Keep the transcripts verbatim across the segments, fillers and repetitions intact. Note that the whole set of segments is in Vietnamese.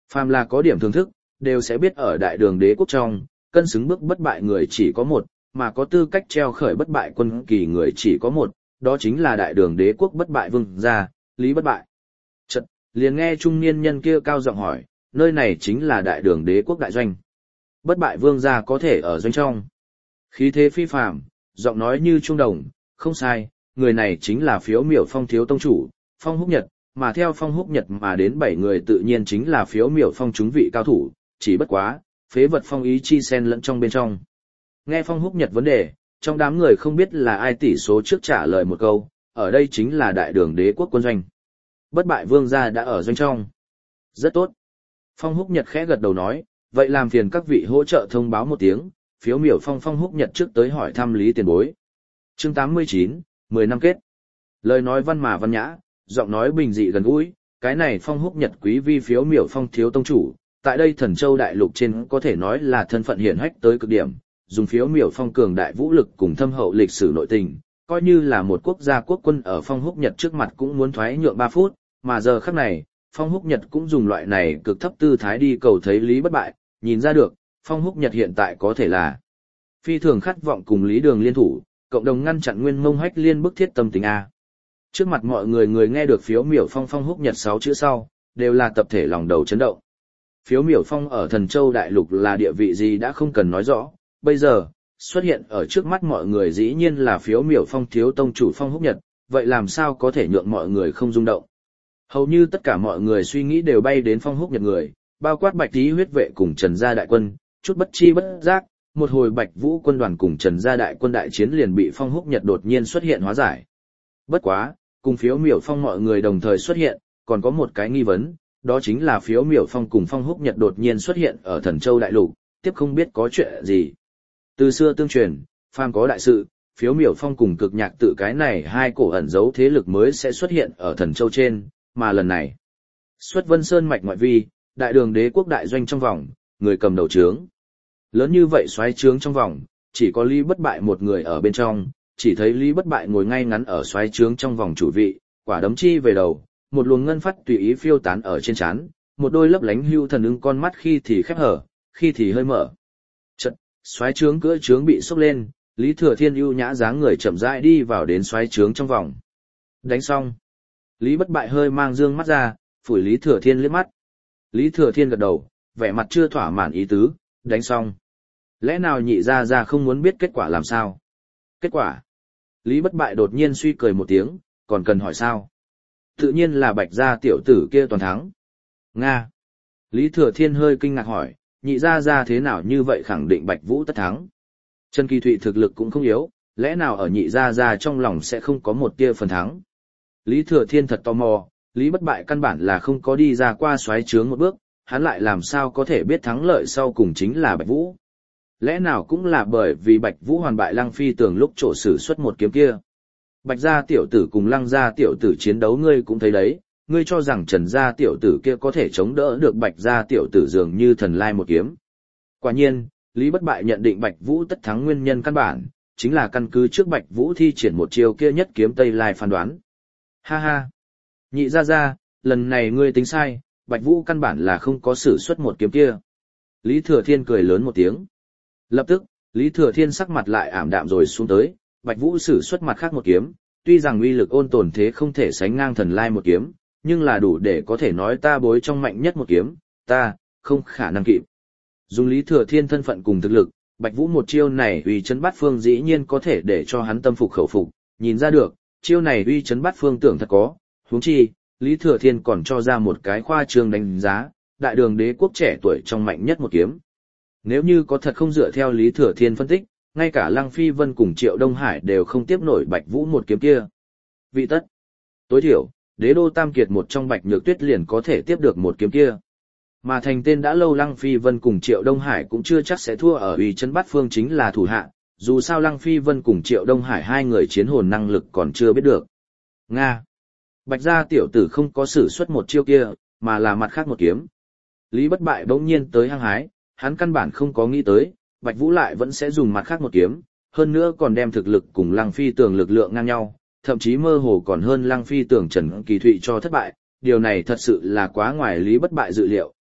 Phàm là có điểm thưởng thức, đều sẽ biết ở đại đường đế quốc trong, cân xứng bước bất bại người chỉ có một, mà có tư cách treo khởi bất bại quân kỳ người chỉ có một, đó chính là đại đường đế quốc bất bại vương gia, Lý Bất Bại. Chợt, liền nghe trung niên nhân kia cao giọng hỏi, nơi này chính là đại đường đế quốc đại doanh. Bất bại vương gia có thể ở doanh trong. Khí thế phi phàm, giọng nói như trung đồng, không sai, người này chính là Phiếu Miểu Phong thiếu tông chủ, Phong Húc Nhật, mà theo Phong Húc Nhật mà đến bảy người tự nhiên chính là Phiếu Miểu Phong chúng vị cao thủ, chỉ bất quá, phế vật phong ý chi sen lẫn trong bên trong. Nghe Phong Húc Nhật vấn đề, trong đám người không biết là ai tỷ số trước trả lời một câu, ở đây chính là đại đường đế quốc quân doanh. Bất bại vương gia đã ở doanh trong. Rất tốt. Phong Húc Nhật khẽ gật đầu nói, vậy làm phiền các vị hỗ trợ thông báo một tiếng, Phiếu Miểu Phong Phong Húc Nhật trước tới hỏi thăm Lý tiền bối. Chương tám mươi chín, mười năm kết. Lời nói văn mà văn nhã, giọng nói bình dị gần gũi, cái này Phong Húc Nhật quý vi Phiếu Miểu Phong thiếu tông chủ, tại đây Thần Châu đại lục trên có thể nói là thân phận hiển hách tới cực điểm, dùng Phiếu Miểu Phong cường đại vũ lực cùng thâm hậu lịch sử nội tình, coi như là một quốc gia quốc quân ở Phong Húc Nhật trước mặt cũng muốn thoái nhượng ba phút, mà giờ khắc này, Phong Húc Nhật cũng dùng loại này cực thấp tư thái đi cầu thấy Lý Bất Bại, nhìn ra được, Phong Húc Nhật hiện tại có thể là phi thường khát vọng cùng Lý Đường liên thủ, cộng đồng ngăn chặn Nguyên Mông Hách Liên bức thiết tâm tình a. Trước mặt mọi người người nghe được Phiếu Miểu Phong Phong Húc Nhật sáu chữ sau, đều là tập thể lòng đầu chấn động. Phiếu Miểu Phong ở Thần Châu đại lục là địa vị gì đã không cần nói rõ, bây giờ xuất hiện ở trước mắt mọi người dĩ nhiên là Phiếu Miểu Phong thiếu tông chủ Phong Húc Nhật, vậy làm sao có thể nhượng mọi người không rung động? Hầu như tất cả mọi người suy nghĩ đều bay đến Phong Húc Nhật người, bao quát Bạch Tý huyết vệ cùng Trần gia đại quân, chút bất chi bất giác, một hồi Bạch Vũ quân đoàn cùng Trần gia đại quân đại chiến liền bị Phong Húc Nhật đột nhiên xuất hiện hóa giải. Bất quá, cùng Phiếu Miểu Phong mọi người đồng thời xuất hiện, còn có một cái nghi vấn, đó chính là Phiếu Miểu Phong cùng Phong Húc Nhật đột nhiên xuất hiện ở Thần Châu đại lục, tiếp không biết có chuyện gì. Từ xưa tương truyền, phàm có đại sự, Phiếu Miểu Phong cùng Cực Nhạc tự cái này hai cổ ẩn giấu thế lực mới sẽ xuất hiện ở Thần Châu trên, mà lần này, xuất Vân Sơn mạch ngoại vi, đại đường đế quốc đại doanh trong vòng, người cầm đầu trướng. Lớn như vậy xoáy trướng trong vòng, chỉ có Lý Bất Bại một người ở bên trong, chỉ thấy Lý Bất Bại ngồi ngay ngắn ở xoáy trướng trong vòng chủ vị, quả đấm chi về đầu, một luồng ngân phát tùy ý phiêu tán ở trên trán, một đôi lấp lánh hưu thần ưng con mắt khi thì khép hở, khi thì hơi mở. Chợt, xoáy trướng cửa trướng bị xốc lên, Lý Thừa Thiên ưu nhã dáng người chậm rãi đi vào đến xoáy trướng trong vòng. Đánh xong, Lý Bất Bại hơi mang dương mắt ra, phủi Lý Thừa Thiên liếc mắt. Lý Thừa Thiên gật đầu, vẻ mặt chưa thỏa mãn ý tứ, đánh xong. Lẽ nào nhị gia gia không muốn biết kết quả làm sao? Kết quả? Lý Bất Bại đột nhiên suy cười một tiếng, còn cần hỏi sao? Tự nhiên là Bạch gia tiểu tử kia toàn thắng. Nga. Lý Thừa Thiên hơi kinh ngạc hỏi, nhị gia gia thế nào như vậy khẳng định Bạch Vũ tất thắng? Trần Kỳ Thụy thực lực cũng không yếu, lẽ nào ở nhị gia gia trong lòng sẽ không có một tia phần thắng? Lý Thừa Thiên thật tò mò, Lý Bất Bại căn bản là không có đi ra qua xoáy trướng một bước, hắn lại làm sao có thể biết thắng lợi sau cùng chính là Bạch Vũ. Lẽ nào cũng là bởi vì Bạch Vũ hoàn bại Lăng Phi Tường lúc trổ sử xuất một kiếm kia. Bạch gia tiểu tử cùng Lăng gia tiểu tử chiến đấu ngươi cũng thấy đấy, ngươi cho rằng Trần gia tiểu tử kia có thể chống đỡ được Bạch gia tiểu tử dường như thần lai một kiếm. Quả nhiên, Lý Bất Bại nhận định Bạch Vũ tất thắng nguyên nhân căn bản, chính là căn cứ trước Bạch Vũ thi triển một chiêu kia nhất kiếm Tây Lai phán đoán. Ha ha! Nhị gia gia, lần này ngươi tính sai, Bạch Vũ căn bản là không có sử xuất một kiếm kia. Lý Thừa Thiên cười lớn một tiếng. Lập tức, Lý Thừa Thiên sắc mặt lại ảm đạm rồi xuống tới, Bạch Vũ sử xuất mặt khác một kiếm, tuy rằng uy lực ôn tồn thế không thể sánh ngang thần lai một kiếm, nhưng là đủ để có thể nói ta bối trong mạnh nhất một kiếm, ta, không khả năng kịp. Dùng Lý Thừa Thiên thân phận cùng thực lực, Bạch Vũ một chiêu này uy chấn bát phương dĩ nhiên có thể để cho hắn tâm phục khẩu phục, nhìn ra được, chiêu này uy chấn bát phương tưởng thật có, huống chi, Lý Thừa Thiên còn cho ra một cái khoa trương đánh giá, đại đường đế quốc trẻ tuổi trong mạnh nhất một kiếm. Nếu như có thật không dựa theo Lý Thừa Thiên phân tích, ngay cả Lăng Phi Vân cùng Triệu Đông Hải đều không tiếp nổi Bạch Vũ một kiếm kia. Vị tất, tối thiểu, đế đô Tam Kiệt một trong Bạch Nhược Tuyết liền có thể tiếp được một kiếm kia. Mà thành tên đã lâu Lăng Phi Vân cùng Triệu Đông Hải cũng chưa chắc sẽ thua ở uy chấn bát phương chính là thủ hạ, dù sao Lăng Phi Vân cùng Triệu Đông Hải hai người chiến hồn năng lực còn chưa biết được. Nga. Bạch gia tiểu tử không có sử xuất một chiêu kia, mà là mặt khác một kiếm. Lý Bất Bại bỗng nhiên tới hăng hái, hắn căn bản không có nghĩ tới, Bạch Vũ lại vẫn sẽ dùng mặt khác một kiếm, hơn nữa còn đem thực lực cùng Lăng Phi Tường lực lượng ngang nhau, thậm chí mơ hồ còn hơn Lăng Phi Tường Trần Kỳ Thụy cho thất bại, điều này thật sự là quá ngoài Lý Bất Bại dự liệu,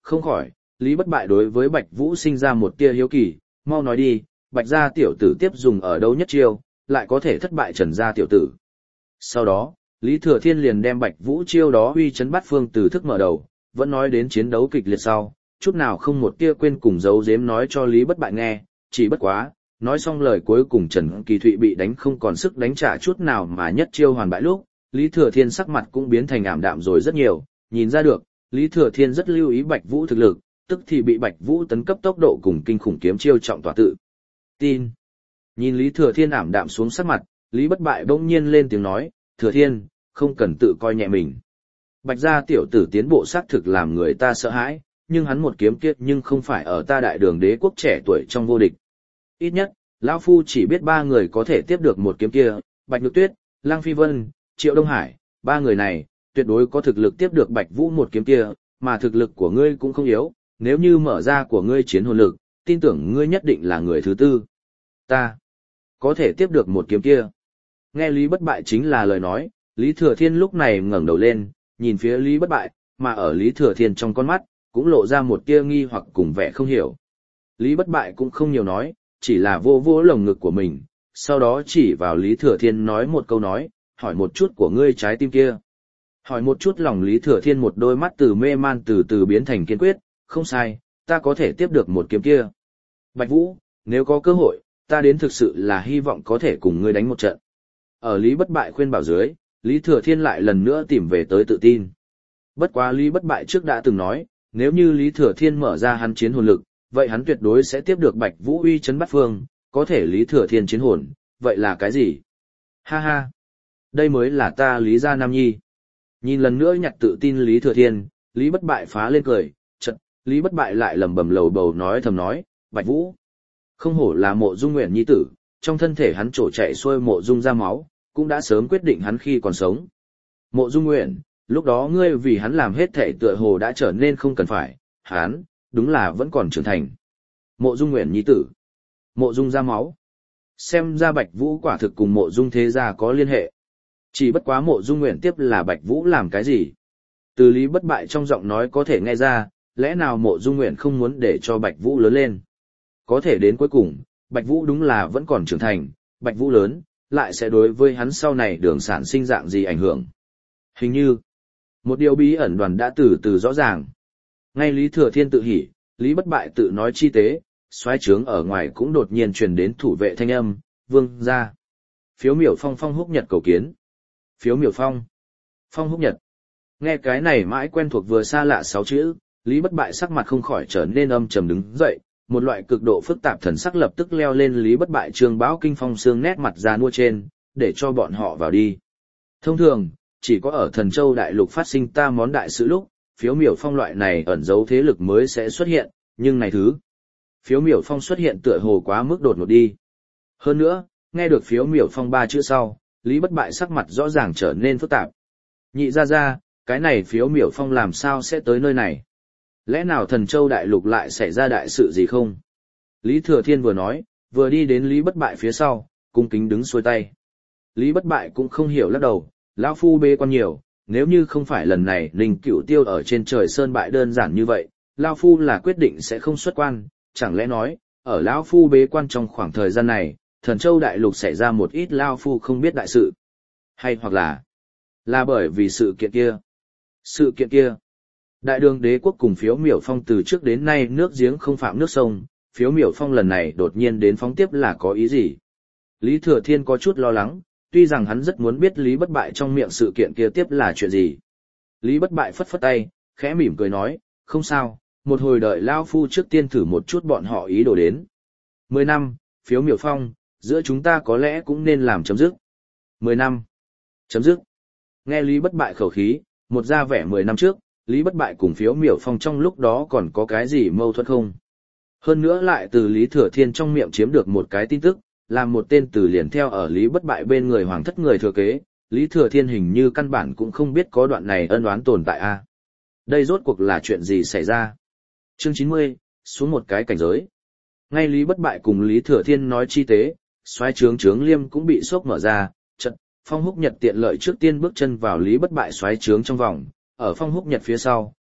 không khỏi, Lý Bất Bại đối với Bạch Vũ sinh ra một tia hiếu kỳ, mau nói đi, Bạch gia tiểu tử tiếp dùng ở đâu nhất chiêu, lại có thể thất bại Trần gia tiểu tử. Sau đó, Lý Thừa Thiên liền đem Bạch Vũ chiêu đó uy chấn bát phương từ thức mở đầu, vẫn nói đến chiến đấu kịch liệt sau, chút nào không một tia quên cùng giấu giếm nói cho Lý Bất Bại nghe, chỉ bất quá, nói xong lời cuối cùng Trần Kỳ Thụy bị đánh không còn sức đánh trả chút nào mà nhất chiêu hoàn bại lúc, Lý Thừa Thiên sắc mặt cũng biến thành ảm đạm rồi rất nhiều, nhìn ra được, Lý Thừa Thiên rất lưu ý Bạch Vũ thực lực, tức thì bị Bạch Vũ tấn cấp tốc độ cùng kinh khủng kiếm chiêu trọng tỏa tự. Tin. Nhìn Lý Thừa Thiên ảm đạm xuống sắc mặt, Lý Bất Bại bỗng nhiên lên tiếng nói, Thừa Thiên, không cần tự coi nhẹ mình. Bạch gia tiểu tử tiến bộ xác thực làm người ta sợ hãi, nhưng hắn một kiếm kiết nhưng không phải ở ta đại đường đế quốc trẻ tuổi trong vô địch. Ít nhất, lão phu chỉ biết ba người có thể tiếp được một kiếm kia, Bạch Nhược Tuyết, Lăng Phi Vân, Triệu Đông Hải, ba người này, tuyệt đối có thực lực tiếp được Bạch Vũ một kiếm kia, mà thực lực của ngươi cũng không yếu, nếu như mở ra của ngươi chiến hồn lực, tin tưởng ngươi nhất định là người thứ tư. Ta, có thể tiếp được một kiếm kia. Nghe Lý Bất Bại chính là lời nói, Lý Thừa Thiên lúc này ngẩng đầu lên, nhìn phía Lý Bất Bại, mà ở Lý Thừa Thiên trong con mắt, cũng lộ ra một tia nghi hoặc cùng vẻ không hiểu. Lý Bất Bại cũng không nhiều nói, chỉ là vô vô lồng ngực của mình, sau đó chỉ vào Lý Thừa Thiên nói một câu nói, hỏi một chút của ngươi trái tim kia. Hỏi một chút lòng Lý Thừa Thiên một đôi mắt từ mê man từ từ biến thành kiên quyết, không sai, ta có thể tiếp được một kiếm kia. Bạch Vũ, nếu có cơ hội, ta đến thực sự là hy vọng có thể cùng ngươi đánh một trận. Ở Lý Bất Bại khuyên bảo dưới, Lý Thừa Thiên lại lần nữa tìm về tới tự tin. Bất quá Lý Bất Bại trước đã từng nói, nếu như Lý Thừa Thiên mở ra hắn chiến hồn lực, vậy hắn tuyệt đối sẽ tiếp được Bạch Vũ uy chấn bát phương, có thể Lý Thừa Thiên chiến hồn, vậy là cái gì? Ha ha, đây mới là ta Lý gia nam nhi. Nhìn lần nữa nhặt tự tin Lý Thừa Thiên, Lý Bất Bại phá lên cười, chợt, Lý Bất Bại lại lẩm bẩm lầu bầu nói thầm nói, Bạch Vũ, không hổ là Mộ Dung Nguyện nhi tử, trong thân thể hắn trổ chạy xuôi Mộ Dung ra máu, cũng đã sớm quyết định hắn khi còn sống. Mộ Dung Nguyện, lúc đó ngươi vì hắn làm hết thể tựa hồ đã trở nên không cần phải, hắn, đúng là vẫn còn trưởng thành. Mộ Dung Nguyện nhi tử, Mộ Dung ra máu. Xem ra Bạch Vũ quả thực cùng Mộ Dung thế gia có liên hệ. Chỉ bất quá Mộ Dung Nguyện tiếp là Bạch Vũ làm cái gì? Từ Lý Bất Bại trong giọng nói có thể nghe ra, lẽ nào Mộ Dung Nguyện không muốn để cho Bạch Vũ lớn lên? Có thể đến cuối cùng, Bạch Vũ đúng là vẫn còn trưởng thành, Bạch Vũ lớn, lại sẽ đối với hắn sau này đường sản sinh dạng gì ảnh hưởng. Hình như, một điều bí ẩn đoàn đã từ từ rõ ràng. Ngay Lý Thừa Thiên tự hỉ, Lý Bất Bại tự nói chi tế, xoáy trướng ở ngoài cũng đột nhiên truyền đến thủ vệ thanh âm, vương ra. Phiếu miểu phong phong húc nhật cầu kiến. Phiếu miểu phong. Phong húc nhật. Nghe cái này mãi quen thuộc vừa xa lạ sáu chữ, Lý Bất Bại sắc mặt không khỏi trở nên âm trầm đứng dậy, một loại cực độ phức tạp thần sắc lập tức leo lên Lý Bất Bại Trương Bão Kinh Phong xương nét mặt ra nua trên, để cho bọn họ vào đi. Thông thường, chỉ có ở Thần Châu Đại Lục phát sinh ta món đại sự lúc, phiếu miểu phong loại này ẩn giấu thế lực mới sẽ xuất hiện, nhưng này thứ. Phiếu miểu phong xuất hiện tựa hồ quá mức đột ngột đi. Hơn nữa, nghe được phiếu miểu phong ba chữ sau, Lý Bất Bại sắc mặt rõ ràng trở nên phức tạp. Nhị ra ra, cái này phiếu miểu phong làm sao sẽ tới nơi này? Lẽ nào Thần Châu Đại Lục lại xảy ra đại sự gì không? Lý Thừa Thiên vừa nói, vừa đi đến Lý Bất Bại phía sau, cung kính đứng xuôi tay. Lý Bất Bại cũng không hiểu lắc đầu, lão phu bê quan nhiều, nếu như không phải lần này Ninh Cửu Tiêu ở trên trời sơn bại đơn giản như vậy, lão phu là quyết định sẽ không xuất quan, chẳng lẽ nói, ở lão phu bế quan trong khoảng thời gian này, Thần Châu Đại Lục xảy ra một ít lão phu không biết đại sự. Hay hoặc là, là bởi vì sự kiện kia. Sự kiện kia. Đại đường đế quốc cùng phiếu miểu phong từ trước đến nay nước giếng không phạm nước sông, phiếu miểu phong lần này đột nhiên đến phóng tiếp là có ý gì? Lý Thừa Thiên có chút lo lắng, tuy rằng hắn rất muốn biết Lý Bất Bại trong miệng sự kiện kia tiếp là chuyện gì. Lý Bất Bại phất phất tay, khẽ mỉm cười nói, không sao, một hồi đợi Lao Phu trước tiên thử một chút bọn họ ý đồ đến. Mười năm, phiếu miểu phong, giữa chúng ta có lẽ cũng nên làm chấm dứt. Mười năm. Chấm dứt. Nghe Lý Bất Bại khẩu khí, một ra vẻ mười năm trước, Lý Bất Bại cùng phiếu miểu phong trong lúc đó còn có cái gì mâu thuẫn không? Hơn nữa lại từ Lý Thừa Thiên trong miệng chiếm được một cái tin tức, làm một tên từ liền theo ở Lý Bất Bại bên người hoàng thất người thừa kế, Lý Thừa Thiên hình như căn bản cũng không biết có đoạn này ân oán tồn tại a. Đây rốt cuộc là chuyện gì xảy ra? Chương chín mươi, xuống một cái cảnh giới. Ngay Lý Bất Bại cùng Lý Thừa Thiên nói chi tế, xoáy trướng trướng liêm cũng bị sốc mở ra, trận, Phong Húc Nhật tiện lợi trước tiên bước chân vào Lý Bất Bại xoáy trướng trong vòng, ở Phong Húc Nhật phía sau,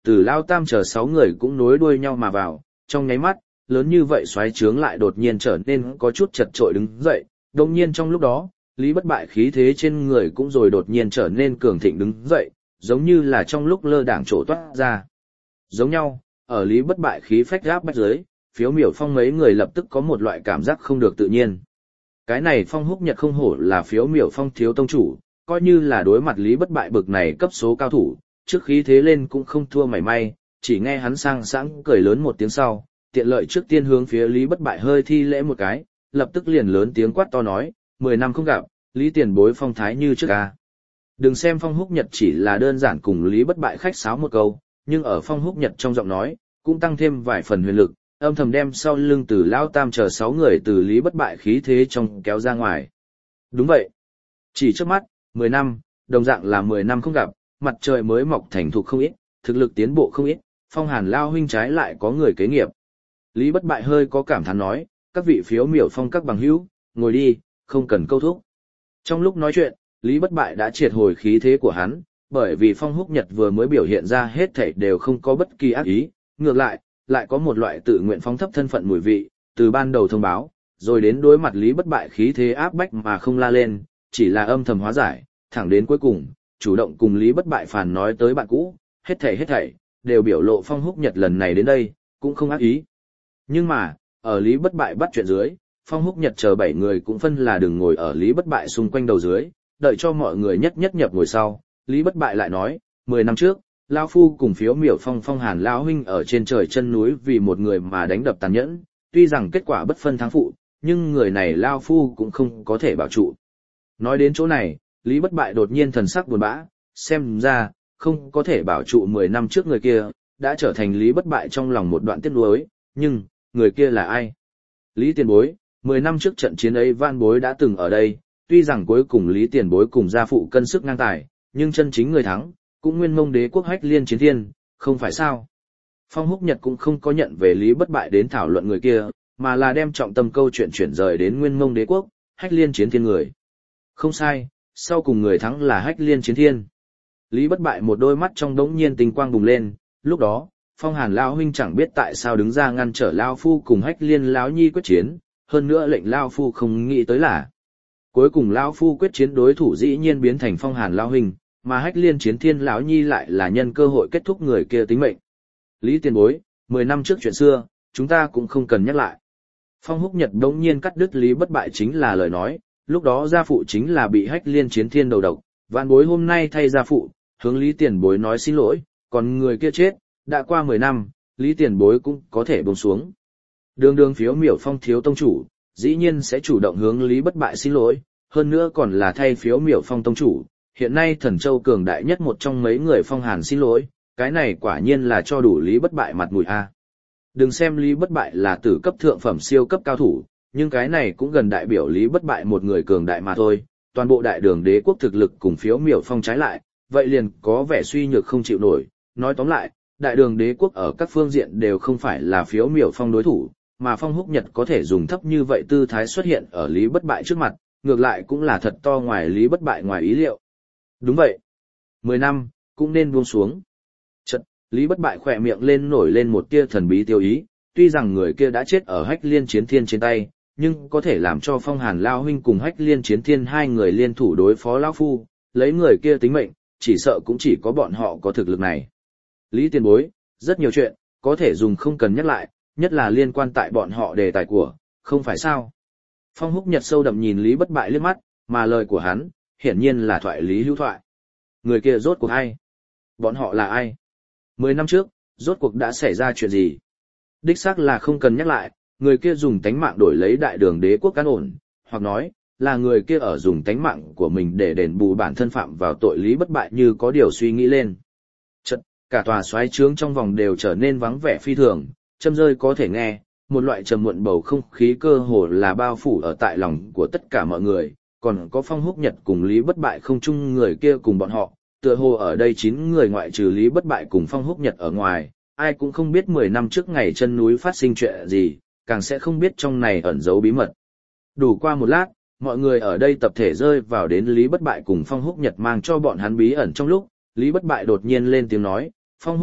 Từ Lao Tam chờ sáu người cũng nối đuôi nhau mà vào, trong nháy mắt, lớn như vậy xoáy trướng lại đột nhiên trở nên có chút chật trội đứng dậy, đồng nhiên trong lúc đó, Lý Bất Bại khí thế trên người cũng rồi đột nhiên trở nên cường thịnh đứng dậy, giống như là trong lúc lơ đảng trổ toát ra. Giống nhau, ở Lý Bất Bại khí phách gáp bách dưới, Phiếu Miểu Phong mấy người lập tức có một loại cảm giác không được tự nhiên. Cái này Phong Húc Nhật không hổ là Phiếu Miểu Phong thiếu tông chủ, coi như là đối mặt Lý Bất Bại bực này cấp số cao thủ, trước khí thế lên cũng không thua mảy may, chỉ nghe hắn sang sảng cười lớn một tiếng sau, tiện lợi trước tiên hướng phía Lý Bất Bại hơi thi lễ một cái, lập tức liền lớn tiếng quát to nói, mười năm không gặp, Lý tiền bối phong thái như trước ca. Đừng xem Phong Húc Nhật chỉ là đơn giản cùng Lý Bất Bại khách sáo một câu, nhưng ở Phong Húc Nhật trong giọng nói, cũng tăng thêm vài phần huyền lực, âm thầm đem sau lưng từ Lão Tam chờ sáu người từ Lý Bất Bại khí thế trong kéo ra ngoài. Đúng vậy. Chỉ trước mắt, mười năm, đồng dạng là mười năm không gặp, mặt trời mới mọc thành thục không ít, thực lực tiến bộ không ít, Phong Hàn Lao huynh trái lại có người kế nghiệp. Lý Bất Bại hơi có cảm thán nói, các vị Phiếu Miểu Phong các bằng hữu, ngồi đi, không cần câu thúc. Trong lúc nói chuyện, Lý Bất Bại đã triệt hồi khí thế của hắn, bởi vì Phong Húc Nhật vừa mới biểu hiện ra hết thảy đều không có bất kỳ ác ý, ngược lại, lại có một loại tự nguyện phóng thấp thân phận mùi vị, từ ban đầu thông báo, rồi đến đối mặt Lý Bất Bại khí thế áp bách mà không la lên, chỉ là âm thầm hóa giải, thẳng đến cuối cùng, chủ động cùng Lý Bất Bại phàn nói tới bạn cũ, hết thảy hết thảy, đều biểu lộ Phong Húc Nhật lần này đến đây, cũng không ác ý. Nhưng mà, ở Lý Bất Bại bắt chuyện dưới, Phong Húc Nhật chờ bảy người cũng phân là đừng ngồi ở Lý Bất Bại xung quanh đầu dưới, đợi cho mọi người nhất nhất nhập ngồi sau, Lý Bất Bại lại nói, mười năm trước, Lao Phu cùng Phiếu Miểu Phong Phong Hàn Lão huynh ở trên trời chân núi vì một người mà đánh đập tàn nhẫn, tuy rằng kết quả bất phân thắng phụ, nhưng người này Lao Phu cũng không có thể bảo trụ. Nói đến chỗ này, Lý Bất Bại đột nhiên thần sắc buồn bã, xem ra, không có thể bảo trụ mười năm trước người kia, đã trở thành Lý Bất Bại trong lòng một đoạn tiếc nuối, nhưng, người kia là ai? Lý Tiền Bối, mười năm trước trận chiến ấy Van Bối đã từng ở đây, tuy rằng cuối cùng Lý Tiền Bối cùng gia phụ cân sức ngang tài, nhưng chân chính người thắng, cũng Nguyên Mông Đế quốc Hách Liên Chiến Thiên, không phải sao? Phong Húc Nhật cũng không có nhận về Lý Bất Bại đến thảo luận người kia, mà là đem trọng tâm câu chuyện chuyển rời đến Nguyên Mông Đế quốc, Hách Liên Chiến Thiên người. Không sai, sau cùng người thắng là Hách Liên Chiến Thiên. Lý Bất Bại một đôi mắt trong đống nhiên tinh quang bùng lên, lúc đó, Phong Hàn Lão huynh chẳng biết tại sao đứng ra ngăn trở Lão Phu cùng Hách Liên Lão Nhi quyết chiến, hơn nữa lệnh Lão Phu không nghĩ tới là. Cuối cùng Lão Phu quyết chiến đối thủ dĩ nhiên biến thành Phong Hàn Lão huynh, mà Hách Liên Chiến Thiên Lão Nhi lại là nhân cơ hội kết thúc người kia tính mệnh. Lý Tiền Bối, mười năm trước chuyện xưa, chúng ta cũng không cần nhắc lại. Phong Húc Nhật đống nhiên cắt đứt Lý Bất Bại chính là lời nói, lúc đó gia phụ chính là bị Hách Liên Chiến Thiên đầu độc, Vạn Bối hôm nay thay gia phụ, hướng Lý Tiền Bối nói xin lỗi, còn người kia chết, đã qua mười năm, Lý Tiền Bối cũng có thể buông xuống. Đường đường Phiếu Miểu Phong thiếu tông chủ, dĩ nhiên sẽ chủ động hướng Lý Bất Bại xin lỗi, hơn nữa còn là thay Phiếu Miểu Phong tông chủ, hiện nay Thần Châu cường đại nhất một trong mấy người Phong Hàn xin lỗi, cái này quả nhiên là cho đủ Lý Bất Bại mặt mũi a. Đừng xem Lý Bất Bại là tử cấp thượng phẩm siêu cấp cao thủ, nhưng cái này cũng gần đại biểu Lý Bất Bại một người cường đại mà thôi, toàn bộ đại đường đế quốc thực lực cùng Phiếu Miểu Phong trái lại, vậy liền có vẻ suy nhược không chịu nổi. Nói tóm lại, đại đường đế quốc ở các phương diện đều không phải là Phiếu Miểu Phong đối thủ, mà Phong Húc Nhật có thể dùng thấp như vậy tư thái xuất hiện ở Lý Bất Bại trước mặt, ngược lại cũng là thật to ngoài Lý Bất Bại ngoài ý liệu. Đúng vậy. Mười năm, cũng nên buông xuống. Chật, Lý Bất Bại khỏe miệng lên nổi lên một tia thần bí tiêu ý, tuy rằng người kia đã chết ở Hách Liên Chiến Thiên trên tay, nhưng có thể làm cho Phong Hàn Lao huynh cùng Hách Liên Chiến Thiên hai người liên thủ đối phó lão phu, lấy người kia tính mệnh, chỉ sợ cũng chỉ có bọn họ có thực lực này. Lý Tiền Bối, rất nhiều chuyện, có thể dùng không cần nhắc lại, nhất là liên quan tại bọn họ đề tài của, không phải sao. Phong Húc Nhật sâu đậm nhìn Lý Bất Bại liếc mắt, mà lời của hắn, hiển nhiên là thoại lý hữu thoại. Người kia rốt cuộc ai? Bọn họ là ai? Mười năm trước, rốt cuộc đã xảy ra chuyện gì? Đích xác là không cần nhắc lại, người kia dùng tánh mạng đổi lấy đại đường đế quốc an ổn, hoặc nói, là người kia ở dùng tánh mạng của mình để đền bù bản thân phạm vào tội Lý Bất Bại như có điều suy nghĩ lên. Chật, cả tòa xoáy trướng trong vòng đều trở nên vắng vẻ phi thường, châm rơi có thể nghe, một loại trầm muộn bầu không khí cơ hồ là bao phủ ở tại lòng của tất cả mọi người, còn có Phong Húc Nhật cùng Lý Bất Bại không chung người kia cùng bọn họ, tựa hồ ở đây chín người ngoại trừ Lý Bất Bại cùng Phong Húc Nhật ở ngoài, ai cũng không biết mười năm trước ngày chân núi phát sinh chuyện gì, càng sẽ không biết trong này ẩn giấu bí mật. Đủ qua một lát, mọi người ở đây tập thể rơi vào đến Lý Bất Bại cùng Phong Húc Nhật mang cho bọn hắn bí ẩn trong lúc, Lý Bất Bại đột nhiên lên tiếng nói, Phong Húc Nhật,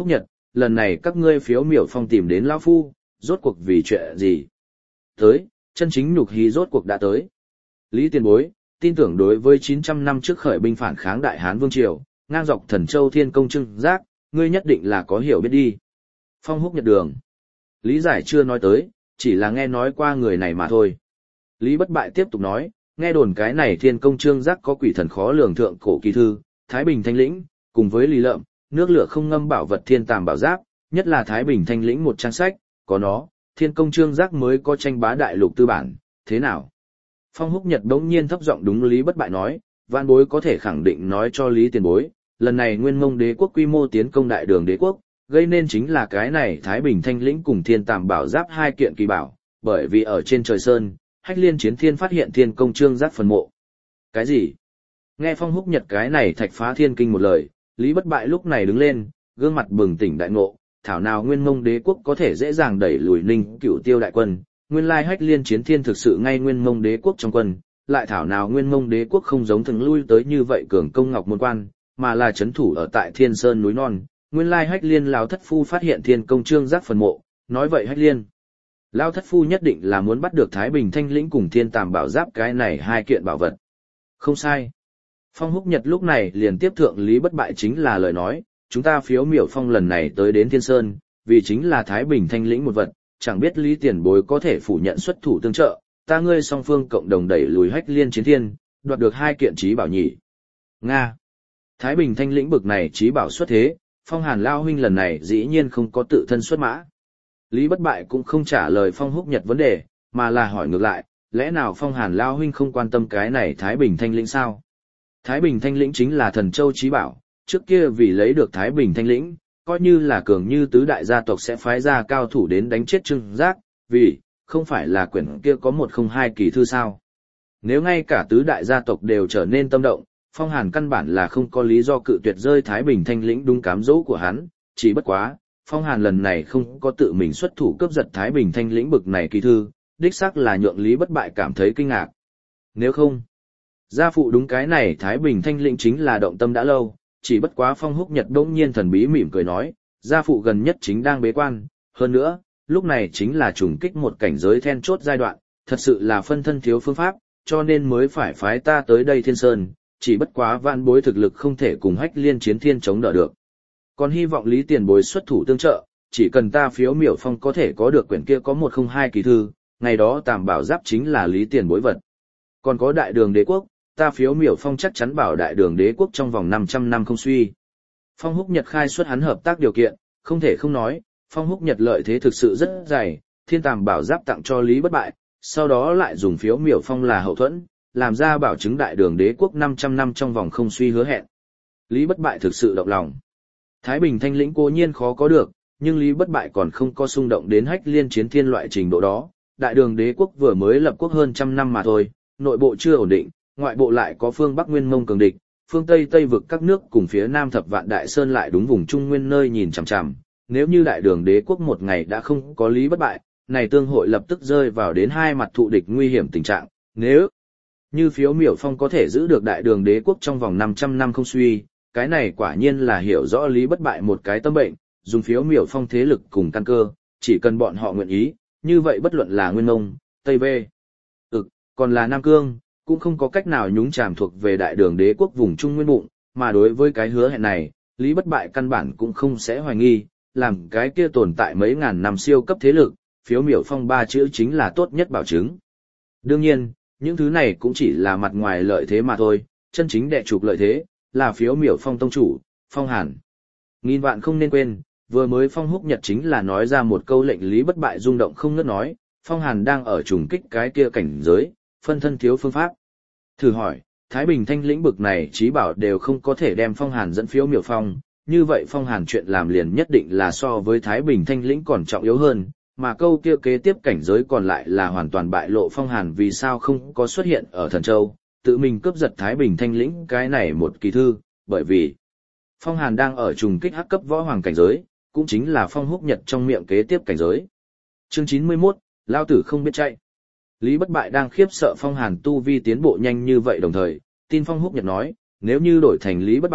lần này các ngươi phiếu miểu phong tìm đến lão phu, rốt cuộc vì chuyện gì? Tới, chân chính nhục hí rốt cuộc đã tới. Lý tiền bối, tin tưởng đối với chín trăm năm trước khởi binh phản kháng Đại Hán Vương Triều, ngang dọc Thần Châu Thiên Công Trưng Giác, ngươi nhất định là có hiểu biết đi. Phong Húc Nhật Đường. Lý Giải chưa nói tới, chỉ là nghe nói qua người này mà thôi. Lý Bất Bại tiếp tục nói, nghe đồn cái này Thiên Công Trương Giác có quỷ thần khó lường thượng cổ kỳ thư, Thái Bình Thanh Lĩnh, cùng với Lý Lợm, nước lửa không ngâm bảo vật thiên tàm bảo giáp, nhất là Thái Bình Thanh Lĩnh một trang sách, có nó, Thiên Công Trương Giác mới có tranh bá đại lục tư bản, thế nào? Phong Húc Nhật đống nhiên thấp giọng đúng Lý Bất Bại nói, vạn bối có thể khẳng định nói cho Lý tiền bối, lần này Nguyên Mông Đế quốc quy mô tiến công Đại Đường Đế quốc, gây nên chính là cái này Thái Bình Thanh Lĩnh cùng Thiên Tàm Bảo Giáp hai kiện kỳ bảo, bởi vì ở trên trời sơn, Hách Liên Chiến Thiên phát hiện Thiên Công Trương Giác phần mộ. Cái gì? Nghe Phong Húc Nhật cái này thạch phá thiên kinh một lời, Lý Bất Bại lúc này đứng lên, gương mặt bừng tỉnh đại ngộ, thảo nào Nguyên Mông Đế quốc có thể dễ dàng đẩy lùi Ninh Cửu Tiêu đại quân, nguyên lai Hách Liên Chiến Thiên thực sự ngay Nguyên Mông Đế quốc trong quân, lại thảo nào Nguyên Mông Đế quốc không giống thường lui tới như vậy cường công Ngọc Môn Quan, mà là chấn thủ ở tại Thiên Sơn núi non. Nguyên lai Hách Liên lão thất phu phát hiện Thiên Công Trương Giác phần mộ, nói vậy Hách Liên lão thất phu nhất định là muốn bắt được Thái Bình Thanh Lĩnh cùng Thiên Tàm Bảo Giáp cái này hai kiện bảo vật. Không sai. Phong Húc Nhật lúc này liền tiếp thượng Lý Bất Bại chính là lời nói, chúng ta phiếu miểu phong lần này tới đến Thiên Sơn, vì chính là Thái Bình Thanh Lĩnh một vật, chẳng biết Lý tiền bối có thể phủ nhận xuất thủ tương trợ, ta ngươi song phương cộng đồng đẩy lùi Hách Liên Chiến Thiên, đoạt được hai kiện trí bảo nhỉ. Nga. Thái Bình Thanh Lĩnh bực này trí bảo xuất thế, Phong Hàn lao huynh lần này dĩ nhiên không có tự thân xuất mã. Lý Bất Bại cũng không trả lời Phong Húc Nhật vấn đề, mà là hỏi ngược lại, lẽ nào Phong Hàn lao huynh không quan tâm cái này Thái Bình Thanh Lĩnh sao? Thái Bình Thanh Lĩnh chính là thần châu trí bảo, trước kia vì lấy được Thái Bình Thanh Lĩnh, coi như là cường như tứ đại gia tộc sẽ phái ra cao thủ đến đánh chết Trương Giác, vì, không phải là quyển kia có một không hai kỳ thư sao. Nếu ngay cả tứ đại gia tộc đều trở nên tâm động, Phong Hàn căn bản là không có lý do cự tuyệt rơi Thái Bình Thanh Lĩnh đúng cám dỗ của hắn, chỉ bất quá, Phong Hàn lần này không có tự mình xuất thủ cướp giật Thái Bình Thanh Lĩnh bực này kỳ thư, đích xác là nhượng Lý Bất Bại cảm thấy kinh ngạc. Nếu không, gia phụ đúng cái này Thái Bình Thanh Lĩnh chính là động tâm đã lâu, chỉ bất quá Phong Húc Nhật bỗng nhiên thần bí mỉm cười nói, gia phụ gần nhất chính đang bế quan, hơn nữa, lúc này chính là trùng kích một cảnh giới then chốt giai đoạn, thật sự là phân thân thiếu phương pháp, cho nên mới phải phái ta tới đây Thiên Sơn, chỉ bất quá vạn bối thực lực không thể cùng Hách Liên Chiến Thiên chống đỡ được. Còn hy vọng Lý tiền bối xuất thủ tương trợ, chỉ cần ta phiếu miểu phong có thể có được quyển kia có một không hai kỳ thư, ngày đó Tàm Bảo Giáp chính là Lý tiền bối vật. Còn có Đại Đường Đế quốc, ta phiếu miểu phong chắc chắn bảo Đại Đường Đế quốc trong vòng năm trăm năm không suy. Phong Húc Nhật khai xuất hắn hợp tác điều kiện, không thể không nói, Phong Húc Nhật lợi thế thực sự rất dày, Thiên Tàm Bảo Giáp tặng cho Lý Bất Bại, sau đó lại dùng phiếu miểu phong là hậu thuẫn, làm ra bảo chứng Đại Đường Đế quốc năm trăm năm trong vòng không suy hứa hẹn. Lý Bất Bại thực sự động lòng. Thái Bình Thanh Lĩnh cố nhiên khó có được, nhưng Lý Bất Bại còn không có xung động đến Hách Liên Chiến Thiên loại trình độ đó. Đại Đường Đế quốc vừa mới lập quốc hơn trăm năm mà thôi, nội bộ chưa ổn định, ngoại bộ lại có phương Bắc Nguyên Mông cường địch, phương Tây Tây vực các nước cùng phía Nam Thập Vạn Đại Sơn lại đúng vùng Trung Nguyên nơi nhìn chằm chằm. Nếu như Đại Đường Đế quốc một ngày đã không có Lý Bất Bại, này tương hội lập tức rơi vào đến hai mặt thụ địch nguy hiểm tình trạng. Nếu như phiếu miểu phong có thể giữ được Đại Đường Đế quốc trong vòng năm trăm năm không suy, cái này quả nhiên là hiểu rõ Lý Bất Bại một cái tâm bệnh, dùng phiếu miểu phong thế lực cùng căn cơ, chỉ cần bọn họ nguyện ý, như vậy bất luận là Nguyên Mông, Tây Bê, ực, còn là Nam Cương, cũng không có cách nào nhúng chàm thuộc về Đại Đường Đế quốc vùng Trung Nguyên bụng, mà đối với cái hứa hẹn này, Lý Bất Bại căn bản cũng không sẽ hoài nghi, làm cái kia tồn tại mấy ngàn năm siêu cấp thế lực, phiếu miểu phong ba chữ chính là tốt nhất bảo chứng. Đương nhiên, những thứ này cũng chỉ là mặt ngoài lợi thế mà thôi, chân chính đệ trục lợi thế, là phiếu miểu phong tông chủ, Phong Hàn. Nghìn vạn không nên quên, vừa mới Phong Húc Nhật chính là nói ra một câu lệnh Lý Bất Bại rung động không ngớt nói, Phong Hàn đang ở trùng kích cái kia cảnh giới, phân thân thiếu phương pháp. Thử hỏi, Thái Bình Thanh Lĩnh bực này trí bảo đều không có thể đem Phong Hàn dẫn phiếu miểu phong, như vậy Phong Hàn chuyện làm liền nhất định là so với Thái Bình Thanh Lĩnh còn trọng yếu hơn, mà câu kia kế tiếp cảnh giới còn lại là hoàn toàn bại lộ Phong Hàn vì sao không có xuất hiện ở Thần Châu, tự mình cướp giật Thái Bình Thanh Lĩnh cái này một kỳ thư, bởi vì Phong Hàn đang ở trùng kích hắc cấp võ hoàng cảnh giới, cũng chính là Phong Húc Nhật trong miệng kế tiếp cảnh giới. Chương chín mươi mốt, Lao tử không biết chạy. Lý Bất Bại đang khiếp sợ Phong Hàn tu vi tiến bộ nhanh như vậy đồng thời, tin Phong Húc Nhật nói, nếu như đổi thành Lý Bất Bại,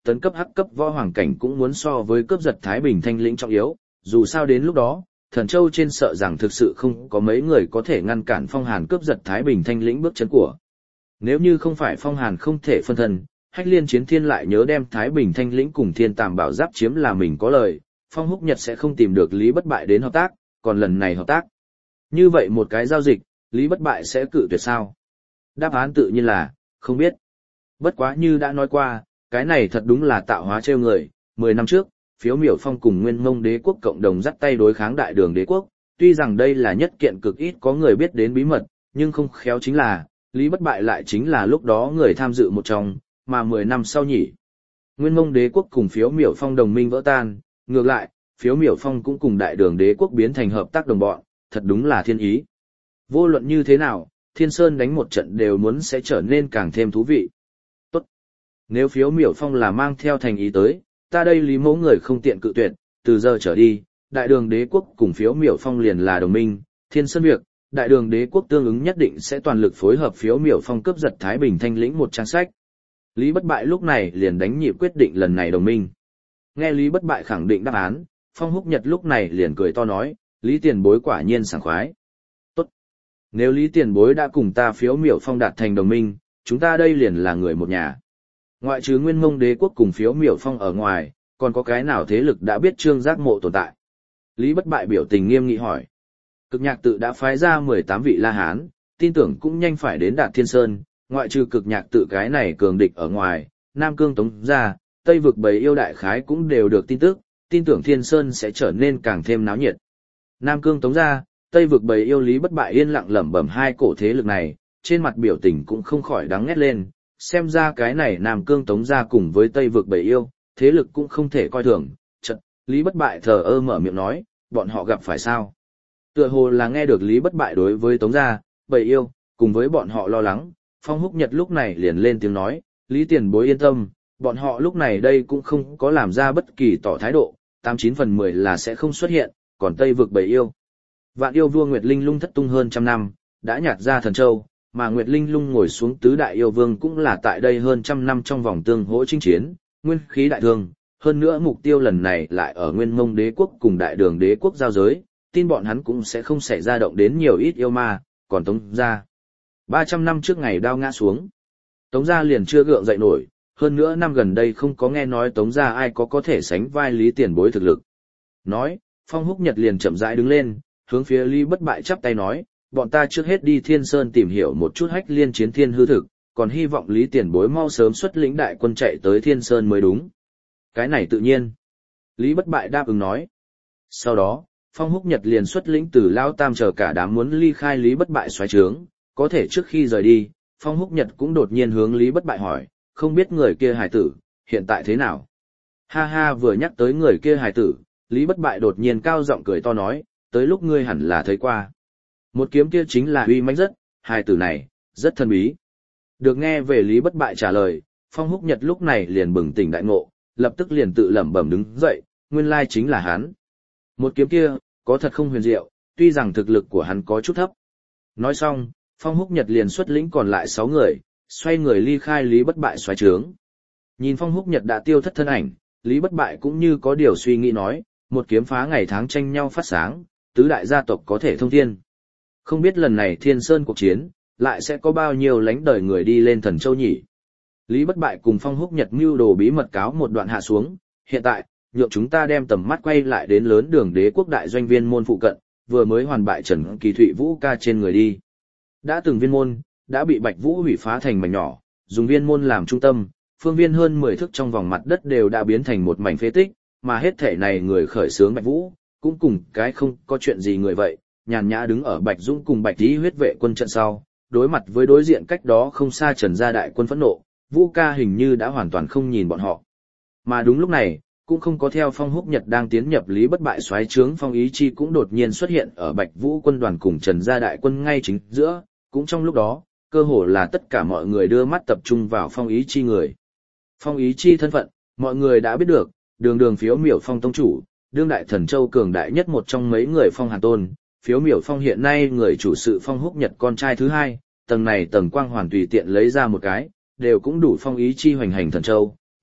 tấn cấp hắc cấp võ hoàng cảnh cũng muốn so với cướp giật Thái Bình Thanh lĩnh trọng yếu, dù sao đến lúc đó, Thần Châu trên sợ rằng thực sự không có mấy người có thể ngăn cản Phong Hàn cướp giật Thái Bình Thanh lĩnh bước chân của. Nếu như không phải Phong Hàn không thể phân thân, Hách Liên Chiến Thiên lại nhớ đem Thái Bình Thanh lĩnh cùng Thiên Tàm Bảo Giáp chiếm là mình có lời, Phong Húc Nhật sẽ không tìm được Lý Bất Bại đến hợp tác, còn lần này hợp tác. Như vậy một cái giao dịch, Lý Bất Bại sẽ cự tuyệt sao? Đáp án tự nhiên là, không biết. Bất quá như đã nói qua, cái này thật đúng là tạo hóa trêu người, mười năm trước, Phiếu Miểu Phong cùng Nguyên Mông Đế quốc cộng đồng dắt tay đối kháng Đại Đường Đế quốc, tuy rằng đây là nhất kiện cực ít có người biết đến bí mật, nhưng không khéo chính là, Lý Bất Bại lại chính là lúc đó người tham dự một trong, mà mười năm sau nhỉ. Nguyên Mông Đế quốc cùng Phiếu Miểu Phong đồng minh vỡ tan, ngược lại, Phiếu Miểu Phong cũng cùng Đại Đường Đế quốc biến thành hợp tác đồng bọn, thật đúng là thiên ý. Vô luận như thế nào, Thiên Sơn đánh một trận đều muốn sẽ trở nên càng thêm thú vị. Tốt. Nếu Phiếu Miểu Phong là mang theo thành ý tới, ta đây Lý Mẫu người không tiện cự tuyệt, từ giờ trở đi, Đại Đường Đế quốc cùng Phiếu Miểu Phong liền là đồng minh, Thiên Sơn việc, Đại Đường Đế quốc tương ứng nhất định sẽ toàn lực phối hợp Phiếu Miểu Phong cướp giật Thái Bình Thanh lĩnh một trang sách. Lý Bất Bại lúc này liền đánh nhịp quyết định lần này đồng minh. Nghe Lý Bất Bại khẳng định đáp án, Phong Húc Nhật lúc này liền cười to nói, Lý Tiền Bối quả nhiên sảng khoái. Tốt. Nếu Lý Tiền Bối đã cùng ta Phiếu Miểu Phong đạt thành đồng minh, chúng ta đây liền là người một nhà. Ngoại trừ Nguyên Mông Đế quốc cùng Phiếu Miểu Phong ở ngoài, còn có cái nào thế lực đã biết Trương Giác Mộ tồn tại? Lý Bất Bại biểu tình nghiêm nghị hỏi. Cực Nhạc Tự đã phái ra mười tám vị La Hán, tin tưởng cũng nhanh phải đến Đạt Thiên Sơn, ngoại trừ Cực Nhạc Tự cái này cường địch ở ngoài, Nam Cương Tống gia, Tây vực Bầy Yêu đại khái cũng đều được tin tức, tin tưởng Thiên Sơn sẽ trở nên càng thêm náo nhiệt. Nam Cương Tống gia, Tây vực Bầy Yêu Lý Bất Bại yên lặng lẩm bẩm hai cổ thế lực này, trên mặt biểu tình cũng không khỏi đắng ngét lên, xem ra cái này Nam Cương Tống gia cùng với Tây vực Bầy Yêu, thế lực cũng không thể coi thường. Chợt, Lý Bất Bại thờ ơ mở miệng nói, bọn họ gặp phải sao? Tựa hồ là nghe được Lý Bất Bại đối với Tống gia, Bầy Yêu, cùng với bọn họ lo lắng, Phong Húc Nhật lúc này liền lên tiếng nói, Lý Tiền Bối yên tâm, bọn họ lúc này đây cũng không có làm ra bất kỳ tỏ thái độ, tám chín phần mười là sẽ không xuất hiện, còn Tây vực Bầy Yêu. Vạn yêu vua Nguyệt Linh Lung thất tung hơn trăm năm, đã nhạt ra Thần Châu, mà Nguyệt Linh Lung ngồi xuống tứ đại yêu vương cũng là tại đây hơn trăm năm trong vòng tương hỗ chinh chiến, nguyên khí đại thương, hơn nữa mục tiêu lần này lại ở Nguyên Mông Đế quốc cùng Đại Đường Đế quốc giao giới, tin bọn hắn cũng sẽ không xảy ra động đến nhiều ít yêu ma, còn Tống gia. ba trăm năm trước ngày đao ngã xuống, Tống gia liền chưa gượng dậy nổi, hơn nữa năm gần đây không có nghe nói Tống gia ai có có thể sánh vai Lý Tiền Bối thực lực. Nói, Phong Húc Nhật liền chậm rãi đứng lên, hướng phía Lý Bất Bại chắp tay nói, bọn ta trước hết đi Thiên Sơn tìm hiểu một chút Hách Liên Chiến Thiên hư thực, còn hy vọng Lý Tiền Bối mau sớm xuất lĩnh đại quân chạy tới Thiên Sơn mới đúng. Cái này tự nhiên. Lý Bất Bại đáp ứng nói. Sau đó, Phong Húc Nhật liền xuất lĩnh từ Lão Tam chờ cả đám muốn ly khai Lý Bất Bại xoáy trướng, có thể trước khi rời đi, Phong Húc Nhật cũng đột nhiên hướng Lý Bất Bại hỏi, không biết người kia hài tử, hiện tại thế nào? Ha ha, vừa nhắc tới người kia hài tử, Lý Bất Bại đột nhiên cao giọng cười to nói, tới lúc ngươi hẳn là thấy qua. Một kiếm kia chính là uy mãnh rất, hài tử này, rất thân bí. Được nghe về Lý Bất Bại trả lời, Phong Húc Nhật lúc này liền bừng tỉnh đại ngộ, lập tức liền tự lẩm bẩm đứng dậy, nguyên lai chính là hắn. Một kiếm kia, có thật không huyền diệu, tuy rằng thực lực của hắn có chút thấp. Nói xong, Phong Húc Nhật liền xuất lĩnh còn lại sáu người, xoay người ly khai Lý Bất Bại xoáy trướng. Nhìn Phong Húc Nhật đã tiêu thất thân ảnh, Lý Bất Bại cũng như có điều suy nghĩ nói, một kiếm phá ngày tháng tranh nhau phát sáng, tứ đại gia tộc có thể thông thiên. Không biết lần này Thiên Sơn cuộc chiến, lại sẽ có bao nhiêu lãnh đời người đi lên Thần Châu nhỉ? Lý Bất Bại cùng Phong Húc Nhật mưu đồ bí mật cáo một đoạn hạ xuống, hiện tại, nhượng chúng ta đem tầm mắt quay lại đến lớn Đường Đế quốc đại doanh viên môn phụ cận, vừa mới hoàn bại Trần Kỳ Thụy Vũ ca trên người đi. Đã từng viên môn, đã bị Bạch Vũ hủy phá thành mảnh nhỏ, dùng viên môn làm trung tâm, phương viên hơn mười thước trong vòng mặt đất đều đã biến thành một mảnh phế tích, mà hết thể này người khởi xướng Bạch Vũ, cũng cùng cái không có chuyện gì người vậy, nhàn nhã đứng ở Bạch Dũng cùng Bạch Tý huyết vệ quân trận sau, đối mặt với đối diện cách đó không xa Trần gia đại quân phẫn nộ, Vũ ca hình như đã hoàn toàn không nhìn bọn họ. Mà đúng lúc này, cũng không có theo Phong Húc Nhật đang tiến nhập Lý Bất Bại xoáy trướng, Phong Ý Chi cũng đột nhiên xuất hiện ở Bạch Vũ quân đoàn cùng Trần gia đại quân ngay chính giữa, cũng trong lúc đó, cơ hồ là tất cả mọi người đưa mắt tập trung vào Phong Ý Chi người. Phong Ý Chi thân phận, mọi người đã biết được, đường đường Phiếu Miểu Phong tông chủ, đương đại Thần Châu cường đại nhất một trong mấy người Phong Hàn Tôn, Phiếu Miểu Phong hiện nay người chủ sự Phong Húc Nhật con trai thứ hai, tầng này tầng quang hoàn tùy tiện lấy ra một cái, đều cũng đủ Phong Ý Chi hoành hành Thần Châu.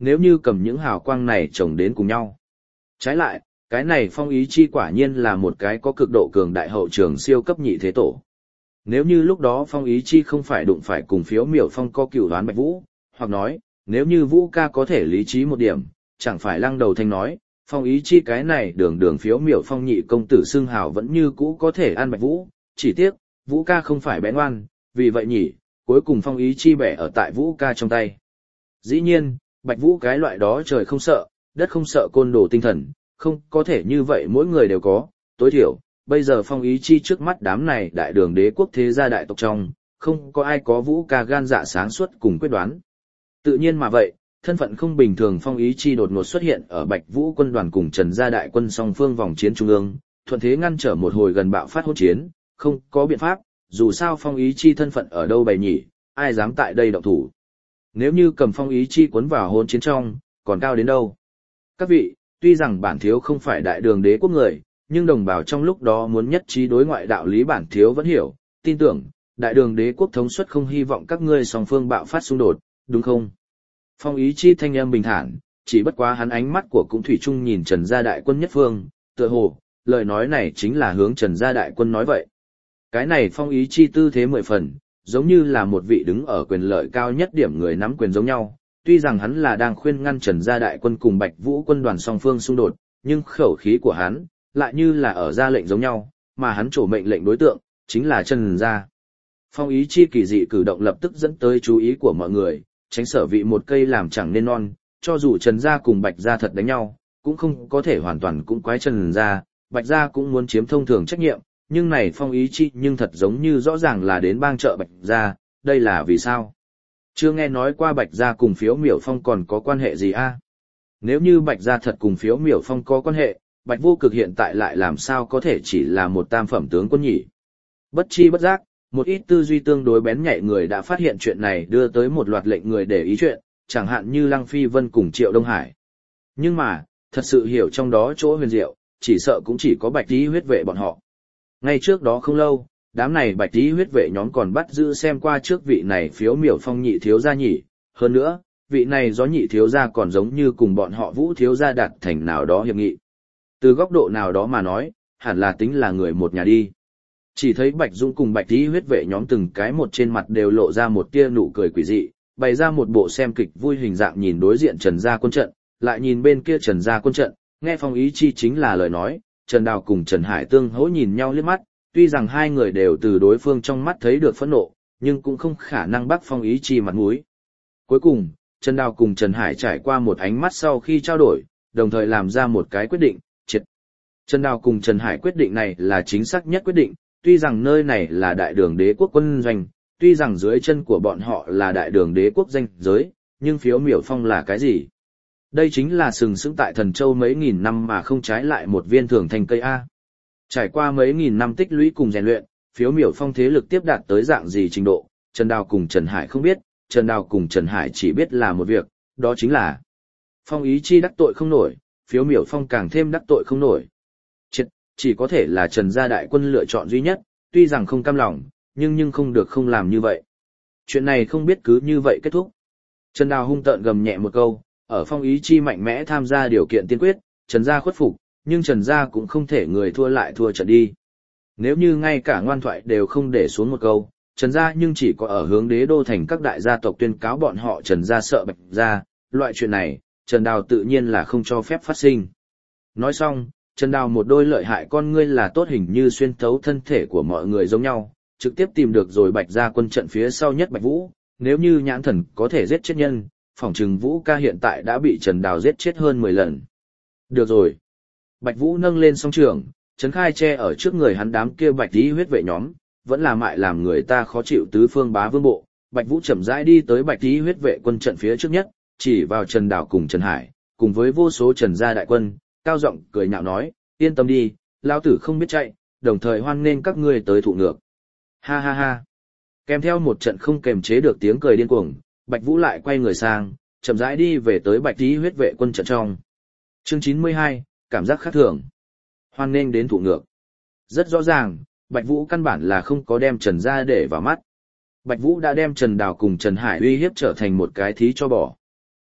nếu như cầm những hào quang này chồng đến cùng nhau. Trái lại, cái này Phong Ý Chi quả nhiên là một cái có cực độ cường đại hậu trường siêu cấp nhị thế tổ. Nếu như lúc đó Phong Ý Chi không phải đụng phải cùng Phiếu Miểu Phong có cựu đoán Bạch Vũ, hoặc nói, nếu như Vũ ca có thể lý trí một điểm, chẳng phải Lăng Đầu Thanh nói, Phong Ý Chi cái này đường đường Phiếu Miểu Phong nhị công tử xương hào vẫn như cũ có thể ăn Bạch Vũ, chỉ tiếc, Vũ ca không phải bén ngoan, vì vậy nhỉ, cuối cùng Phong Ý Chi bẻ ở tại Vũ ca trong tay. Dĩ nhiên, Bạch Vũ cái loại đó trời không sợ, đất không sợ côn đồ tinh thần, không có thể như vậy mỗi người đều có, tối thiểu, bây giờ Phong Ý Chi trước mắt đám này đại đường đế quốc thế gia đại tộc trong, không có ai có Vũ ca gan dạ sáng suốt cùng quyết đoán. Tự nhiên mà vậy, thân phận không bình thường Phong Ý Chi đột ngột xuất hiện ở Bạch Vũ quân đoàn cùng Trần gia đại quân song phương vòng chiến trung ương, thuận thế ngăn trở một hồi gần bạo phát hỗn chiến, không có biện pháp, dù sao Phong Ý Chi thân phận ở đâu bày nhỉ, ai dám tại đây động thủ. Nếu như cầm Phong Ý Chi cuốn vào hỗn chiến trong, còn cao đến đâu? Các vị, tuy rằng bản thiếu không phải đại đường đế quốc người, nhưng đồng bào trong lúc đó muốn nhất trí đối ngoại đạo lý bản thiếu vẫn hiểu, tin tưởng, đại đường đế quốc thống suất không hy vọng các ngươi song phương bạo phát xung đột, đúng không? Phong Ý Chi thanh âm bình thản, chỉ bất quá hắn ánh mắt của cũng thủy chung nhìn Trần gia đại quân nhất phương, tựa hồ, lời nói này chính là hướng Trần gia đại quân nói vậy. Cái này Phong Ý Chi tư thế mười phần, giống như là một vị đứng ở quyền lợi cao nhất điểm người nắm quyền giống nhau. Tuy rằng hắn là đang khuyên ngăn Trần gia đại quân cùng Bạch Vũ quân đoàn song phương xung đột, nhưng khẩu khí của hắn lại như là ở ra lệnh giống nhau, mà hắn trổ mệnh lệnh đối tượng chính là Trần gia. Phong Ý Chi kỳ dị cử động lập tức dẫn tới chú ý của mọi người, tránh sở vị một cây làm chẳng nên non, cho dù Trần gia cùng Bạch gia thật đánh nhau, cũng không có thể hoàn toàn cũng quái Trần gia, Bạch gia cũng muốn chiếm thông thường trách nhiệm, nhưng này Phong Ý Chi nhưng thật giống như rõ ràng là đến bang trợ Bạch gia, đây là vì sao? Chưa nghe nói qua Bạch gia cùng Phiếu Miểu Phong còn có quan hệ gì a? Nếu như Bạch gia thật cùng Phiếu Miểu Phong có quan hệ, Bạch Vô Cực hiện tại lại làm sao có thể chỉ là một tam phẩm tướng quân nhỉ? Bất chi bất giác, một ít tư duy tương đối bén nhạy người đã phát hiện chuyện này đưa tới một loạt lệnh người để ý chuyện, chẳng hạn như Lăng Phi Vân cùng Triệu Đông Hải. Nhưng mà, thật sự hiểu trong đó chỗ huyền diệu, chỉ sợ cũng chỉ có Bạch Tý huyết vệ bọn họ. Ngay trước đó không lâu, đám này Bạch Tý huyết vệ nhóm còn bắt giữ xem qua trước vị này Phiếu Miểu Phong nhị thiếu gia nhỉ, hơn nữa, vị này gió nhị thiếu gia còn giống như cùng bọn họ Vũ thiếu gia đạt thành nào đó hiệp nghị. Từ góc độ nào đó mà nói, hẳn là tính là người một nhà đi. Chỉ thấy Bạch Dung cùng Bạch Tý huyết vệ nhóm từng cái một trên mặt đều lộ ra một tia nụ cười quỷ dị, bày ra một bộ xem kịch vui hình dạng nhìn đối diện Trần gia quân trận, lại nhìn bên kia Trần gia quân trận, nghe Phong Ý Chi chính là lời nói, Trần Đào cùng Trần Hải tương hỗ nhìn nhau liếc mắt, tuy rằng hai người đều từ đối phương trong mắt thấy được phẫn nộ, nhưng cũng không khả năng bắt Phong Ý Chi mặt mũi. Cuối cùng, Trần Đào cùng Trần Hải trải qua một ánh mắt sau khi trao đổi, đồng thời làm ra một cái quyết định, triệt. Trần Đào cùng Trần Hải quyết định này là chính xác nhất quyết định, tuy rằng nơi này là đại đường đế quốc quân doanh, tuy rằng dưới chân của bọn họ là đại đường đế quốc danh giới, nhưng Phiếu Miểu Phong là cái gì? Đây chính là sừng sững tại Thần Châu mấy nghìn năm mà không trái lại một viên thường thành cây A. Trải qua mấy nghìn năm tích lũy cùng rèn luyện, Phiếu Miểu Phong thế lực tiếp đạt tới dạng gì trình độ, Trần Đào cùng Trần Hải không biết, Trần Đào cùng Trần Hải chỉ biết là một việc, đó chính là Phong Ý Chi đắc tội không nổi, Phiếu Miểu Phong càng thêm đắc tội không nổi. Chỉ, chỉ có thể là Trần gia đại quân lựa chọn duy nhất, tuy rằng không cam lòng, nhưng nhưng không được không làm như vậy. Chuyện này không biết cứ như vậy kết thúc. Trần Đào hung tợn gầm nhẹ một câu, ở Phong Ý Chi mạnh mẽ tham gia điều kiện tiên quyết, Trần gia khuất phục, nhưng Trần gia cũng không thể người thua lại thua trận đi. Nếu như ngay cả ngoan thoại đều không để xuống một câu, Trần gia nhưng chỉ có ở hướng đế đô thành các đại gia tộc tuyên cáo bọn họ Trần gia sợ Bạch gia, loại chuyện này, Trần Đào tự nhiên là không cho phép phát sinh. Nói xong, Trần Đào một đôi lợi hại con ngươi là tốt hình như xuyên thấu thân thể của mọi người giống nhau, trực tiếp tìm được rồi Bạch gia quân trận phía sau nhất Bạch Vũ, nếu như nhãn thần có thể giết chết nhân, phỏng chừng Vũ ca hiện tại đã bị Trần Đào giết chết hơn mười lần. Được rồi. Bạch Vũ nâng lên song trường, Trấn Khai che ở trước người hắn đám kia Bạch Tý huyết vệ nhóm, vẫn là mại làm người ta khó chịu tứ phương bá vương bộ. Bạch Vũ chậm rãi đi tới Bạch Tý huyết vệ quân trận phía trước nhất, chỉ vào Trần Đào cùng Trần Hải, cùng với vô số Trần gia đại quân, cao giọng cười nhạo nói, yên tâm đi, lão tử không biết chạy, đồng thời hoan nghênh các ngươi tới thụ ngược. Ha ha ha. Kèm theo một trận không kềm chế được tiếng cười điên cuồng, Bạch Vũ lại quay người sang, chậm rãi đi về tới Bạch Tý huyết vệ quân trận trong. Chương chín mươi hai, cảm giác khác thường. Hoan nghênh đến thụ ngược. Rất rõ ràng, Bạch Vũ căn bản là không có đem Trần gia để vào mắt. Bạch Vũ đã đem Trần Đào cùng Trần Hải uy hiếp trở thành một cái thí cho bỏ.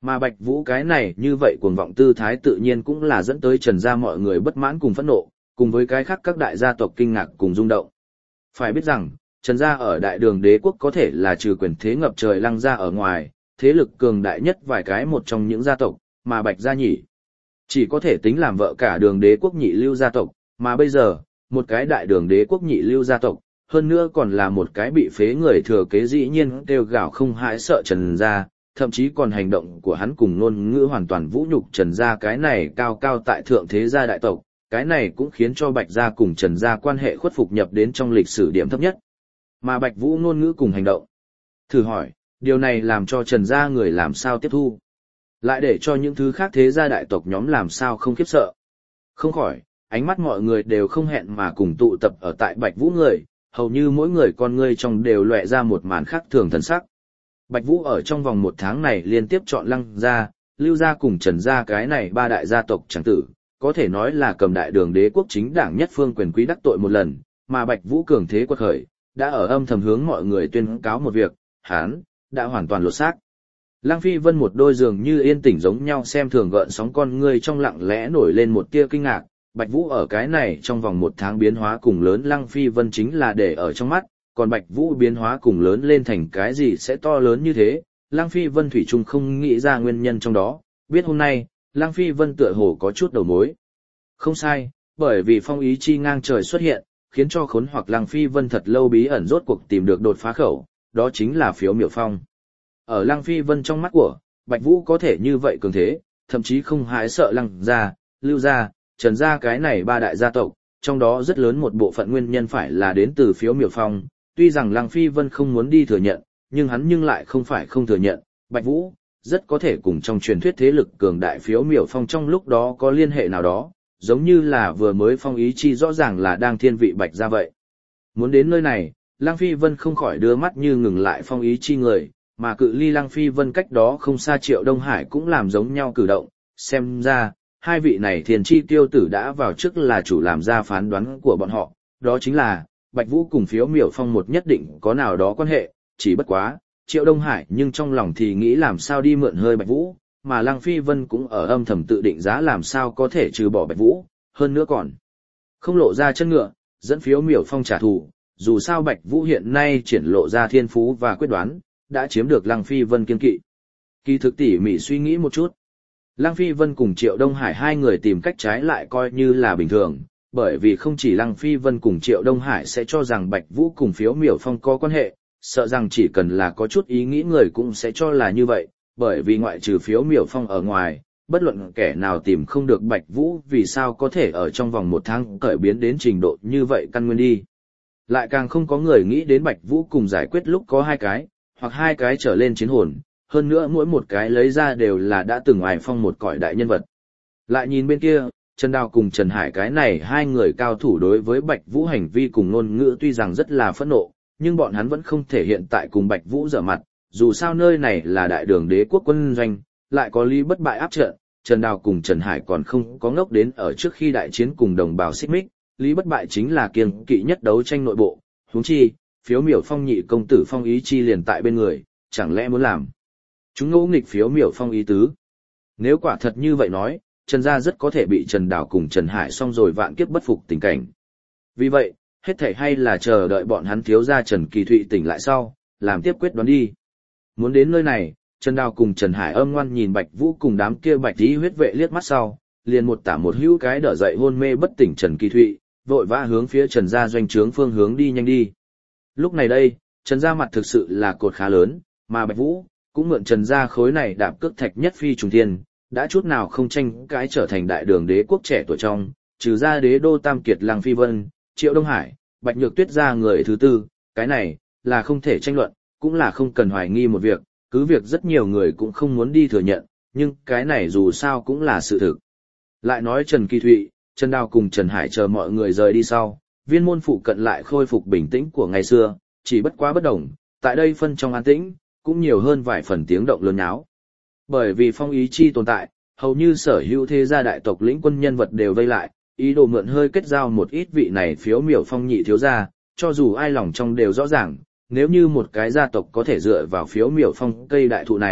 Mà Bạch Vũ cái này như vậy cuồng vọng tư thái tự nhiên cũng là dẫn tới Trần gia mọi người bất mãn cùng phẫn nộ, cùng với cái khác các đại gia tộc kinh ngạc cùng rung động. Phải biết rằng, Trần gia ở đại đường đế quốc có thể là trừ quyền thế ngập trời Lăng gia ở ngoài, thế lực cường đại nhất vài cái một trong những gia tộc, mà Bạch gia nhỉ. Chỉ có thể tính làm vợ cả đường đế quốc nhị lưu gia tộc, mà bây giờ, một cái đại đường đế quốc nhị lưu gia tộc, hơn nữa còn là một cái bị phế người thừa kế dĩ nhiên kêu gào không hãi sợ Trần gia, thậm chí còn hành động của hắn cùng ngôn ngữ hoàn toàn vũ nhục Trần gia cái này cao cao tại thượng thế gia đại tộc, cái này cũng khiến cho Bạch gia cùng Trần gia quan hệ khuất phục nhập đến trong lịch sử điểm thấp nhất. Mà Bạch Vũ ngôn ngữ cùng hành động. Thử hỏi, điều này làm cho Trần gia người làm sao tiếp thu? Lại để cho những thứ khác thế gia đại tộc nhóm làm sao không khiếp sợ? Không khỏi, ánh mắt mọi người đều không hẹn mà cùng tụ tập ở tại Bạch Vũ người, hầu như mỗi người con ngươi trong đều lóe ra một màn khác thường thần sắc. Bạch Vũ ở trong vòng một tháng này liên tiếp chọn Lăng gia, Lưu gia cùng Trần gia cái này ba đại gia tộc chẳng tử, có thể nói là cầm đại đường đế quốc chính đảng nhất phương quyền quý đắc tội một lần, mà Bạch Vũ cường thế quật khởi, đã ở âm thầm hướng mọi người tuyên cáo một việc, hắn đã hoàn toàn lột xác. Lăng Phi Vân một đôi dường như yên tĩnh giống nhau xem thường gợn sóng con ngươi trong lặng lẽ nổi lên một tia kinh ngạc, Bạch Vũ ở cái này trong vòng một tháng biến hóa cùng lớn Lăng Phi Vân chính là để ở trong mắt, còn Bạch Vũ biến hóa cùng lớn lên thành cái gì sẽ to lớn như thế, Lăng Phi Vân thủy chung không nghĩ ra nguyên nhân trong đó, biết hôm nay, Lăng Phi Vân tựa hồ có chút đầu mối. Không sai, bởi vì phong ý chi ngang trời xuất hiện, khiến cho khốn hoặc Lăng Phi Vân thật lâu bí ẩn rốt cuộc tìm được đột phá khẩu, đó chính là phiếu miểu phong. Ở Lăng Phi Vân trong mắt của, Bạch Vũ có thể như vậy cường thế, thậm chí không hãi sợ Lăng gia, Lưu gia, Trần gia cái này ba đại gia tộc, trong đó rất lớn một bộ phận nguyên nhân phải là đến từ phiếu miểu phong. Tuy rằng Lăng Phi Vân không muốn đi thừa nhận, nhưng hắn nhưng lại không phải không thừa nhận, Bạch Vũ rất có thể cùng trong truyền thuyết thế lực cường đại phiếu miểu phong trong lúc đó có liên hệ nào đó, giống như là vừa mới phong ý chi rõ ràng là đang thiên vị Bạch gia vậy. Muốn đến nơi này, Lăng Phi Vân không khỏi đưa mắt như ngừng lại phong ý chi người, mà cự ly Lăng Phi Vân cách đó không xa Triệu Đông Hải cũng làm giống nhau cử động, xem ra, hai vị này thiên chi tiêu tử đã vào trước là chủ làm ra phán đoán của bọn họ, đó chính là Bạch Vũ cùng phiếu miểu phong một nhất định có nào đó quan hệ, chỉ bất quá, Triệu Đông Hải nhưng trong lòng thì nghĩ làm sao đi mượn hơi Bạch Vũ, mà Lăng Phi Vân cũng ở âm thầm tự định giá làm sao có thể trừ bỏ Bạch Vũ, hơn nữa còn không lộ ra chân ngựa, dẫn phiếu miểu phong trả thù, dù sao Bạch Vũ hiện nay triển lộ ra thiên phú và quyết đoán, đã chiếm được Lăng Phi Vân kiên kỵ. Kỳ thực tỉ mỉ suy nghĩ một chút, Lăng Phi Vân cùng Triệu Đông Hải hai người tìm cách trái lại coi như là bình thường, bởi vì không chỉ Lăng Phi Vân cùng Triệu Đông Hải sẽ cho rằng Bạch Vũ cùng phiếu miểu phong có quan hệ, sợ rằng chỉ cần là có chút ý nghĩ người cũng sẽ cho là như vậy, bởi vì ngoại trừ phiếu miểu phong ở ngoài, bất luận kẻ nào tìm không được Bạch Vũ vì sao có thể ở trong vòng một tháng cởi biến đến trình độ như vậy căn nguyên đi. Lại càng không có người nghĩ đến Bạch Vũ cùng giải quyết lúc có hai cái, hoặc hai cái trở lên chiến hồn, hơn nữa mỗi một cái lấy ra đều là đã từng ngoài phong một cõi đại nhân vật. Lại nhìn bên kia, Trần Đào cùng Trần Hải cái này hai người cao thủ đối với Bạch Vũ hành vi cùng ngôn ngữ tuy rằng rất là phẫn nộ, nhưng bọn hắn vẫn không thể hiện tại cùng Bạch Vũ dở mặt, dù sao nơi này là đại đường đế quốc quân doanh, lại có Lý Bất Bại áp trận, Trần Đào cùng Trần Hải còn không có ngốc đến ở trước khi đại chiến cùng đồng bào xích mích, Lý Bất Bại chính là kiêng kỵ nhất đấu tranh nội bộ, huống chi, phiếu miểu phong nhị công tử phong ý chi liền tại bên người, chẳng lẽ muốn làm chúng ngỗ nghịch phiếu miểu phong ý tứ. Nếu quả thật như vậy nói, Trần gia rất có thể bị Trần Đào cùng Trần Hải xong rồi vạn kiếp bất phục tình cảnh. Vì vậy, hết thảy hay là chờ đợi bọn hắn thiếu gia Trần Kỳ Thụy tỉnh lại sau, làm tiếp quyết đoán đi. Muốn đến nơi này, Trần Đào cùng Trần Hải âm ngoan nhìn Bạch Vũ cùng đám kia Bạch tí huyết vệ liếc mắt sau, liền một tả một hữu cái đỡ dậy hôn mê bất tỉnh Trần Kỳ Thụy, vội vã hướng phía Trần gia doanh trướng phương hướng đi nhanh đi. Lúc này đây, Trần gia mặt thực sự là cột khá lớn, mà Bạch Vũ cũng mượn Trần gia khối này đạp cước thạch nhất phi trùng thiên, đã chút nào không tranh cãi trở thành đại đường đế quốc trẻ tuổi trong, trừ ra đế đô Tam Kiệt Lăng Phi Vân, Triệu Đông Hải, Bạch Nhược Tuyết gia người thứ tư, cái này là không thể tranh luận, cũng là không cần hoài nghi một việc, cứ việc rất nhiều người cũng không muốn đi thừa nhận, nhưng cái này dù sao cũng là sự thực. Lại nói Trần Kỳ Thụy, Trần Đào cùng Trần Hải chờ mọi người rời đi sau, viên môn phụ cận lại khôi phục bình tĩnh của ngày xưa, chỉ bất quá bất đồng, tại đây phân trong an tĩnh, cũng nhiều hơn vài phần tiếng động lớn nháo. Bởi vì phong ý chi tồn tại, hầu như sở hữu thế gia đại tộc lĩnh quân nhân vật đều vây lại, ý đồ mượn hơi kết giao một ít vị này phiếu miểu phong nhị thiếu gia, cho dù ai lòng trong đều rõ ràng, nếu như một cái gia tộc có thể dựa vào phiếu miểu phong cây đại thụ này,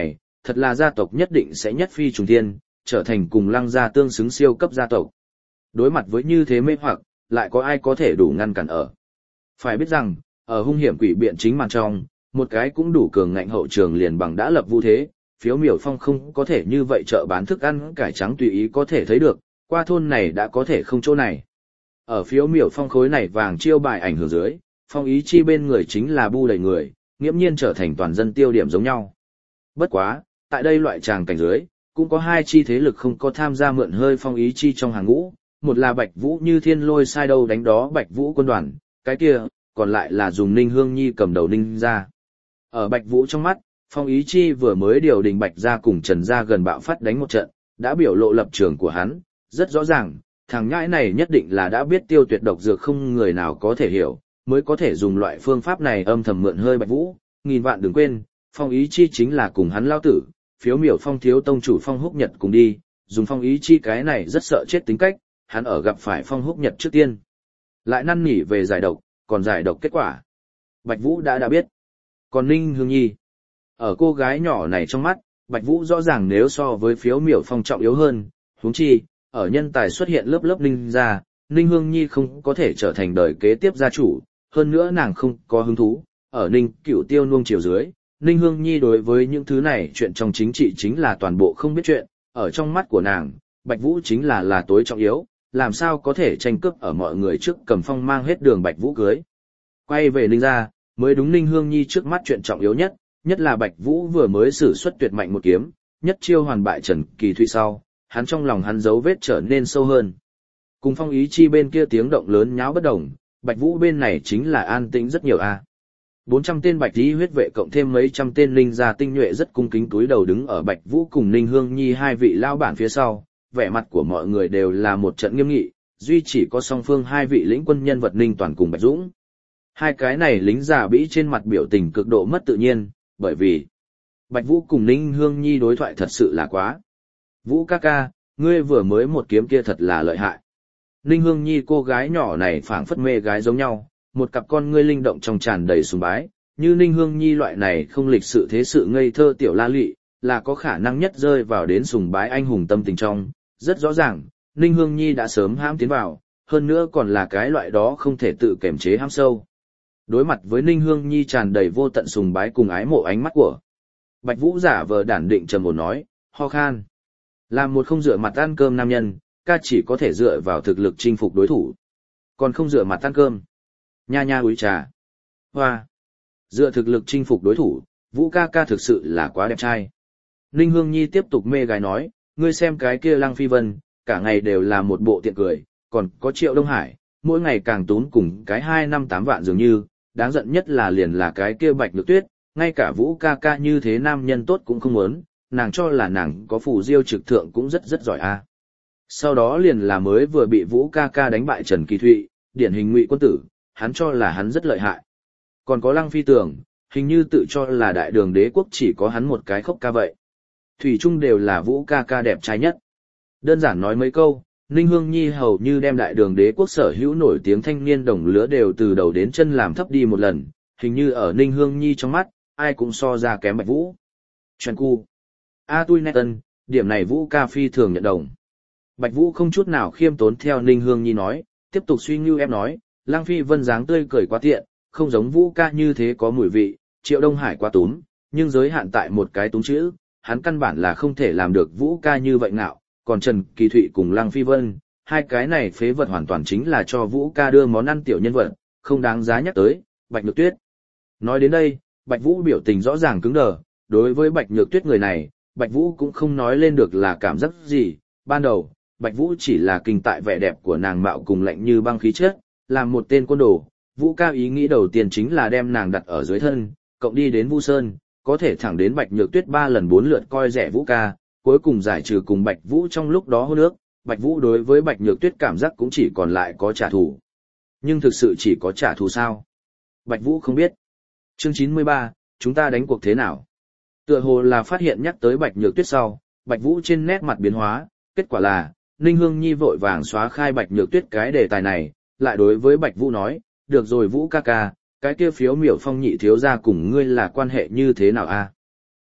thật là gia tộc nhất định sẽ nhất phi trùng thiên, trở thành cùng Lăng gia tương xứng siêu cấp gia tộc. Đối mặt với như thế mê hoặc, lại có ai có thể đủ ngăn cản ở. Phải biết rằng, ở hung hiểm quỷ biện chính màn trong, một cái cũng đủ cường ngạnh hậu trường liền bằng đã lập vu thế, Phiếu Miểu Phong không có thể như vậy chợ bán thức ăn cải trắng tùy ý có thể thấy được, qua thôn này đã có thể không chỗ này. Ở Phiếu Miểu Phong khối này vàng chiêu bài ảnh hưởng dưới, Phong Ý Chi bên người chính là bu đầy người, nghiễm nhiên trở thành toàn dân tiêu điểm giống nhau. Bất quá, tại đây loại tràng cảnh dưới, cũng có hai chi thế lực không có tham gia mượn hơi Phong Ý Chi trong hàng ngũ, một là Bạch Vũ như thiên lôi sai đâu đánh đó Bạch Vũ quân đoàn, cái kia, còn lại là dùng Ninh Hương Nhi cầm đầu Ninh gia. Ở Bạch Vũ trong mắt, Phong Ý Chi vừa mới điều đình Bạch gia cùng Trần gia gần bạo phát đánh một trận, đã biểu lộ lập trường của hắn, rất rõ ràng, thằng nhãi này nhất định là đã biết tiêu tuyệt độc dược không người nào có thể hiểu, mới có thể dùng loại phương pháp này âm thầm mượn hơi Bạch Vũ, nghìn vạn đừng quên, Phong Ý Chi chính là cùng hắn lao tử, Phiếu Miểu Phong thiếu tông chủ Phong Húc Nhật cùng đi, dùng Phong Ý Chi cái này rất sợ chết tính cách, hắn ở gặp phải Phong Húc Nhật trước tiên. Lại năn nỉ về giải độc, còn giải độc kết quả. Bạch Vũ đã đã biết. Còn Ninh Hương Nhi, ở cô gái nhỏ này trong mắt, Bạch Vũ rõ ràng nếu so với Phiếu Miểu Phong trọng yếu hơn, huống chi, ở nhân tài xuất hiện lớp lớp Ninh gia, Ninh Hương Nhi không có thể trở thành đời kế tiếp gia chủ, hơn nữa nàng không có hứng thú, ở Ninh Cửu Tiêu nuông chiều dưới, Ninh Hương Nhi đối với những thứ này chuyện trong chính trị chính là toàn bộ không biết chuyện, ở trong mắt của nàng, Bạch Vũ chính là là tối trọng yếu, làm sao có thể tranh cướp ở mọi người trước cầm phong mang hết đường Bạch Vũ cưới. Quay về Ninh gia, mới đúng Ninh Hương Nhi trước mắt chuyện trọng yếu nhất, nhất là Bạch Vũ vừa mới sử xuất tuyệt mạnh một kiếm, nhất chiêu hoàn bại Trần Kỳ Thụy sau, hắn trong lòng hắn dấu vết trở nên sâu hơn. Cùng Phong Ý Chi bên kia tiếng động lớn nháo bất đồng, Bạch Vũ bên này chính là an tĩnh rất nhiều a. bốn trăm tên Bạch Tí huyết vệ cộng thêm mấy trăm tên Ninh gia tinh nhuệ rất cung kính túi đầu đứng ở Bạch Vũ cùng Ninh Hương Nhi hai vị lao bản phía sau, vẻ mặt của mọi người đều là một trận nghiêm nghị, duy chỉ có song phương hai vị lĩnh quân nhân vật Ninh Toàn cùng Bạch Dũng. Hai cái này lính già bĩ trên mặt biểu tình cực độ mất tự nhiên, bởi vì Bạch Vũ cùng Ninh Hương Nhi đối thoại thật sự là quá. Vũ ca ca, ngươi vừa mới một kiếm kia thật là lợi hại. Ninh Hương Nhi cô gái nhỏ này phảng phất mê gái giống nhau, một cặp con ngươi linh động trong tràn đầy sùng bái, như Ninh Hương Nhi loại này không lịch sự thế sự ngây thơ tiểu la lị, là có khả năng nhất rơi vào đến sùng bái anh hùng tâm tình trong, rất rõ ràng, Ninh Hương Nhi đã sớm hãm tiến vào, hơn nữa còn là cái loại đó không thể tự kiềm chế hãm sâu. Đối mặt với Ninh Hương Nhi tràn đầy vô tận sùng bái cùng ái mộ ánh mắt của Bạch Vũ giả vờ đản định trầm ổn nói, ho khan. Làm một không dựa mặt ăn cơm nam nhân, ca chỉ có thể dựa vào thực lực chinh phục đối thủ. Còn không dựa mặt ăn cơm. Nha nha úi trà. Hoa. Dựa thực lực chinh phục đối thủ, Vũ ca ca thực sự là quá đẹp trai. Ninh Hương Nhi tiếp tục mê gái nói, ngươi xem cái kia Lăng Phi Vân, cả ngày đều là một bộ tiện cười, còn có Triệu Đông Hải, mỗi ngày càng tốn cùng cái hai năm tám vạn dường như, đáng giận nhất là liền là cái kia Bạch Nhược Tuyết, ngay cả Vũ ca ca như thế nam nhân tốt cũng không muốn, nàng cho là nàng có phù diêu trực thượng cũng rất rất giỏi a. Sau đó liền là mới vừa bị Vũ ca ca đánh bại Trần Kỳ Thụy, điển hình Ngụy quân tử, hắn cho là hắn rất lợi hại. Còn có Lăng Phi Tường, hình như tự cho là đại đường đế quốc chỉ có hắn một cái khốc ca vậy. Thủy chung đều là Vũ ca ca đẹp trai nhất. Đơn giản nói mấy câu, Ninh Hương Nhi hầu như đem đại đường đế quốc sở hữu nổi tiếng thanh niên đồng lứa đều từ đầu đến chân làm thấp đi một lần, hình như ở Ninh Hương Nhi trong mắt, ai cũng so ra kém Bạch Vũ. Chuyện cu. A tui nét tân, điểm này Vũ ca phi thường nhận đồng. Bạch Vũ không chút nào khiêm tốn theo Ninh Hương Nhi nói, tiếp tục suy ngưu em nói, Lăng Phi Vân dáng tươi cười quá tiện, không giống Vũ ca như thế có mùi vị, Triệu Đông Hải quá túm, nhưng giới hạn tại một cái túm chữ, hắn căn bản là không thể làm được Vũ ca như vậy ngạo, còn Trần Kỳ Thụy cùng Lăng Phi Vân, hai cái này phế vật hoàn toàn chính là cho Vũ ca đưa món ăn tiểu nhân vật, không đáng giá nhắc tới, Bạch Nhược Tuyết. Nói đến đây, Bạch Vũ biểu tình rõ ràng cứng đờ, đối với Bạch Nhược Tuyết người này, Bạch Vũ cũng không nói lên được là cảm giác gì, ban đầu, Bạch Vũ chỉ là kinh tại vẻ đẹp của nàng mạo cùng lạnh như băng khí chất, làm một tên côn đồ, Vũ ca ý nghĩ đầu tiên chính là đem nàng đặt ở dưới thân, cộng đi đến Vu Sơn, có thể thẳng đến Bạch Nhược Tuyết ba lần bốn lượt coi rẻ Vũ ca, cuối cùng giải trừ cùng Bạch Vũ trong lúc đó hôn ước, Bạch Vũ đối với Bạch Nhược Tuyết cảm giác cũng chỉ còn lại có trả thù. Nhưng thực sự chỉ có trả thù sao? Bạch Vũ không biết. Chương chín mươi ba, chúng ta đánh cuộc thế nào? Tựa hồ là phát hiện nhắc tới Bạch Nhược Tuyết sau, Bạch Vũ trên nét mặt biến hóa, kết quả là, Ninh Hương Nhi vội vàng xóa khai Bạch Nhược Tuyết cái đề tài này, lại đối với Bạch Vũ nói, được rồi Vũ ca ca, cái kia Phiếu Miểu Phong nhị thiếu gia cùng ngươi là quan hệ như thế nào a?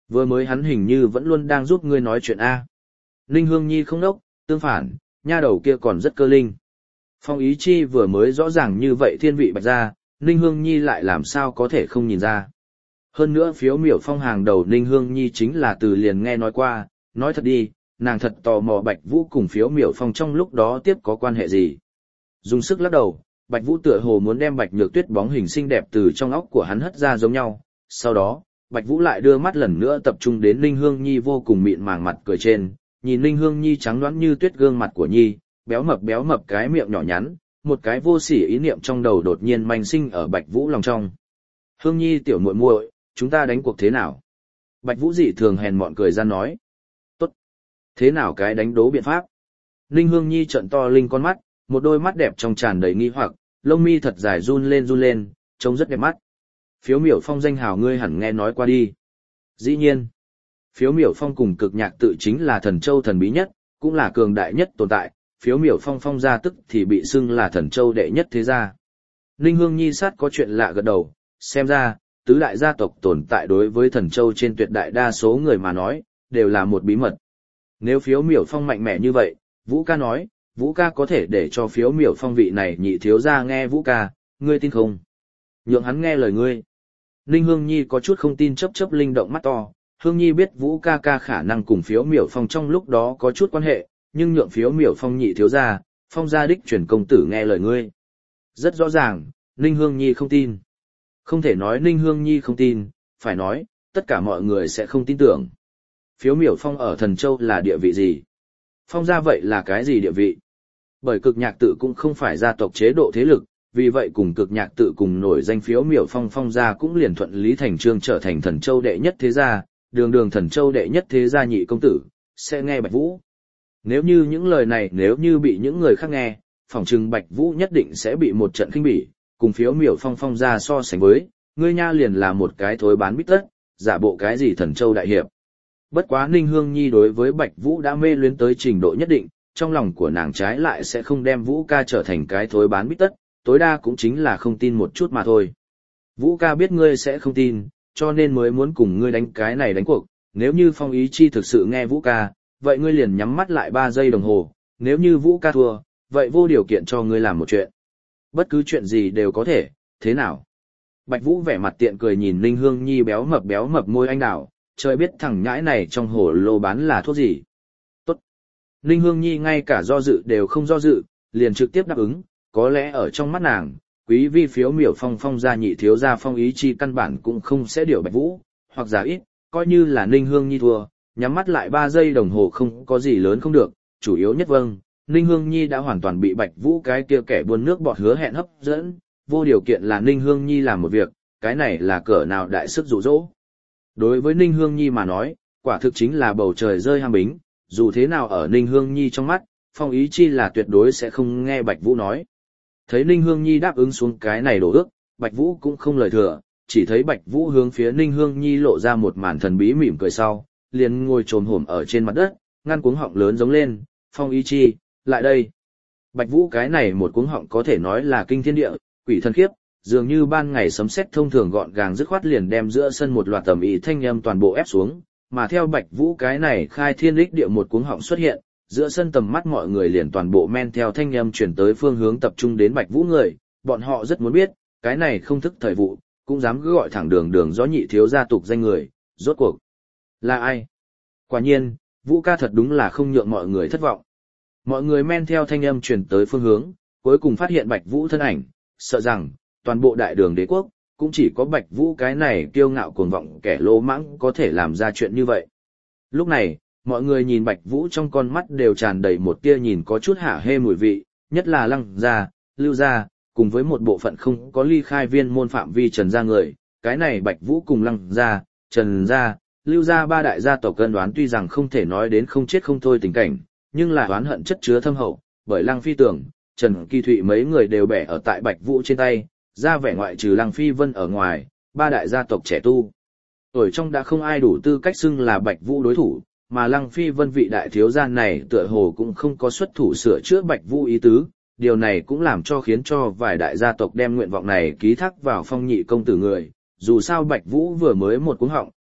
Vừa mới hắn hình như vẫn luôn đang giúp ngươi nói chuyện A. Ninh Hương Nhi không đốc, tương phản, nha đầu kia còn rất cơ linh. Phong Ý Chi vừa mới rõ ràng như vậy thiên vị bạch ra, Ninh Hương Nhi lại làm sao có thể không nhìn ra. Hơn nữa phiếu miểu phong hàng đầu Ninh Hương Nhi chính là từ liền nghe nói qua, nói thật đi, nàng thật tò mò Bạch Vũ cùng phiếu miểu phong trong lúc đó tiếp có quan hệ gì. Dùng sức lắc đầu, Bạch Vũ tựa hồ muốn đem Bạch Nhược Tuyết bóng hình xinh đẹp từ trong óc của hắn hất ra giống nhau. Sau đó, Bạch Vũ lại đưa mắt lần nữa tập trung đến Ninh Hương Nhi vô cùng mịn màng mặt cười trên, nhìn Ninh Hương Nhi trắng nõn như tuyết gương mặt của Nhi, béo mập béo mập cái miệng nhỏ nhắn, một cái vô sỉ ý niệm trong đầu đột nhiên manh sinh ở Bạch Vũ lòng trong. Hương Nhi tiểu muội muội, chúng ta đánh cuộc thế nào? Bạch Vũ dị thường hèn mọn cười ra nói. Tốt. Thế nào cái đánh đố biện pháp? Ninh Hương Nhi trợn to linh con mắt, một đôi mắt đẹp trong tràn đầy nghi hoặc, lông mi thật dài run lên run lên, trông rất đẹp mắt. Phiếu miểu phong danh hào ngươi hẳn nghe nói qua đi. Dĩ nhiên. Phiếu miểu phong cùng cực nhạc tự chính là thần châu thần bí nhất, cũng là cường đại nhất tồn tại, phiếu miểu phong phong gia tức thì bị xưng là thần châu đệ nhất thế gia. Ninh Hương Nhi sát có chuyện lạ gật đầu, xem ra, tứ đại gia tộc tồn tại đối với thần châu trên tuyệt đại đa số người mà nói, đều là một bí mật. Nếu phiếu miểu phong mạnh mẽ như vậy, Vũ ca nói, Vũ ca có thể để cho phiếu miểu phong vị này nhị thiếu gia nghe Vũ ca, ngươi tin không? Nhượng hắn nghe lời ngươi. Ninh Hương Nhi có chút không tin chấp chấp linh động mắt to, Hương Nhi biết Vũ ca ca khả năng cùng phiếu miểu phong trong lúc đó có chút quan hệ, nhưng nhượng phiếu miểu phong nhị thiếu gia, phong gia đích truyền công tử nghe lời ngươi. Rất rõ ràng, Ninh Hương Nhi không tin. Không thể nói Ninh Hương Nhi không tin, phải nói, tất cả mọi người sẽ không tin tưởng. Phiếu miểu phong ở Thần Châu là địa vị gì? Phong gia vậy là cái gì địa vị? Bởi cực nhạc tự cũng không phải gia tộc chế độ thế lực, vì vậy cùng cực nhạc tự cùng nổi danh phiếu miểu phong phong gia cũng liền thuận lý thành trương trở thành Thần Châu đệ nhất thế gia, đường đường Thần Châu đệ nhất thế gia nhị công tử, sẽ nghe Bạch Vũ. Nếu như những lời này nếu như bị những người khác nghe, phỏng chừng Bạch Vũ nhất định sẽ bị một trận khinh bỉ, cùng phiếu miểu phong phong gia so sánh với, ngươi nha liền là một cái thối bán bít tất, giả bộ cái gì Thần Châu đại hiệp. Bất quá Ninh Hương Nhi đối với Bạch Vũ đã mê luyến tới trình độ nhất định, trong lòng của nàng trái lại sẽ không đem Vũ ca trở thành cái thối bán bít tất, tối đa cũng chính là không tin một chút mà thôi. Vũ ca biết ngươi sẽ không tin, cho nên mới muốn cùng ngươi đánh cái này đánh cuộc, nếu như Phong Ý Chi thực sự nghe Vũ ca, vậy ngươi liền nhắm mắt lại ba giây đồng hồ, nếu như Vũ ca thua, vậy vô điều kiện cho ngươi làm một chuyện. Bất cứ chuyện gì đều có thể, thế nào? Bạch Vũ vẻ mặt tiện cười nhìn Ninh Hương Nhi béo mập béo mập môi anh đào, trời biết thằng nhãi này trong hồ lô bán là thuốc gì. Tốt. Ninh Hương Nhi ngay cả do dự đều không do dự, liền trực tiếp đáp ứng, có lẽ ở trong mắt nàng, quý vi phiếu miểu phong phong gia nhị thiếu gia Phong Ý Chi căn bản cũng không sẽ điều Bạch Vũ, hoặc giả ít, coi như là Ninh Hương Nhi thua, nhắm mắt lại ba giây đồng hồ không có gì lớn không được, chủ yếu nhất vâng, Ninh Hương Nhi đã hoàn toàn bị Bạch Vũ cái kia kẻ buôn nước bọt hứa hẹn hấp dẫn, vô điều kiện là Ninh Hương Nhi làm một việc, cái này là cỡ nào đại sức dụ dỗ. Đối với Ninh Hương Nhi mà nói, quả thực chính là bầu trời rơi ham bính, dù thế nào ở Ninh Hương Nhi trong mắt, Phong Ý Chi là tuyệt đối sẽ không nghe Bạch Vũ nói. Thấy Ninh Hương Nhi đáp ứng xuống cái này đổ ước, Bạch Vũ cũng không lời thừa, chỉ thấy Bạch Vũ hướng phía Ninh Hương Nhi lộ ra một màn thần bí mỉm cười sau, liền ngồi trồm hổm ở trên mặt đất, ngăn cuống họng lớn giống lên, Phong Ý Chi, lại đây. Bạch Vũ cái này một cuống họng có thể nói là kinh thiên địa, quỷ thần khiếp, dường như ban ngày sấm sét thông thường gọn gàng dứt khoát liền đem giữa sân một loạt tầm ý thanh âm toàn bộ ép xuống, mà theo Bạch Vũ cái này khai thiên lịch địa một cuống họng xuất hiện, giữa sân tầm mắt mọi người liền toàn bộ men theo thanh âm chuyển tới phương hướng tập trung đến Bạch Vũ người, bọn họ rất muốn biết, cái này không thức thời vụ, cũng dám cứ gọi thẳng đường đường gió nhị thiếu gia tục danh người, rốt cuộc là ai? Quả nhiên, Vũ ca thật đúng là không nhượng mọi người thất vọng. Mọi người men theo thanh âm chuyển tới phương hướng, cuối cùng phát hiện Bạch Vũ thân ảnh, sợ rằng toàn bộ đại đường đế quốc, cũng chỉ có Bạch Vũ cái này kiêu ngạo cuồng vọng kẻ lỗ mãng có thể làm ra chuyện như vậy. Lúc này, mọi người nhìn Bạch Vũ trong con mắt đều tràn đầy một tia nhìn có chút hả hê mùi vị, nhất là Lăng gia, Lưu gia, cùng với một bộ phận không có ly khai viên môn phạm vi Trần gia người, cái này Bạch Vũ cùng Lăng gia, Trần gia, Lưu gia ba đại gia tộc cân đoán tuy rằng không thể nói đến không chết không thôi tình cảnh, nhưng là oán hận chất chứa thâm hậu, bởi Lăng Phi Tưởng, Trần Kỳ Thụy mấy người đều bẻ ở tại Bạch Vũ trên tay, ra vẻ ngoại trừ Lăng Phi Vân ở ngoài, ba đại gia tộc trẻ tu. Ở trong đã không ai đủ tư cách xưng là Bạch Vũ đối thủ, mà Lăng Phi Vân vị đại thiếu gia này tựa hồ cũng không có xuất thủ sửa chữa Bạch Vũ ý tứ, điều này cũng làm cho khiến cho vài đại gia tộc đem nguyện vọng này ký thác vào Phong nhị công tử người, dù sao Bạch Vũ vừa mới một cuống họng,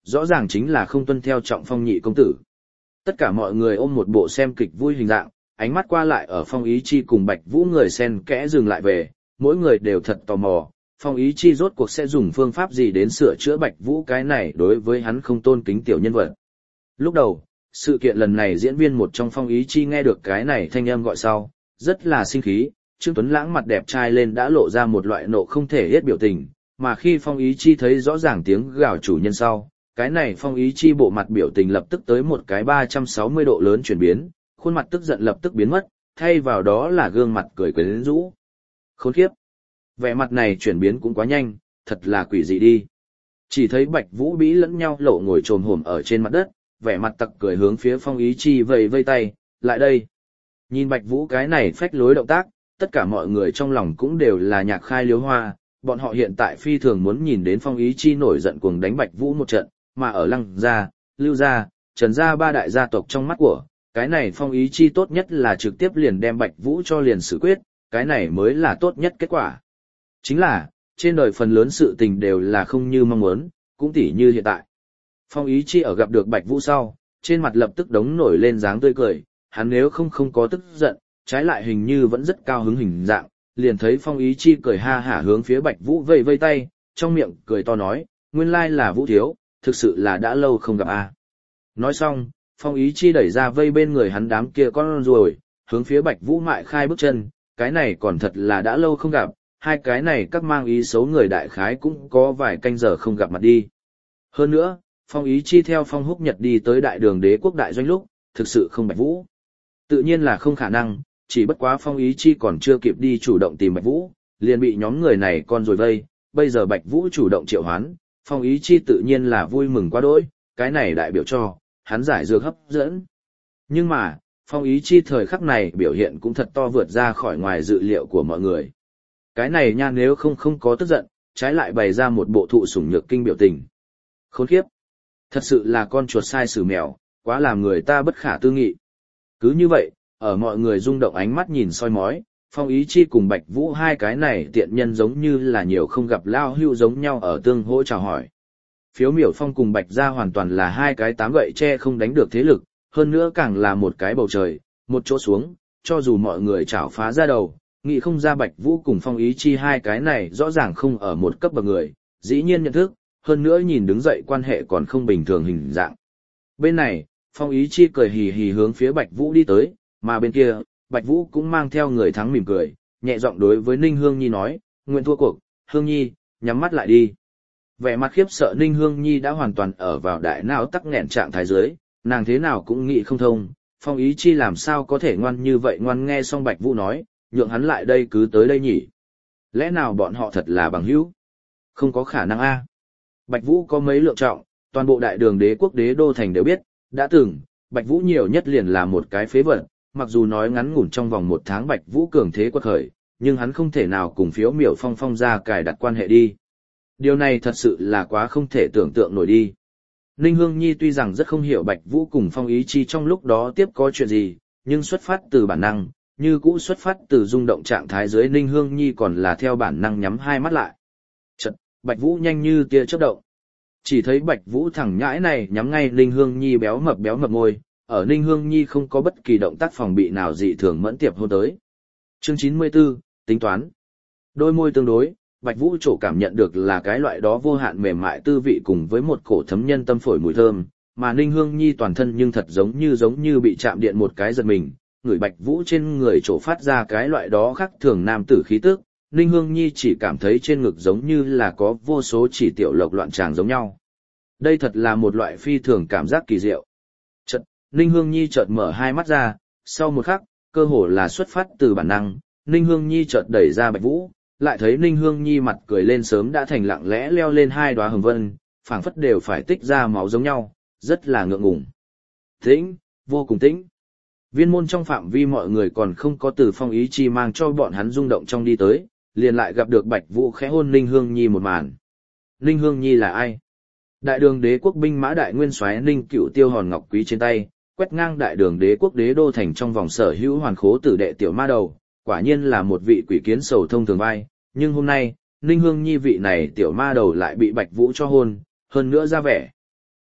rõ ràng chính là không tuân theo trọng phong nhị công tử. Tất cả mọi người ôm một bộ xem kịch vui hình dạng, ánh mắt qua lại ở Phong Ý Chi cùng Bạch Vũ người xen kẽ dừng lại về, mỗi người đều thật tò mò, Phong Ý Chi rốt cuộc sẽ dùng phương pháp gì đến sửa chữa Bạch Vũ cái này đối với hắn không tôn kính tiểu nhân vật. Lúc đầu, sự kiện lần này diễn viên một trong Phong Ý Chi nghe được cái này thanh âm gọi sau, rất là sinh khí, Trương Tuấn Lãng mặt đẹp trai lên đã lộ ra một loại nộ không thể hết biểu tình, mà khi Phong Ý Chi thấy rõ ràng tiếng gào chủ nhân sau, cái này Phong Ý Chi bộ mặt biểu tình lập tức tới một cái ba trăm sáu mươi độ lớn chuyển biến, khuôn mặt tức giận lập tức biến mất, thay vào đó là gương mặt cười quyến rũ. Khốn kiếp! Vẻ mặt này chuyển biến cũng quá nhanh, thật là quỷ dị đi. Chỉ thấy Bạch Vũ Bí lẫn nhau lộ ngồi trồm hổm ở trên mặt đất, vẻ mặt tặc cười hướng phía Phong Ý Chi vẫy vây tay, lại đây. Nhìn Bạch Vũ cái này phách lối động tác, tất cả mọi người trong lòng cũng đều là nhạc khai liếu hoa, bọn họ hiện tại phi thường muốn nhìn đến Phong Ý Chi nổi giận cuồng đánh Bạch Vũ một trận, mà ở Lăng gia, Lưu gia, Trần gia ba đại gia tộc trong mắt của, cái này Phong Ý Chi tốt nhất là trực tiếp liền đem Bạch Vũ cho liền xử quyết, cái này mới là tốt nhất kết quả. Chính là, trên đời phần lớn sự tình đều là không như mong muốn, cũng tỉ như hiện tại. Phong Ý Chi ở gặp được Bạch Vũ sau, trên mặt lập tức đống nổi lên dáng tươi cười, hắn nếu không không có tức giận, trái lại hình như vẫn rất cao hứng hình dạng, liền thấy Phong Ý Chi cười ha hả hướng phía Bạch Vũ vây vây tay, trong miệng cười to nói, nguyên lai là Vũ thiếu, thực sự là đã lâu không gặp a. Nói xong, Phong Ý Chi đẩy ra vây bên người hắn đám kia con ruồi, hướng phía Bạch Vũ mại khai bước chân, cái này còn thật là đã lâu không gặp, hai cái này các mang ý xấu người đại khái cũng có vài canh giờ không gặp mặt đi. Hơn nữa, Phong Ý Chi theo Phong Húc Nhật đi tới đại đường đế quốc đại doanh lúc, thực sự không Bạch Vũ. Tự nhiên là không khả năng, chỉ bất quá Phong Ý Chi còn chưa kịp đi chủ động tìm Bạch Vũ, liền bị nhóm người này con rồi vây, bây giờ Bạch Vũ chủ động triệu hoán, Phong Ý Chi tự nhiên là vui mừng quá đỗi, cái này đại biểu cho, hắn giải dược hấp dẫn. Nhưng mà, Phong Ý Chi thời khắc này biểu hiện cũng thật to vượt ra khỏi ngoài dự liệu của mọi người. Cái này nha nếu không không có tức giận, trái lại bày ra một bộ thụ sủng nhược kinh biểu tình. Khốn kiếp! Thật sự là con chuột sai sử mèo, quá làm người ta bất khả tư nghị. Cứ như vậy, ở mọi người rung động ánh mắt nhìn soi mói, Phong Ý Chi cùng Bạch Vũ hai cái này tiện nhân giống như là nhiều không gặp lao hưu giống nhau ở tương hỗ chào hỏi. Phiếu Miểu Phong cùng Bạch Gia hoàn toàn là hai cái tám gậy tre không đánh được thế lực, hơn nữa càng là một cái bầu trời, một chỗ xuống, cho dù mọi người chảo phá ra đầu, nghĩ không ra Bạch Vũ cùng Phong Ý Chi hai cái này rõ ràng không ở một cấp bậc người, dĩ nhiên nhận thức, hơn nữa nhìn đứng dậy quan hệ còn không bình thường hình dạng. Bên này, Phong Ý Chi cười hì hì hướng phía Bạch Vũ đi tới, mà bên kia, Bạch Vũ cũng mang theo người thắng mỉm cười, nhẹ giọng đối với Ninh Hương Nhi nói, nguyện thua cuộc, Hương Nhi, nhắm mắt lại đi. Vẻ mặt khiếp sợ Ninh Hương Nhi đã hoàn toàn ở vào đại não tắc nghẹn trạng thái dưới, nàng thế nào cũng nghĩ không thông, Phong Ý Chi làm sao có thể ngoan như vậy ngoan nghe xong Bạch Vũ nói, nhượng hắn lại đây cứ tới đây nhỉ. Lẽ nào bọn họ thật là bằng hữu? Không có khả năng a. Bạch Vũ có mấy lượng trọng, toàn bộ đại đường đế quốc đế đô thành đều biết, đã từng, Bạch Vũ nhiều nhất liền là một cái phế vật, mặc dù nói ngắn ngủn trong vòng một tháng Bạch Vũ cường thế quật khởi, nhưng hắn không thể nào cùng Phiếu Miểu Phong Phong ra cài đặt quan hệ đi. Điều này thật sự là quá không thể tưởng tượng nổi đi. Ninh Hương Nhi tuy rằng rất không hiểu Bạch Vũ cùng Phong Ý Chi trong lúc đó tiếp có chuyện gì, nhưng xuất phát từ bản năng, như cũ xuất phát từ rung động trạng thái dưới Ninh Hương Nhi còn là theo bản năng nhắm hai mắt lại. Chợt, Bạch Vũ nhanh như tia chớp động. Chỉ thấy Bạch Vũ thẳng nhãi này nhắm ngay Ninh Hương Nhi béo mập béo mập môi, ở Ninh Hương Nhi không có bất kỳ động tác phòng bị nào dị thường mẫn tiệp hôn tới. Chương chín mươi tư, tính toán. Đôi môi tương đối, Bạch Vũ chỗ cảm nhận được là cái loại đó vô hạn mềm mại tư vị cùng với một cổ thấm nhân tâm phổi mùi thơm, mà Ninh Hương Nhi toàn thân nhưng thật giống như giống như bị chạm điện một cái giật mình, người Bạch Vũ trên người chỗ phát ra cái loại đó khác thường nam tử khí tức, Ninh Hương Nhi chỉ cảm thấy trên ngực giống như là có vô số chỉ tiểu lộc loạn tràng giống nhau. Đây thật là một loại phi thường cảm giác kỳ diệu. Chợt, Ninh Hương Nhi chợt mở hai mắt ra, sau một khắc, cơ hồ là xuất phát từ bản năng, Ninh Hương Nhi chợt đẩy ra Bạch Vũ, lại thấy Ninh Hương Nhi mặt cười lên sớm đã thành lặng lẽ leo lên hai đóa hồng vân, phảng phất đều phải tích ra máu giống nhau, rất là ngượng ngùng. Tĩnh, vô cùng tĩnh. Viên môn trong phạm vi mọi người còn không có từ Phong Ý Chi mang cho bọn hắn rung động trong đi tới, liền lại gặp được Bạch Vũ khẽ hôn Ninh Hương Nhi một màn. Ninh Hương Nhi là ai? Đại đường đế quốc binh mã đại nguyên soái Ninh Cựu Tiêu hòn ngọc quý trên tay, quét ngang đại đường đế quốc đế đô thành trong vòng sở hữu hoàn khố tử đệ tiểu ma đầu, quả nhiên là một vị quỷ kiến sầu thông thường vai, nhưng hôm nay, Ninh Hương Nhi vị này tiểu ma đầu lại bị Bạch Vũ cho hôn, hơn nữa ra vẻ.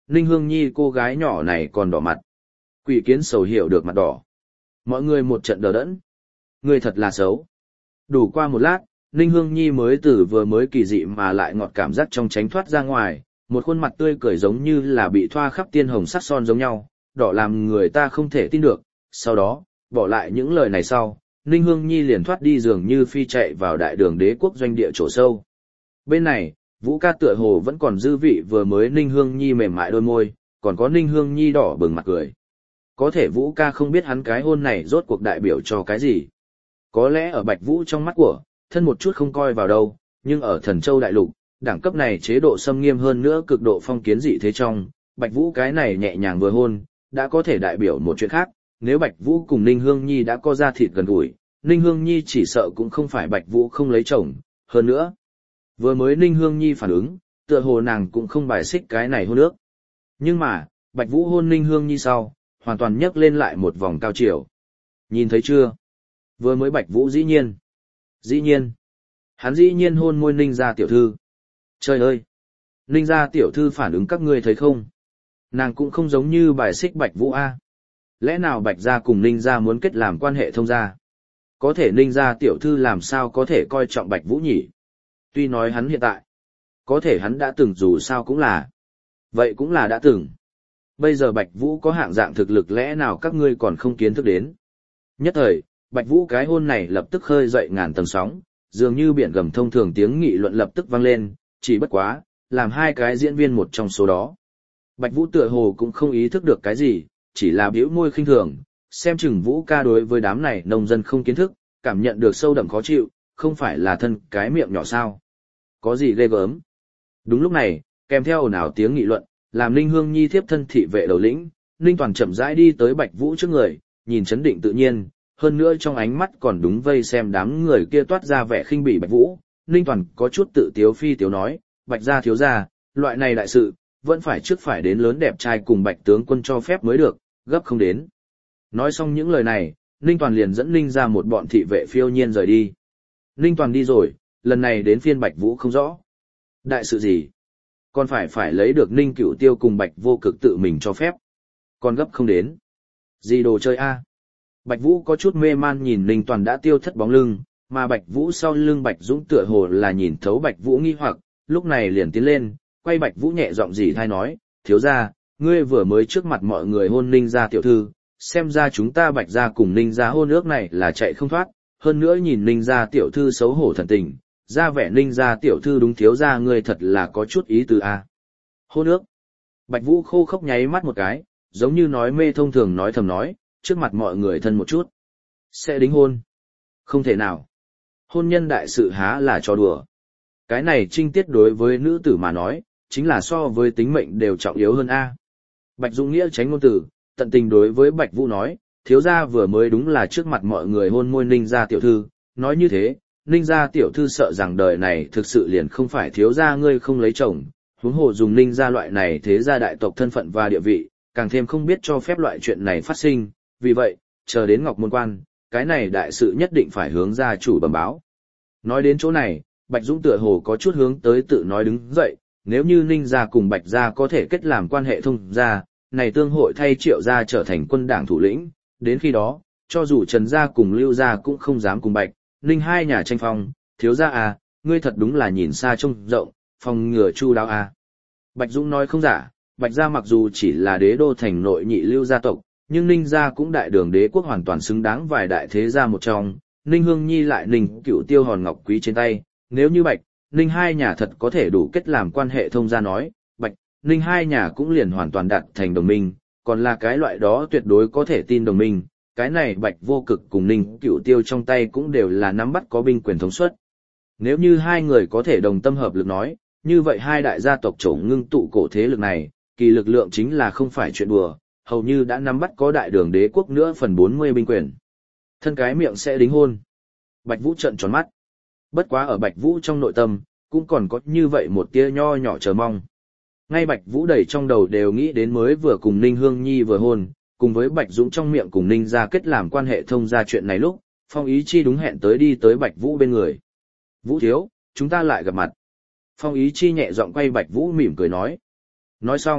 Ninh Hương Nhi cô gái nhỏ này còn đỏ mặt. Quỷ kiến sầu hiểu được mặt đỏ. Mọi người một trận đờ đẫn. Người thật là xấu. Đủ qua một lát, Ninh Hương Nhi mới từ vừa mới kỳ dị mà lại ngọt cảm giác trong tránh thoát ra ngoài, một khuôn mặt tươi cười giống như là bị thoa khắp tiên hồng sắc son giống nhau, đỏ làm người ta không thể tin được. Sau đó, bỏ lại những lời này sau, Ninh Hương Nhi liền thoát đi dường như phi chạy vào đại đường đế quốc doanh địa chỗ sâu. Bên này, Vũ ca tựa hồ vẫn còn dư vị vừa mới Ninh Hương Nhi mềm mại đôi môi, còn có Ninh Hương Nhi đỏ bừng mặt cười. Có thể Vũ ca không biết hắn cái hôn này rốt cuộc đại biểu cho cái gì. Có lẽ ở Bạch Vũ trong mắt của, thân một chút không coi vào đâu, nhưng ở Thần Châu Đại Lục, đẳng cấp này chế độ xâm nghiêm hơn nữa cực độ phong kiến dị thế trong, Bạch Vũ cái này nhẹ nhàng vừa hôn, đã có thể đại biểu một chuyện khác. Nếu Bạch Vũ cùng Ninh Hương Nhi đã có ra thịt gần gũi, Ninh Hương Nhi chỉ sợ cũng không phải Bạch Vũ không lấy chồng, hơn nữa. Vừa mới Ninh Hương Nhi phản ứng, tựa hồ nàng cũng không bài xích cái này hôn ước. Nhưng mà, Bạch Vũ hôn Ninh Hương Nhi sau, hoàn toàn nhấc lên lại một vòng cao chiều. Nhìn thấy chưa? Vừa mới Bạch Vũ dĩ nhiên. Dĩ nhiên. Hắn dĩ nhiên hôn môi Ninh gia tiểu thư. Trời ơi! Ninh gia tiểu thư phản ứng các ngươi thấy không? Nàng cũng không giống như bài xích Bạch Vũ A. Lẽ nào Bạch gia cùng Ninh gia muốn kết làm quan hệ thông gia? Có thể Ninh gia tiểu thư làm sao có thể coi trọng Bạch Vũ nhỉ? Tuy nói hắn hiện tại, có thể hắn đã từng dù sao cũng là. Vậy cũng là đã từng. Bây giờ Bạch Vũ có hạng dạng thực lực lẽ nào các ngươi còn không kiến thức đến. Nhất thời, Bạch Vũ cái hôn này lập tức khơi dậy ngàn tầng sóng, dường như biển gầm thông thường tiếng nghị luận lập tức vang lên, chỉ bất quá, làm hai cái diễn viên một trong số đó. Bạch Vũ tựa hồ cũng không ý thức được cái gì, chỉ là bĩu môi khinh thường, xem chừng Vũ ca đối với đám này nông dân không kiến thức, cảm nhận được sâu đậm khó chịu, không phải là thân cái miệng nhỏ sao. Có gì ghê gớm. Đúng lúc này, kèm theo ồn ào tiếng nghị luận, làm Ninh Hương Nhi thiếp thân thị vệ đầu lĩnh, Ninh Toàn chậm rãi đi tới Bạch Vũ trước người, nhìn chấn định tự nhiên, hơn nữa trong ánh mắt còn đúng vây xem đám người kia toát ra vẻ khinh bỉ Bạch Vũ. Ninh Toàn có chút tự tiếu phi tiếu nói, Bạch gia thiếu gia, loại này đại sự, vẫn phải trước phải đến lớn đẹp trai cùng Bạch tướng quân cho phép mới được, gấp không đến. Nói xong những lời này, Ninh Toàn liền dẫn Ninh ra một bọn thị vệ phiêu nhiên rời đi. Ninh Toàn đi rồi, lần này đến phiên Bạch Vũ không rõ. Đại sự gì? Còn phải phải lấy được Ninh Cửu Tiêu cùng Bạch Vô Cực tự mình cho phép. Còn gấp không đến. Gì đồ chơi a? Bạch Vũ có chút mê man nhìn Ninh Toàn đã tiêu thất bóng lưng, mà Bạch Vũ sau lưng Bạch Dũng tựa hồ là nhìn thấu Bạch Vũ nghi hoặc, lúc này liền tiến lên, quay Bạch Vũ nhẹ giọng dì thay nói, thiếu gia, ngươi vừa mới trước mặt mọi người hôn Ninh gia tiểu thư, xem ra chúng ta Bạch gia cùng Ninh gia hôn ước này là chạy không thoát, hơn nữa nhìn Ninh gia tiểu thư xấu hổ thần tình, ra vẻ Ninh gia tiểu thư đúng thiếu gia ngươi thật là có chút ý tứ a. Hôn ước. Bạch Vũ khô khốc nháy mắt một cái, giống như nói mê thông thường nói thầm nói, trước mặt mọi người thân một chút. Sẽ đính hôn. Không thể nào. Hôn nhân đại sự há là trò đùa. Cái này trinh tiết đối với nữ tử mà nói, chính là so với tính mệnh đều trọng yếu hơn a. Bạch Dũng nghĩa tránh ngôn tử, tận tình đối với Bạch Vũ nói, thiếu gia vừa mới đúng là trước mặt mọi người hôn môi Ninh gia tiểu thư, nói như thế, Ninh gia tiểu thư sợ rằng đời này thực sự liền không phải thiếu gia ngươi không lấy chồng, huống hồ dùng Ninh gia loại này thế gia đại tộc thân phận và địa vị, càng thêm không biết cho phép loại chuyện này phát sinh, vì vậy, chờ đến Ngọc Môn Quan, cái này đại sự nhất định phải hướng gia chủ bẩm báo. Nói đến chỗ này, Bạch Dũng tựa hồ có chút hướng tới tự nói đứng dậy, nếu như Ninh gia cùng Bạch gia có thể kết làm quan hệ thông gia, này tương hội thay Triệu gia trở thành quân đảng thủ lĩnh, đến khi đó, cho dù Trần gia cùng Lưu gia cũng không dám cùng Bạch, Ninh hai nhà tranh phong, thiếu gia à, ngươi thật đúng là nhìn xa trông rộng, phòng ngừa chu đáo à. Bạch Dũng nói không giả, Bạch gia mặc dù chỉ là đế đô thành nội nhị lưu gia tộc, nhưng Ninh gia cũng đại đường đế quốc hoàn toàn xứng đáng vài đại thế gia một trong, Ninh Hương Nhi lại Ninh Cửu Tiêu hòn ngọc quý trên tay, nếu như Bạch, Ninh hai nhà thật có thể đủ kết làm quan hệ thông gia nói, Bạch, Ninh hai nhà cũng liền hoàn toàn đạt thành đồng minh, còn là cái loại đó tuyệt đối có thể tin đồng minh, cái này Bạch Vô Cực cùng Ninh Cửu Tiêu trong tay cũng đều là nắm bắt có binh quyền thống suất. Nếu như hai người có thể đồng tâm hợp lực nói, như vậy hai đại gia tộc chỗ ngưng tụ cổ thế lực này, kỳ lực lượng chính là không phải chuyện đùa, hầu như đã nắm bắt có đại đường đế quốc nữa phần bốn mươi binh quyền. Thân cái miệng sẽ đính hôn. Bạch Vũ trợn tròn mắt. Bất quá ở Bạch Vũ trong nội tâm, cũng còn có như vậy một tia nho nhỏ chờ mong. Ngay Bạch Vũ đầy trong đầu đều nghĩ đến mới vừa cùng Ninh Hương Nhi vừa hôn, cùng với Bạch Dũng trong miệng cùng Ninh gia kết làm quan hệ thông gia chuyện này lúc, Phong Ý Chi đúng hẹn tới đi tới Bạch Vũ bên người. Vũ thiếu, chúng ta lại gặp mặt. Phong Ý Chi nhẹ giọng quay Bạch Vũ mỉm cười nói. Nói xong,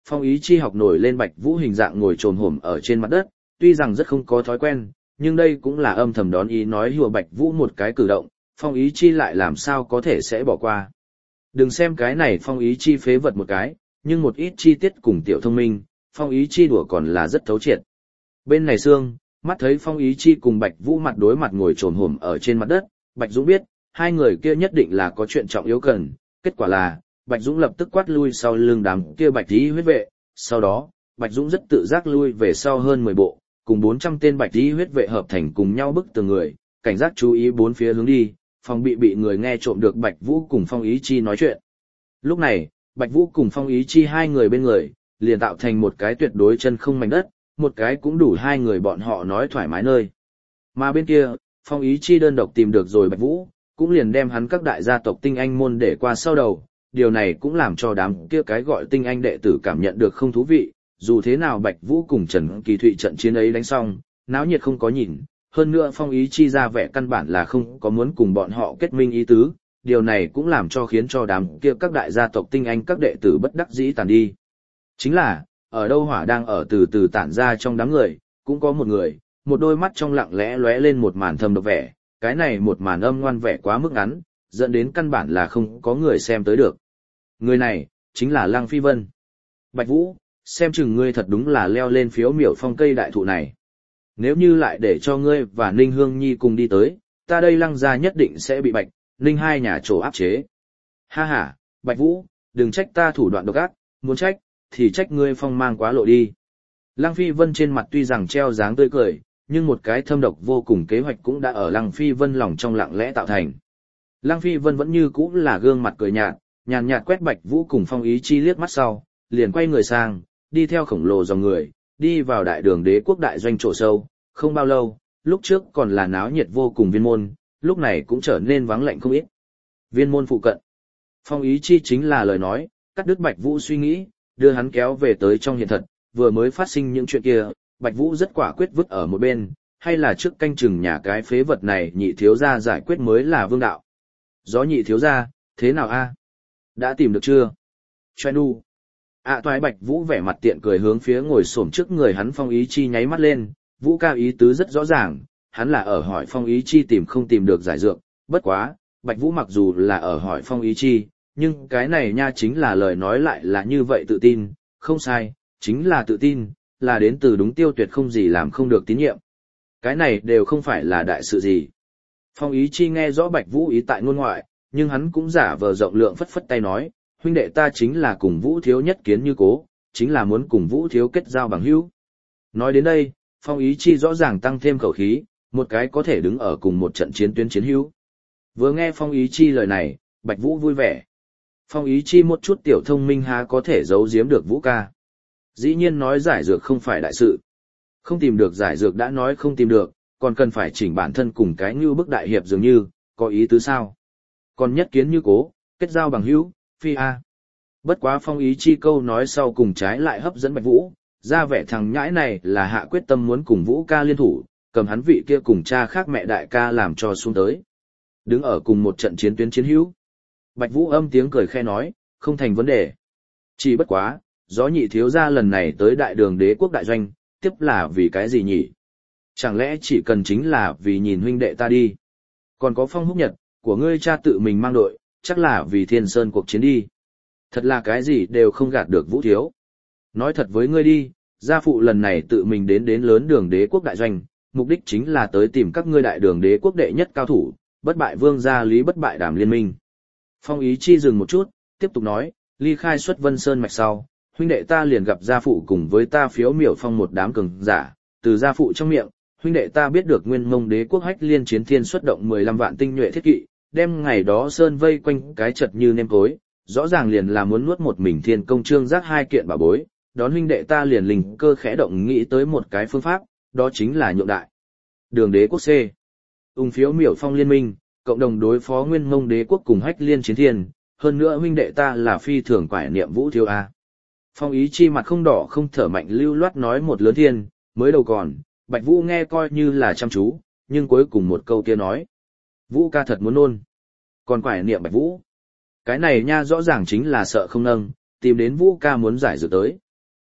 Phong Ý Chi học nổi lên Bạch Vũ hình dạng ngồi trồm hổm ở trên mặt đất, tuy rằng rất không có thói quen, nhưng đây cũng là âm thầm đón ý nói hùa Bạch Vũ một cái cử động, Phong Ý Chi lại làm sao có thể sẽ bỏ qua. Đừng xem cái này Phong Ý Chi phế vật một cái, nhưng một ít chi tiết cùng tiểu thông minh, Phong Ý Chi đùa còn là rất thấu triệt. Bên này xương, mắt thấy Phong Ý Chi cùng Bạch Vũ mặt đối mặt ngồi trồm hổm ở trên mặt đất, Bạch Dũng biết, hai người kia nhất định là có chuyện trọng yếu cần, kết quả là, Bạch Dũng lập tức quát lui sau lưng đám kia Bạch Tí huyết vệ, sau đó, Bạch Dũng rất tự giác lui về sau hơn mười bộ, cùng bốn trăm tên Bạch Tí huyết vệ hợp thành cùng nhau bức tường người, cảnh giác chú ý bốn phía hướng đi, phòng bị bị người nghe trộm được Bạch Vũ cùng Phong Ý Chi nói chuyện. Lúc này, Bạch Vũ cùng Phong Ý Chi hai người bên người, liền tạo thành một cái tuyệt đối chân không mảnh đất, một cái cũng đủ hai người bọn họ nói thoải mái nơi. Mà bên kia, Phong Ý Chi đơn độc tìm được rồi Bạch Vũ, cũng liền đem hắn các đại gia tộc tinh anh môn để qua sau đầu, điều này cũng làm cho đám kia cái gọi tinh anh đệ tử cảm nhận được không thú vị, dù thế nào Bạch Vũ cùng Trần Kỳ Thụy trận chiến ấy đánh xong, náo nhiệt không có nhìn, hơn nữa Phong Ý Chi ra vẻ căn bản là không có muốn cùng bọn họ kết minh ý tứ, điều này cũng làm cho khiến cho đám kia các đại gia tộc tinh anh các đệ tử bất đắc dĩ tàn đi. Chính là, ở đâu hỏa đang ở từ từ tản ra trong đám người, cũng có một người, một đôi mắt trong lặng lẽ lóe lên một màn thâm độc vẻ, cái này một màn âm ngoan vẻ quá mức ngắn, dẫn đến căn bản là không có người xem tới được. Người này, chính là Lăng Phi Vân. Bạch Vũ, xem chừng ngươi thật đúng là leo lên phiếu miểu phong cây đại thụ này. Nếu như lại để cho ngươi và Ninh Hương Nhi cùng đi tới, ta đây Lăng gia nhất định sẽ bị Bạch, Ninh hai nhà trổ áp chế. Ha ha, Bạch Vũ, đừng trách ta thủ đoạn độc ác, muốn trách, thì trách ngươi phong mang quá lộ đi. Lăng Phi Vân trên mặt tuy rằng treo dáng tươi cười, nhưng một cái thâm độc vô cùng kế hoạch cũng đã ở Lăng Phi Vân lòng trong lặng lẽ tạo thành. Lăng Phi Vân vẫn như cũ là gương mặt cười nhạt, nhàn nhạt quét Bạch Vũ cùng Phong Ý Chi liếc mắt sau, liền quay người sang, đi theo khổng lồ dòng người, đi vào đại đường đế quốc đại doanh chỗ sâu. Không bao lâu, lúc trước còn là náo nhiệt vô cùng viên môn, lúc này cũng trở nên vắng lạnh không ít. Viên môn phụ cận. Phong Ý Chi chính là lời nói, cắt đứt Bạch Vũ suy nghĩ, đưa hắn kéo về tới trong hiện thật, vừa mới phát sinh những chuyện kia, Bạch Vũ rất quả quyết vứt ở một bên, hay là trước canh chừng nhà cái phế vật này nhị thiếu gia giải quyết mới là vương đạo. Gió nhị thiếu gia, thế nào a? Đã tìm được chưa? Choe nu. À toái Bạch Vũ vẻ mặt tiện cười hướng phía ngồi xổm trước người hắn Phong Ý Chi nháy mắt lên, Vũ ca ý tứ rất rõ ràng, hắn là ở hỏi Phong Ý Chi tìm không tìm được giải dược, bất quá, Bạch Vũ mặc dù là ở hỏi Phong Ý Chi, nhưng cái này nha chính là lời nói lại là như vậy tự tin, không sai, chính là tự tin, là đến từ đúng tiêu tuyệt không gì làm không được tín nhiệm. Cái này đều không phải là đại sự gì. Phong Ý Chi nghe rõ Bạch Vũ ý tại ngôn ngoại, nhưng hắn cũng giả vờ rộng lượng phất phất tay nói, huynh đệ ta chính là cùng Vũ thiếu nhất kiến như cố, chính là muốn cùng Vũ thiếu kết giao bằng hữu. Nói đến đây, Phong Ý Chi rõ ràng tăng thêm khẩu khí, một cái có thể đứng ở cùng một trận chiến tuyến chiến hữu. Vừa nghe Phong Ý Chi lời này, Bạch Vũ vui vẻ. Phong Ý Chi một chút tiểu thông minh há có thể giấu giếm được Vũ ca. Dĩ nhiên nói giải dược không phải đại sự. Không tìm được giải dược đã nói không tìm được, còn cần phải chỉnh bản thân cùng cái như bức đại hiệp dường như, có ý tứ sao? Còn nhất kiến như cố, kết giao bằng hữu, phi a. Bất quá Phong Ý Chi câu nói sau cùng trái lại hấp dẫn Bạch Vũ, ra vẻ thằng nhãi này là hạ quyết tâm muốn cùng Vũ ca liên thủ, cầm hắn vị kia cùng cha khác mẹ đại ca làm cho xuống tới. Đứng ở cùng một trận chiến tuyến chiến hữu. Bạch Vũ âm tiếng cười khe nói, không thành vấn đề. Chỉ bất quá, gió nhị thiếu gia lần này tới đại đường đế quốc đại doanh, tiếp là vì cái gì nhỉ? Chẳng lẽ chỉ cần chính là vì nhìn huynh đệ ta đi? Còn có Phong Húc Nhật, của ngươi cha tự mình mang đội, chắc là vì Thiên Sơn cuộc chiến đi. Thật là cái gì đều không gạt được Vũ thiếu. Nói thật với ngươi đi, gia phụ lần này tự mình đến đến lớn đường đế quốc đại doanh, mục đích chính là tới tìm các ngươi đại đường đế quốc đệ nhất cao thủ, bất bại vương gia Lý bất bại Đàm liên minh. Phong Ý Chi dừng một chút, tiếp tục nói, ly khai xuất Vân Sơn mạch sau, huynh đệ ta liền gặp gia phụ cùng với ta phiếu miểu phong một đám cường giả, từ gia phụ trong miệng, huynh đệ ta biết được Nguyên Mông đế quốc Hách Liên Chiến Thiên xuất động mười lăm vạn tinh nhuệ thiết kỵ, đem ngày đó sơn vây quanh cái chật như nêm cối, rõ ràng liền là muốn nuốt một mình Thiên Công Trương Giác hai kiện bảo bối, đón huynh đệ ta liền linh cơ khẽ động nghĩ tới một cái phương pháp, đó chính là nhượng đại đường đế quốc C. Ung phiếu miểu phong liên minh, cộng đồng đối phó Nguyên Mông đế quốc cùng Hách Liên Chiến Thiên, hơn nữa huynh đệ ta là phi thường quải niệm Vũ thiếu a. Phong Ý Chi mặt không đỏ không thở mạnh lưu loát nói một lớn thiên, mới đầu còn, Bạch Vũ nghe coi như là chăm chú, nhưng cuối cùng một câu kia nói. Vũ ca thật muốn nôn. Còn quải niệm Bạch Vũ. Cái này nha rõ ràng chính là sợ không nâng, tìm đến Vũ ca muốn giải dược tới.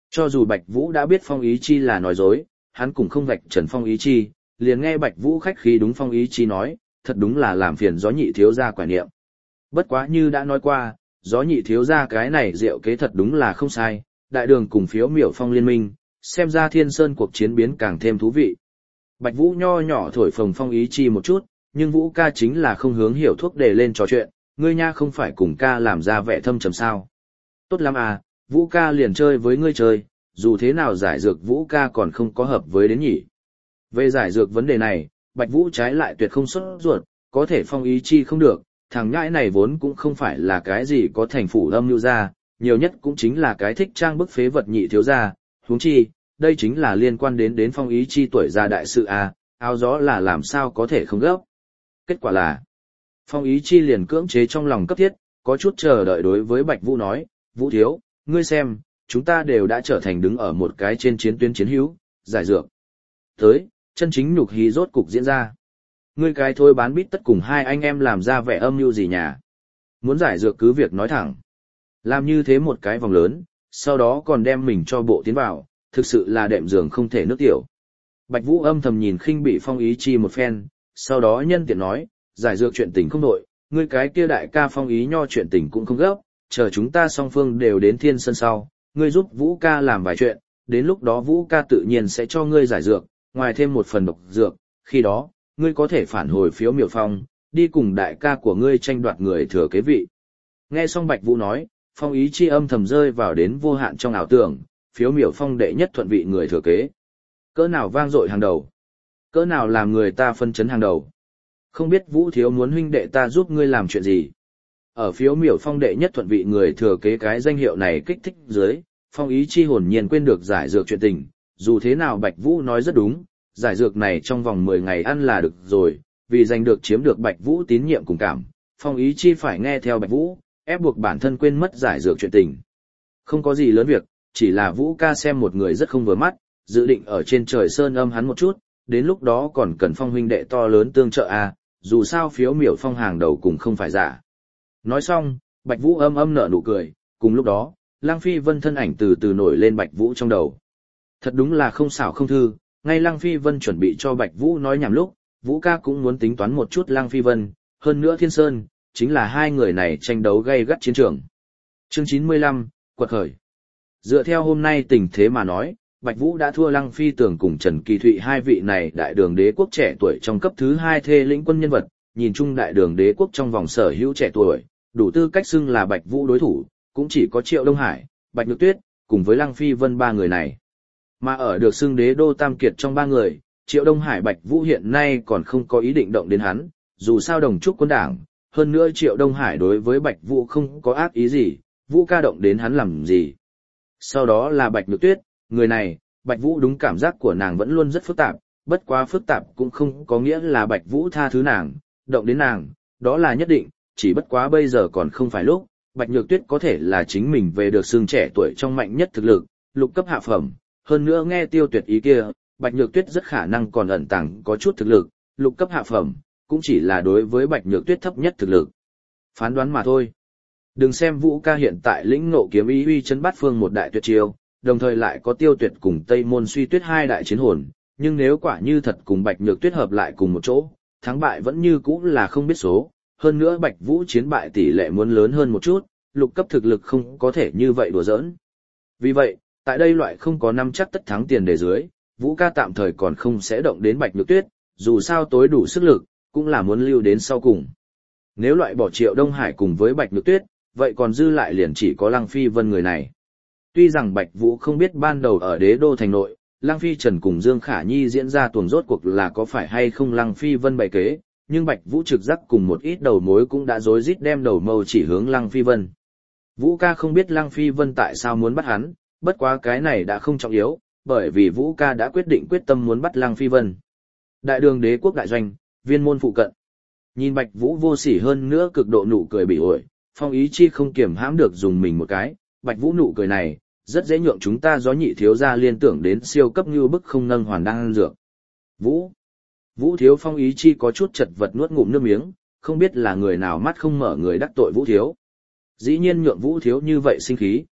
Cho dù Bạch Vũ đã biết Phong Ý Chi là nói dối, hắn cũng không vạch trần Phong Ý Chi, liền nghe Bạch Vũ khách khí đúng Phong Ý Chi nói, thật đúng là làm phiền gió nhị thiếu gia quả niệm. Bất quá như đã nói qua, gió nhị thiếu gia cái này diệu kế thật đúng là không sai, đại đường cùng phiếu miểu phong liên minh, xem ra Thiên Sơn cuộc chiến biến càng thêm thú vị. Bạch Vũ nho nhỏ thổi phồng Phong Ý Chi một chút, nhưng Vũ ca chính là không hướng hiểu thuốc để lên trò chuyện, ngươi nha không phải cùng ca làm ra vẻ thâm trầm sao. Tốt lắm à, Vũ ca liền chơi với ngươi chơi, dù thế nào giải dược Vũ ca còn không có hợp với đến nhỉ. Về giải dược vấn đề này, Bạch Vũ trái lại tuyệt không sốt ruột, có thể Phong Ý Chi không được, thằng nhãi này vốn cũng không phải là cái gì có thành phủ âm lưu ra, nhiều nhất cũng chính là cái thích trang bức phế vật nhị thiếu gia, huống chi, đây chính là liên quan đến đến Phong Ý Chi tuổi già đại sự à, áo gió là làm sao có thể không gấp. Kết quả là, Phong Ý Chi liền cưỡng chế trong lòng cấp thiết, có chút chờ đợi đối với Bạch Vũ nói, Vũ thiếu, ngươi xem, chúng ta đều đã trở thành đứng ở một cái trên chiến tuyến chiến hữu, giải dược. Tới, chân chính nhục hí rốt cục diễn ra. Ngươi cái thôi bán bít tất cùng hai anh em làm ra vẻ âm mưu gì nhà. Muốn giải dược cứ việc nói thẳng. Làm như thế một cái vòng lớn, sau đó còn đem mình cho bộ tiến vào, thực sự là đệm giường không thể nước tiểu. Bạch Vũ âm thầm nhìn khinh bị Phong Ý Chi một phen, sau đó nhân tiện nói, giải dược chuyện tình không đội, ngươi cái kia đại ca Phong Ý nho chuyện tình cũng không gấp, chờ chúng ta song phương đều đến Thiên Sơn sau, ngươi giúp Vũ ca làm vài chuyện, đến lúc đó Vũ ca tự nhiên sẽ cho ngươi giải dược, ngoài thêm một phần độc dược, khi đó, ngươi có thể phản hồi phiếu miểu phong, đi cùng đại ca của ngươi tranh đoạt người thừa kế vị. Nghe xong Bạch Vũ nói, Phong Ý Chi âm thầm rơi vào đến vô hạn trong ảo tưởng, phiếu miểu phong đệ nhất thuận vị người thừa kế. Cỡ nào vang dội hàng đầu, cỡ nào làm người ta phân chấn hàng đầu. Không biết Vũ thiếu muốn huynh đệ ta giúp ngươi làm chuyện gì. Ở phiếu miểu phong đệ nhất thuận vị người thừa kế cái danh hiệu này kích thích dưới, Phong Ý Chi hồn nhiên quên được giải dược chuyện tình, dù thế nào Bạch Vũ nói rất đúng, giải dược này trong vòng mười ngày ăn là được rồi, vì giành được chiếm được Bạch Vũ tín nhiệm cùng cảm, Phong Ý Chi phải nghe theo Bạch Vũ, ép buộc bản thân quên mất giải dược chuyện tình. Không có gì lớn việc, chỉ là Vũ ca xem một người rất không vừa mắt, dự định ở trên trời sơn âm hắn một chút, đến lúc đó còn cần Phong huynh đệ to lớn tương trợ à, dù sao phiếu miểu phong hàng đầu cũng không phải giả. Nói xong, Bạch Vũ âm âm nở nụ cười, cùng lúc đó, Lăng Phi Vân thân ảnh từ từ nổi lên Bạch Vũ trong đầu. Thật đúng là không xảo không thư, ngay Lăng Phi Vân chuẩn bị cho Bạch Vũ nói nhảm lúc, Vũ ca cũng muốn tính toán một chút Lăng Phi Vân, hơn nữa Thiên Sơn, chính là hai người này tranh đấu gay gắt chiến trường. Chương chín mươi lăm, quật khởi. Dựa theo hôm nay tình thế mà nói, Bạch Vũ đã thua Lăng Phi Tường cùng Trần Kỳ Thụy hai vị này đại đường đế quốc trẻ tuổi trong cấp thứ hai thê lĩnh quân nhân vật, nhìn chung đại đường đế quốc trong vòng sở hữu trẻ tuổi, đủ tư cách xưng là Bạch Vũ đối thủ, cũng chỉ có Triệu Đông Hải, Bạch Nhược Tuyết, cùng với Lăng Phi Vân ba người này. Mà ở được xưng đế đô tam kiệt trong ba người, Triệu Đông Hải Bạch Vũ hiện nay còn không có ý định động đến hắn, dù sao đồng trúc quân đảng, hơn nữa Triệu Đông Hải đối với Bạch Vũ không có ác ý gì, Vũ ca động đến hắn làm gì. Sau đó là Bạch Nhược Tuyết, người này, Bạch Vũ đúng cảm giác của nàng vẫn luôn rất phức tạp, bất quá phức tạp cũng không có nghĩa là Bạch Vũ tha thứ nàng, động đến nàng, đó là nhất định, chỉ bất quá bây giờ còn không phải lúc, Bạch Nhược Tuyết có thể là chính mình về được xương trẻ tuổi trong mạnh nhất thực lực, lục cấp hạ phẩm, hơn nữa nghe Tiêu Tuyệt ý kia, Bạch Nhược Tuyết rất khả năng còn ẩn tàng có chút thực lực, lục cấp hạ phẩm, cũng chỉ là đối với Bạch Nhược Tuyết thấp nhất thực lực. Phán đoán mà thôi. Đừng xem Vũ ca hiện tại lĩnh ngộ kiếm ý uy chấn bát phương một đại tuyệt chiêu, đồng thời lại có Tiêu Tuyệt cùng Tây Môn Suy Tuyết hai đại chiến hồn, nhưng nếu quả như thật cùng Bạch Nhược Tuyết hợp lại cùng một chỗ, thắng bại vẫn như cũ là không biết số, hơn nữa Bạch Vũ chiến bại tỷ lệ muốn lớn hơn một chút, lục cấp thực lực không có thể như vậy đùa giỡn. Vì vậy, tại đây loại không có năm chắc tất thắng tiền đề dưới, Vũ ca tạm thời còn không sẽ động đến Bạch Nhược Tuyết, dù sao tối đủ sức lực, cũng là muốn lưu đến sau cùng. Nếu loại bỏ Triệu Đông Hải cùng với Bạch Nhược Tuyết, vậy còn dư lại liền chỉ có Lăng Phi Vân người này. Tuy rằng Bạch Vũ không biết ban đầu ở đế đô thành nội, Lăng Phi Trần cùng Dương Khả Nhi diễn ra tuồng rốt cuộc là có phải hay không Lăng Phi Vân bày kế, nhưng Bạch Vũ trực giác cùng một ít đầu mối cũng đã rối rít đem đầu mâu chỉ hướng Lăng Phi Vân. Vũ ca không biết Lăng Phi Vân tại sao muốn bắt hắn, bất quá cái này đã không trọng yếu, bởi vì Vũ ca đã quyết định quyết tâm muốn bắt Lăng Phi Vân. Đại đường đế quốc đại doanh, viên môn phụ cận. Nhìn Bạch Vũ vô sỉ hơn nữa cực độ nụ cười bị ổi, Phong Ý Chi không kiềm hãm được dùng mình một cái, Bạch Vũ nụ cười này, rất dễ nhượng chúng ta gió nhị thiếu gia liên tưởng đến siêu cấp như bức không nâng hoàn đang dược. Vũ. Vũ thiếu Phong Ý Chi có chút chật vật nuốt ngụm nước miếng, không biết là người nào mắt không mở người đắc tội Vũ thiếu. Dĩ nhiên nhượng Vũ thiếu như vậy sinh khí.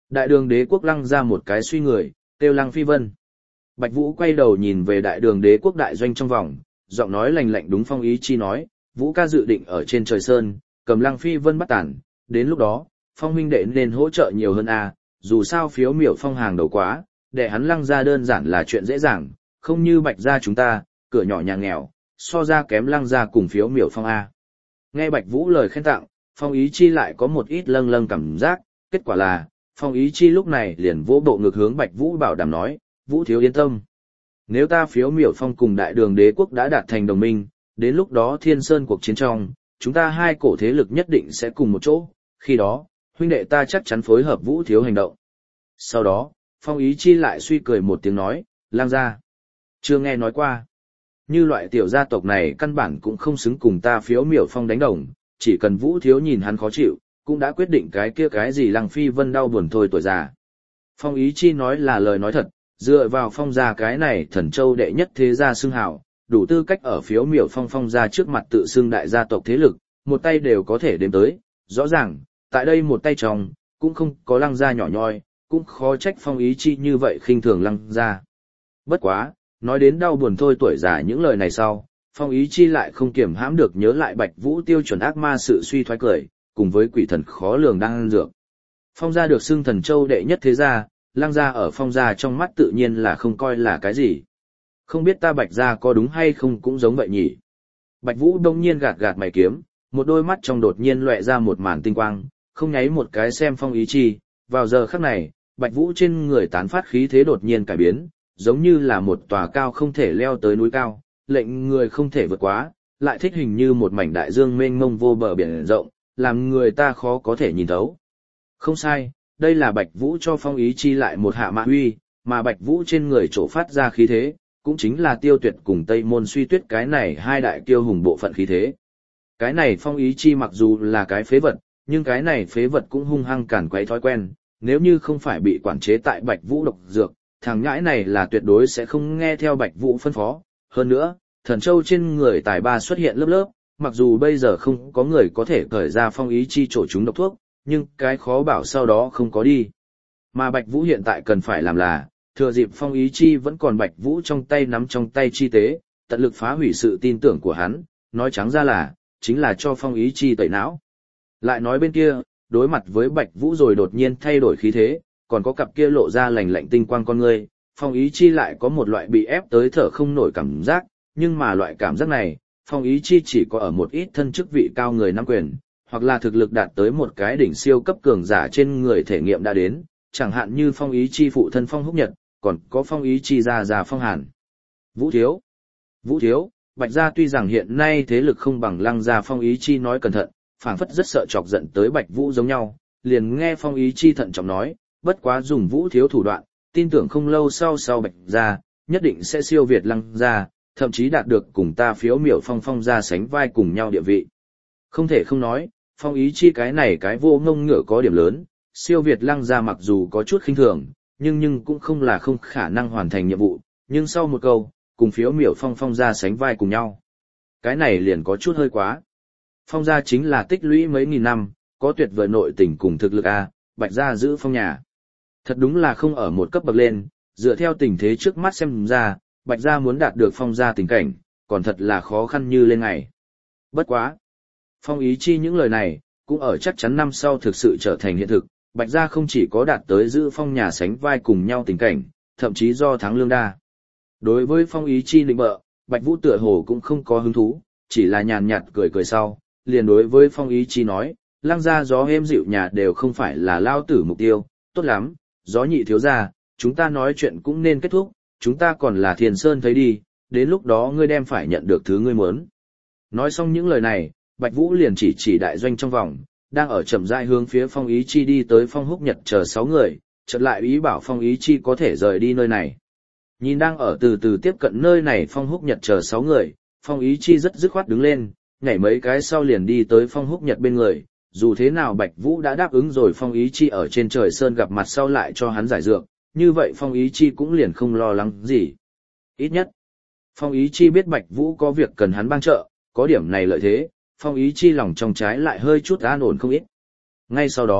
Đại đường đế quốc lăng ra một cái suy người, kêu Lăng Phi Vân. Bạch Vũ quay đầu nhìn về đại đường đế quốc đại doanh trong vòng, giọng nói lành lạnh đúng Phong Ý Chi nói, Vũ ca dự định ở trên trời sơn, cầm Lăng Phi Vân bắt tản, đến lúc đó, Phong huynh đệ nên hỗ trợ nhiều hơn a, dù sao phiếu miểu phong hàng đầu quá, để hắn lăng ra đơn giản là chuyện dễ dàng, không như Bạch gia chúng ta, cửa nhỏ nhà nghèo, so ra kém lăng ra cùng phiếu miểu phong a. Nghe Bạch Vũ lời khen tặng, Phong Ý Chi lại có một ít lâng lâng cảm giác, kết quả là, Phong Ý Chi lúc này liền vỗ bộ ngực hướng Bạch Vũ bảo đảm nói, Vũ thiếu yên tâm. Nếu ta phiếu miểu phong cùng đại đường đế quốc đã đạt thành đồng minh, đến lúc đó Thiên Sơn cuộc chiến trong, chúng ta hai cổ thế lực nhất định sẽ cùng một chỗ, khi đó, huynh đệ ta chắc chắn phối hợp Vũ thiếu hành động. Sau đó, Phong Ý Chi lại suy cười một tiếng nói, lang gia. Chưa nghe nói qua. Như loại tiểu gia tộc này căn bản cũng không xứng cùng ta phiếu miểu phong đánh đồng, chỉ cần Vũ thiếu nhìn hắn khó chịu, cũng đã quyết định cái kia cái gì Lăng Phi Vân đau buồn thôi tuổi già. Phong Ý Chi nói là lời nói thật, dựa vào Phong gia cái này thần châu đệ nhất thế gia xưng hào, đủ tư cách ở phiếu miểu phong phong gia trước mặt tự xưng đại gia tộc thế lực, một tay đều có thể đếm tới, rõ ràng, tại đây một tay trong, cũng không có Lăng gia nhỏ nhoi, cũng khó trách Phong Ý Chi như vậy khinh thường Lăng gia. Bất quá, nói đến đau buồn thôi tuổi già những lời này sau, Phong Ý Chi lại không kiềm hãm được nhớ lại Bạch Vũ tiêu chuẩn ác ma sự suy thoái cười, cùng với quỷ thần khó lường đang ăn dược. Phong gia được xưng thần châu đệ nhất thế gia, Lăng gia ở Phong gia trong mắt tự nhiên là không coi là cái gì. Không biết ta Bạch gia có đúng hay không cũng giống vậy nhỉ. Bạch Vũ đông nhiên gạt gạt mày kiếm, một đôi mắt trong đột nhiên lóe ra một màn tinh quang, không nháy một cái xem Phong Ý Chi, vào giờ khắc này, Bạch Vũ trên người tán phát khí thế đột nhiên cải biến, giống như là một tòa cao không thể leo tới núi cao, lệnh người không thể vượt quá, lại thích hình như một mảnh đại dương mênh mông vô bờ biển rộng, làm người ta khó có thể nhìn thấu. Không sai, đây là Bạch Vũ cho Phong Ý Chi lại một hạ mạ huy, mà Bạch Vũ trên người trổ phát ra khí thế, cũng chính là Tiêu Tuyệt cùng Tây Môn Suy Tuyết cái này hai đại kiêu hùng bộ phận khí thế. Cái này Phong Ý Chi mặc dù là cái phế vật, nhưng cái này phế vật cũng hung hăng cản quấy thói quen, nếu như không phải bị quản chế tại Bạch Vũ độc dược, thằng nhãi này là tuyệt đối sẽ không nghe theo Bạch Vũ phân phó. Hơn nữa, thần châu trên người tài ba xuất hiện lớp lớp, mặc dù bây giờ không có người có thể cởi ra Phong Ý Chi trổ chúng độc thuốc, nhưng cái khó bảo sau đó không có đi. Mà Bạch Vũ hiện tại cần phải làm là, thừa dịp Phong Ý Chi vẫn còn Bạch Vũ trong tay nắm trong tay chi tế, tận lực phá hủy sự tin tưởng của hắn, nói trắng ra là, chính là cho Phong Ý Chi tẩy não. Lại nói bên kia, đối mặt với Bạch Vũ rồi đột nhiên thay đổi khí thế, còn có cặp kia lộ ra lành lạnh tinh quang con ngươi, Phong Ý Chi lại có một loại bị ép tới thở không nổi cảm giác, nhưng mà loại cảm giác này, Phong Ý Chi chỉ có ở một ít thân chức vị cao người nắm quyền, hoặc là thực lực đạt tới một cái đỉnh siêu cấp cường giả trên người thể nghiệm đã đến, chẳng hạn như Phong Ý Chi phụ thân Phong Húc Nhật, còn có Phong Ý Chi gia gia Phong Hàn. Vũ thiếu, Vũ thiếu, Bạch gia tuy rằng hiện nay thế lực không bằng Lăng gia, Phong Ý Chi nói cẩn thận, phảng phất rất sợ chọc giận tới Bạch Vũ giống nhau, liền nghe Phong Ý Chi thận trọng nói, bất quá dùng Vũ thiếu thủ đoạn, tin tưởng không lâu sau sau Bạch gia, nhất định sẽ siêu việt Lăng gia, thậm chí đạt được cùng ta phiếu miểu phong phong gia sánh vai cùng nhau địa vị. Không thể không nói, Phong Ý Chi cái này cái vô ngông ngựa có điểm lớn, siêu việt Lăng gia mặc dù có chút khinh thường, nhưng nhưng cũng không là không khả năng hoàn thành nhiệm vụ, nhưng sau một câu, cùng phiếu miểu phong phong gia sánh vai cùng nhau. Cái này liền có chút hơi quá. Phong gia chính là tích lũy mấy nghìn năm, có tuyệt vời nội tình cùng thực lực a, Bạch gia giữ phong nhà. Thật đúng là không ở một cấp bậc lên, dựa theo tình thế trước mắt xem ra, Bạch gia muốn đạt được Phong gia tình cảnh, còn thật là khó khăn như lên ngày. Bất quá. Phong Ý Chi những lời này, cũng ở chắc chắn năm sau thực sự trở thành hiện thực, Bạch gia không chỉ có đạt tới giữ Phong nhà sánh vai cùng nhau tình cảnh, thậm chí do thắng lương đa. Đối với Phong Ý Chi định bợ, Bạch Vũ tựa hồ cũng không có hứng thú, chỉ là nhàn nhạt cười cười sau, liền đối với Phong Ý Chi nói, Lăng gia gió êm dịu nhà đều không phải là lao tử mục tiêu, tốt lắm, gió nhị thiếu gia, chúng ta nói chuyện cũng nên kết thúc, chúng ta còn là Thiền Sơn thấy đi, đến lúc đó ngươi đem phải nhận được thứ ngươi muốn. Nói xong những lời này, Bạch Vũ liền chỉ chỉ đại doanh trong vòng, đang ở chậm rãi hướng phía Phong Ý Chi đi tới Phong Húc Nhật chờ sáu người, chợt lại ý bảo Phong Ý Chi có thể rời đi nơi này. Nhìn đang ở từ từ tiếp cận nơi này Phong Húc Nhật chờ sáu người, Phong Ý Chi rất dứt khoát đứng lên, nhảy mấy cái sau liền đi tới Phong Húc Nhật bên người, dù thế nào Bạch Vũ đã đáp ứng rồi Phong Ý Chi ở trên trời sơn gặp mặt sau lại cho hắn giải dược, như vậy Phong Ý Chi cũng liền không lo lắng gì. Ít nhất, Phong Ý Chi biết Bạch Vũ có việc cần hắn帮trợ, có điểm này lợi thế, Phong Ý Chi lòng trong trái lại hơi chút an ổn không ít. Ngay sau đó,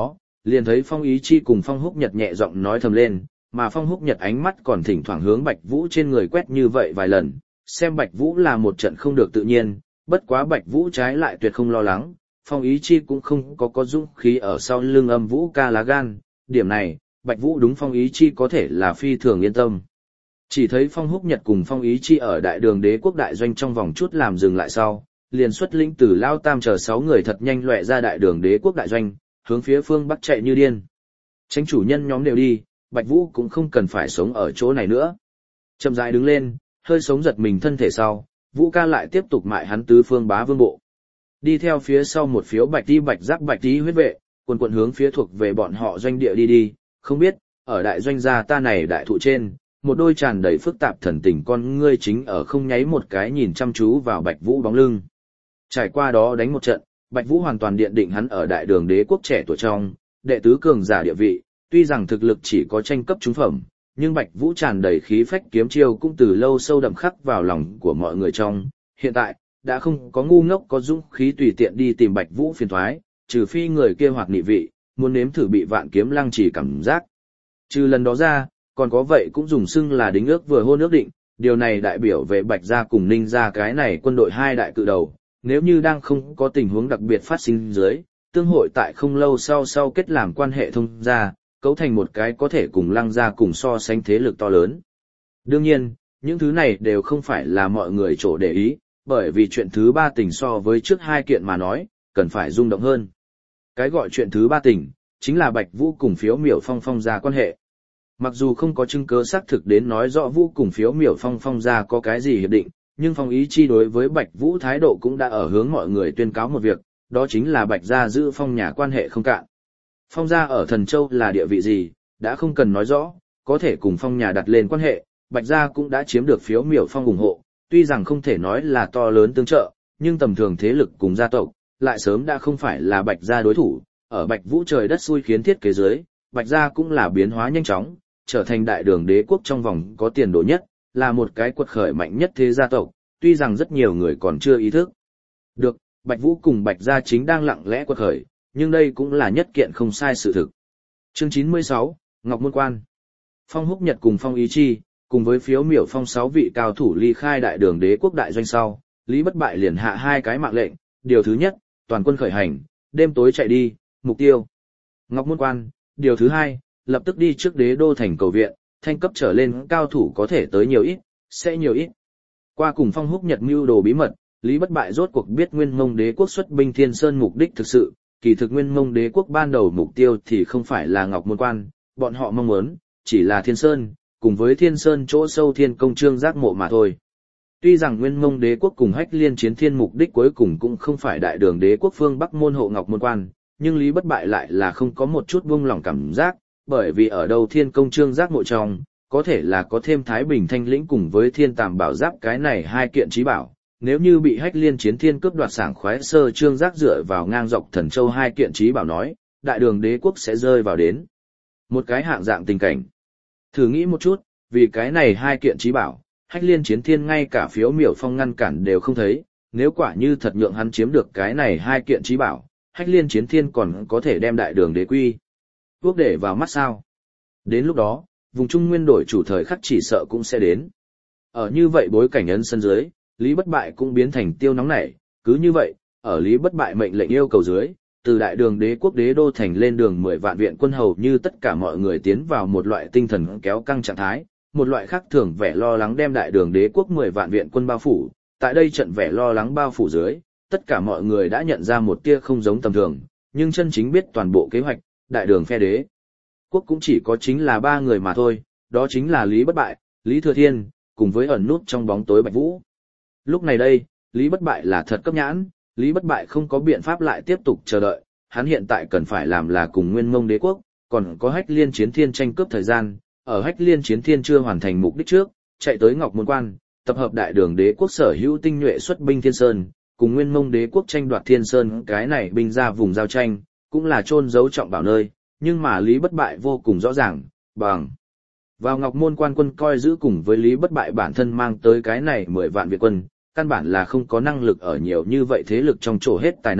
Liền thấy Phong Ý Chi cùng Phong Húc Nhật nhẹ giọng nói thầm lên, mà Phong Húc Nhật ánh mắt còn thỉnh thoảng hướng Bạch Vũ trên người quét như vậy vài lần, xem Bạch Vũ là một trận không được tự nhiên, bất quá Bạch Vũ trái lại tuyệt không lo lắng, Phong Ý Chi cũng không có có dũng khí ở sau lưng âm Vũ ca lá gan, điểm này, Bạch Vũ đúng Phong Ý Chi có thể là phi thường yên tâm. Chỉ thấy Phong Húc Nhật cùng Phong Ý Chi ở đại đường đế quốc đại doanh trong vòng chút làm dừng lại sau, liền xuất lĩnh từ Lao Tam chờ sáu người thật nhanh lẹ ra đại đường đế quốc đại doanh, hướng phía phương bắc chạy như điên. Tránh chủ nhân nhóm đều đi, Bạch Vũ cũng không cần phải sống ở chỗ này nữa. Chậm rãi đứng lên, hơi sống giật mình thân thể sau, Vũ ca lại tiếp tục mại hắn tứ phương bá vương bộ. Đi theo phía sau một phiếu bạch đi bạch giáp bạch tí huyết vệ, quần quần hướng phía thuộc về bọn họ doanh địa đi đi, không biết, ở đại doanh gia ta này đại thụ trên, một đôi tràn đầy phức tạp thần tình con ngươi chính ở không nháy một cái nhìn chăm chú vào Bạch Vũ bóng lưng. Trải qua đó đánh một trận, Bạch Vũ hoàn toàn điện định hắn ở đại đường đế quốc trẻ tuổi trong, đệ tứ cường giả địa vị, tuy rằng thực lực chỉ có tranh cấp trúng phẩm, nhưng Bạch Vũ tràn đầy khí phách kiếm chiêu cũng từ lâu sâu đậm khắc vào lòng của mọi người trong. Hiện tại, đã không có ngu ngốc có dũng khí tùy tiện đi tìm Bạch Vũ phiền toái, trừ phi người kia hoặc nị vị, muốn nếm thử bị vạn kiếm lăng chỉ cảm giác. Trừ lần đó ra, còn có vậy cũng dùng xưng là đính ước vừa hôn ước định, điều này đại biểu về Bạch gia cùng Ninh gia cái này quân đội hai đại cự đầu, nếu như đang không có tình huống đặc biệt phát sinh dưới, tương hội tại không lâu sau sau kết làm quan hệ thông gia, cấu thành một cái có thể cùng Lăng gia cùng so sánh thế lực to lớn. Đương nhiên, những thứ này đều không phải là mọi người chỗ để ý, bởi vì chuyện thứ ba tình so với trước hai kiện mà nói, cần phải rung động hơn. Cái gọi chuyện thứ ba tình, chính là Bạch Vũ cùng Phiếu Miểu Phong Phong gia quan hệ. Mặc dù không có chứng cứ xác thực đến nói rõ Vũ cùng Phiếu Miểu Phong Phong gia có cái gì hiệp định, nhưng Phong Ý Chi đối với Bạch Vũ thái độ cũng đã ở hướng mọi người tuyên cáo một việc, đó chính là Bạch gia giữ Phong nhà quan hệ không cạn. Phong gia ở Thần Châu là địa vị gì, đã không cần nói rõ, có thể cùng Phong nhà đặt lên quan hệ, Bạch gia cũng đã chiếm được Phiếu Miểu Phong ủng hộ, tuy rằng không thể nói là to lớn tương trợ, nhưng tầm thường thế lực cùng gia tộc, lại sớm đã không phải là Bạch gia đối thủ, ở Bạch Vũ trời đất xui khiến thiết kế dưới, Bạch gia cũng là biến hóa nhanh chóng, trở thành đại đường đế quốc trong vòng có tiền đồ nhất, là một cái quật khởi mạnh nhất thế gia tộc, tuy rằng rất nhiều người còn chưa ý thức. Được, Bạch Vũ cùng Bạch gia chính đang lặng lẽ quật khởi, nhưng đây cũng là nhất kiện không sai sự thực. Chương chín mươi sáu, Ngọc Môn Quan. Phong Húc Nhật cùng Phong Ý Chi, cùng với Phiếu Miểu Phong sáu vị cao thủ ly khai đại đường đế quốc đại doanh sau, Lý Bất Bại liền hạ hai cái mạng lệnh, điều thứ nhất, toàn quân khởi hành, đêm tối chạy đi, mục tiêu Ngọc Môn Quan, điều thứ hai, lập tức đi trước đế đô thành cầu viện, thanh cấp trở lên cao thủ có thể tới nhiều ít, sẽ nhiều ít. Qua cùng Phong Húc Nhật mưu đồ bí mật, Lý Bất Bại rốt cuộc biết Nguyên Mông Đế quốc xuất binh Thiên Sơn mục đích thực sự, kỳ thực Nguyên Mông Đế quốc ban đầu mục tiêu thì không phải là Ngọc Môn Quan, bọn họ mong muốn chỉ là Thiên Sơn, cùng với Thiên Sơn chỗ sâu Thiên Công Trương Giác Mộ mà thôi. Tuy rằng Nguyên Mông Đế quốc cùng Hách Liên Chiến Thiên mục đích cuối cùng cũng không phải đại đường đế quốc phương Bắc môn hộ Ngọc Môn Quan, nhưng Lý Bất Bại lại là không có một chút buông lỏng cảm giác, bởi vì ở đâu Thiên Công Trương Giác Mộ trong, có thể là có thêm Thái Bình Thanh Lĩnh cùng với Thiên Tàm Bảo Giáp cái này hai kiện chí bảo. Nếu như bị Hách Liên Chiến Thiên cướp đoạt sảng khoái sơ Trương Giác dựa vào ngang dọc Thần Châu hai kiện chí bảo nói, đại đường đế quốc sẽ rơi vào đến một cái hạng dạng tình cảnh. Thử nghĩ một chút, vì cái này hai kiện chí bảo, Hách Liên Chiến Thiên ngay cả Phiếu Miểu Phong ngăn cản đều không thấy, nếu quả như thật nhượng hắn chiếm được cái này hai kiện chí bảo, Hách Liên Chiến Thiên còn có thể đem đại đường đế quy quốc để vào mắt sao? Đến lúc đó, vùng Trung Nguyên đổi chủ thời khắc chỉ sợ cũng sẽ đến. Ở như vậy bối cảnh ấn sân dưới, Lý Bất Bại cũng biến thành tiêu nóng nảy, cứ như vậy, ở Lý Bất Bại mệnh lệnh yêu cầu dưới, từ đại đường đế quốc đế đô thành lên đường mười vạn viện quân hầu như tất cả mọi người tiến vào một loại tinh thần kéo căng trạng thái, một loại khác thường vẻ lo lắng đem đại đường đế quốc mười vạn viện quân bao phủ, tại đây trận vẻ lo lắng bao phủ dưới, tất cả mọi người đã nhận ra một tia không giống tầm thường, nhưng chân chính biết toàn bộ kế hoạch, đại đường phe đế quốc cũng chỉ có chính là ba người mà thôi, đó chính là Lý Bất Bại, Lý Thừa Thiên, cùng với ẩn nút trong bóng tối Bạch Vũ. Lúc này đây, Lý Bất Bại là thật cấp nhãn, Lý Bất Bại không có biện pháp lại tiếp tục chờ đợi, hắn hiện tại cần phải làm là cùng Nguyên Mông Đế quốc, còn có Hách Liên Chiến Thiên tranh cướp thời gian, ở Hách Liên Chiến Thiên chưa hoàn thành mục đích trước, chạy tới Ngọc Môn Quan, tập hợp đại đường đế quốc sở hữu tinh nhuệ xuất binh Thiên Sơn, cùng Nguyên Mông Đế quốc tranh đoạt Thiên Sơn, cái này binh ra vùng giao tranh, cũng là chôn giấu trọng bảo nơi, nhưng mà Lý Bất Bại vô cùng rõ ràng, bằng vào Ngọc Môn Quan quân coi giữ cùng với Lý Bất Bại bản thân mang tới cái này mười vạn Việt quân, căn bản là không có năng lực ở nhiều như vậy thế lực trong chỗ hết tài năng,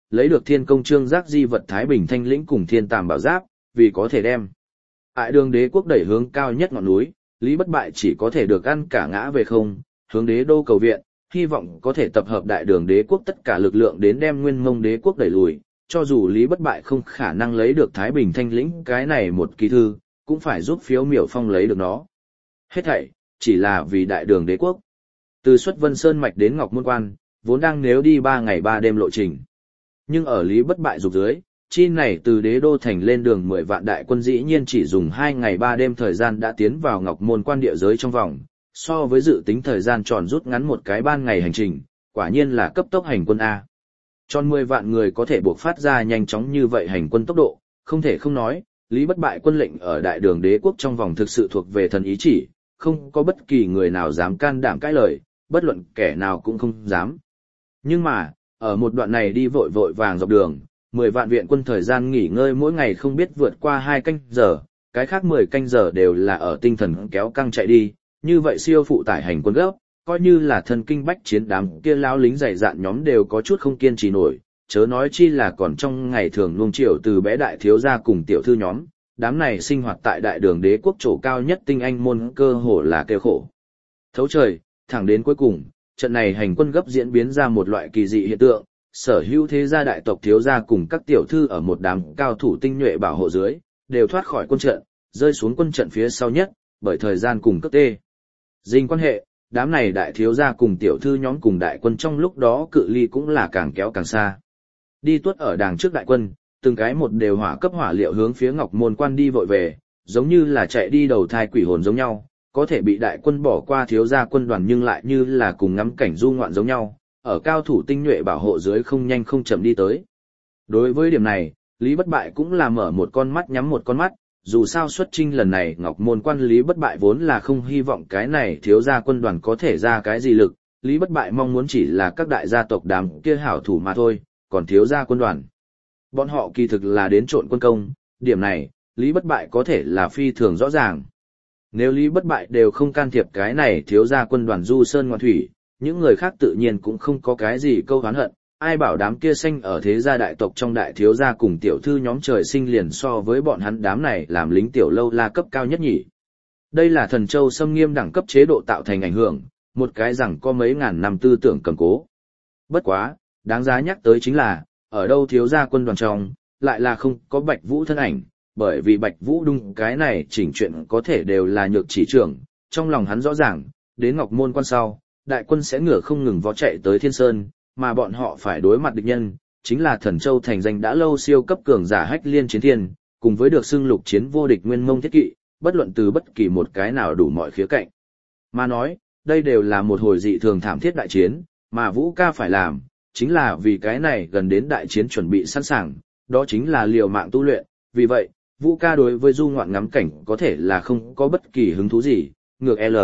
lấy được thiên công trương giác di vật Thái Bình Thanh lĩnh cùng thiên tàm bảo giáp, vì có thể đem Ải đường đế quốc đẩy hướng cao nhất ngọn núi, Lý Bất Bại chỉ có thể được ăn cả ngã về không, hướng đế đô cầu viện, hy vọng có thể tập hợp đại đường đế quốc tất cả lực lượng đến đem Nguyên Mông đế quốc đẩy lùi, cho dù Lý Bất Bại không khả năng lấy được Thái Bình Thanh lĩnh cái này một kỳ thư, cũng phải giúp Phiếu Miểu Phong lấy được nó. Hết thảy, chỉ là vì đại đường đế quốc. Từ xuất Vân Sơn Mạch đến Ngọc Môn Quan, vốn đang nếu đi ba ngày ba đêm lộ trình. Nhưng ở Lý Bất Bại dục dưới, chi này từ đế đô thành lên đường mười vạn đại quân dĩ nhiên chỉ dùng hai ngày ba đêm thời gian đã tiến vào Ngọc Môn Quan địa giới trong vòng, so với dự tính thời gian tròn rút ngắn một cái ban ngày hành trình, quả nhiên là cấp tốc hành quân A. Tròn mười vạn người có thể buộc phát ra nhanh chóng như vậy hành quân tốc độ, không thể không nói, Lý Bất Bại quân lệnh ở đại đường đế quốc trong vòng thực sự thuộc về thần ý chỉ, không có bất kỳ người nào dám can đảm cãi lời, bất luận kẻ nào cũng không dám. Nhưng mà, ở một đoạn này đi vội vội vàng dọc đường, mười vạn viện quân thời gian nghỉ ngơi mỗi ngày không biết vượt qua hai canh giờ, cái khác mười canh giờ đều là ở tinh thần kéo căng chạy đi, như vậy siêu phụ tải hành quân gấp, coi như là thân kinh bách chiến đám kia lão lính dày dạn nhóm đều có chút không kiên trì nổi, chớ nói chi là còn trong ngày thường nuông chiều từ bé đại thiếu gia cùng tiểu thư nhóm, đám này sinh hoạt tại đại đường đế quốc chỗ cao nhất tinh anh môn cơ hồ là kêu khổ. Thấu trời, thẳng đến cuối cùng, trận này hành quân gấp diễn biến ra một loại kỳ dị hiện tượng, sở hữu thế gia đại tộc thiếu gia cùng các tiểu thư ở một đám cao thủ tinh nhuệ bảo hộ dưới, đều thoát khỏi quân trận, rơi xuống quân trận phía sau nhất, bởi thời gian cùng cấp tê. Dinh quan hệ, đám này đại thiếu gia cùng tiểu thư nhóm cùng đại quân trong lúc đó cự ly cũng là càng kéo càng xa. Đi tuốt ở đàng trước đại quân, từng cái một đều hỏa cấp hỏa liệu hướng phía Ngọc Môn Quan đi vội về, giống như là chạy đi đầu thai quỷ hồn giống nhau, có thể bị đại quân bỏ qua thiếu gia quân đoàn nhưng lại như là cùng ngắm cảnh du ngoạn giống nhau, ở cao thủ tinh nhuệ bảo hộ dưới không nhanh không chậm đi tới. Đối với điểm này, Lý Bất Bại cũng là mở một con mắt nhắm một con mắt, dù sao xuất chinh lần này Ngọc Môn Quan Lý Bất Bại vốn là không hy vọng cái này thiếu gia quân đoàn có thể ra cái gì lực, Lý Bất Bại mong muốn chỉ là các đại gia tộc đám kia hảo thủ mà thôi, còn thiếu gia quân đoàn. Bọn họ kỳ thực là đến trộn quân công, điểm này, Lý Bất Bại có thể là phi thường rõ ràng. Nếu Lý Bất Bại đều không can thiệp cái này thiếu gia quân đoàn du sơn ngoạn thủy, những người khác tự nhiên cũng không có cái gì câu oán hận, ai bảo đám kia xanh ở thế gia đại tộc trong đại thiếu gia cùng tiểu thư nhóm trời sinh liền so với bọn hắn đám này làm lính tiểu lâu la cấp cao nhất nhỉ. Đây là Thần Châu xâm nghiêm đẳng cấp chế độ tạo thành ảnh hưởng, một cái rằng có mấy ngàn năm tư tưởng cầm cố. Bất quá, đáng giá nhắc tới chính là, ở đâu thiếu gia quân đoàn trong, lại là không có Bạch Vũ thân ảnh, bởi vì Bạch Vũ đúng cái này chỉnh chuyện có thể đều là nhược chỉ trưởng, trong lòng hắn rõ ràng, đến Ngọc Môn Quan sau, đại quân sẽ ngửa không ngừng vó chạy tới Thiên Sơn, mà bọn họ phải đối mặt địch nhân, chính là Thần Châu thành danh đã lâu siêu cấp cường giả Hách Liên Chiến Thiên, cùng với được xưng lục chiến vô địch Nguyên Mông Thiết Kỵ, bất luận từ bất kỳ một cái nào đủ mọi khía cạnh. Mà nói, đây đều là một hồi dị thường thảm thiết đại chiến, mà Vũ ca phải làm, chính là vì cái này gần đến đại chiến chuẩn bị sẵn sàng, đó chính là liều mạng tu luyện, vì vậy, Vũ ca đối với du ngoạn ngắm cảnh có thể là không có bất kỳ hứng thú gì, ngược L.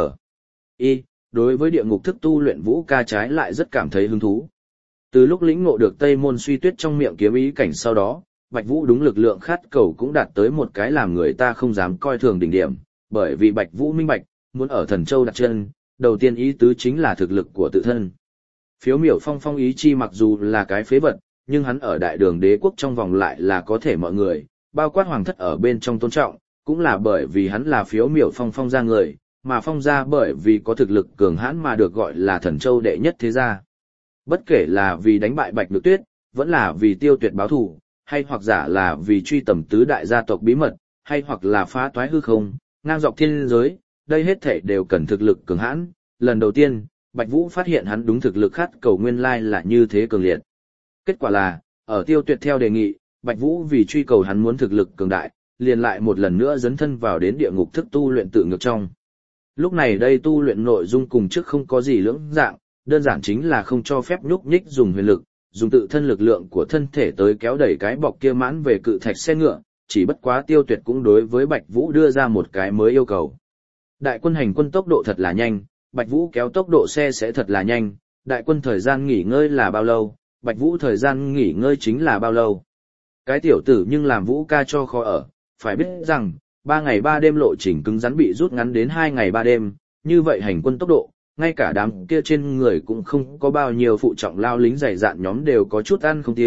Y, đối với địa ngục thức tu luyện Vũ ca trái lại rất cảm thấy hứng thú. Từ lúc lĩnh ngộ được Tây Môn Suy Tuyết trong miệng kiếm ý cảnh sau đó, Bạch Vũ đúng lực lượng khát cầu cũng đạt tới một cái làm người ta không dám coi thường đỉnh điểm, bởi vì Bạch Vũ minh bạch, muốn ở Thần Châu đặt chân, đầu tiên ý tứ chính là thực lực của tự thân. Phiếu Miểu Phong phong ý chi mặc dù là cái phế vật, nhưng hắn ở đại đường đế quốc trong vòng lại là có thể mọi người, bao quát hoàng thất ở bên trong tôn trọng, cũng là bởi vì hắn là Phiếu Miểu Phong phong gia người, mà phong gia bởi vì có thực lực cường hãn mà được gọi là Thần Châu đệ nhất thế gia. Bất kể là vì đánh bại Bạch Nhược Tuyết, vẫn là vì tiêu tuyệt báo thù, hay hoặc giả là vì truy tầm tứ đại gia tộc bí mật, hay hoặc là phá toái hư không, ngang dọc thiên giới, đây hết thảy đều cần thực lực cường hãn. Lần đầu tiên, Bạch Vũ phát hiện hắn đúng thực lực khát cầu nguyên lai là như thế cường liệt. Kết quả là, ở tiêu tuyệt theo đề nghị, Bạch Vũ vì truy cầu hắn muốn thực lực cường đại, liền lại một lần nữa dấn thân vào đến địa ngục thức tu luyện tự ngược trong. Lúc này đây tu luyện nội dung cùng trước không có gì lưỡng dạng, đơn giản chính là không cho phép nhúc nhích dùng huyền lực, dùng tự thân lực lượng của thân thể tới kéo đẩy cái bọc kia mãn về cự thạch xe ngựa, chỉ bất quá tiêu tuyệt cũng đối với Bạch Vũ đưa ra một cái mới yêu cầu. Đại quân hành quân tốc độ thật là nhanh, Bạch Vũ kéo tốc độ xe sẽ thật là nhanh, đại quân thời gian nghỉ ngơi là bao lâu, Bạch Vũ thời gian nghỉ ngơi chính là bao lâu. Cái tiểu tử nhưng làm Vũ ca cho khó ở, phải biết rằng, ba ngày ba đêm lộ trình cứng rắn bị rút ngắn đến hai ngày ba đêm, như vậy hành quân tốc độ, ngay cả đám kia trên người cũng không có bao nhiêu phụ trọng lao lính dày dạn nhóm đều có chút ăn không tiêu,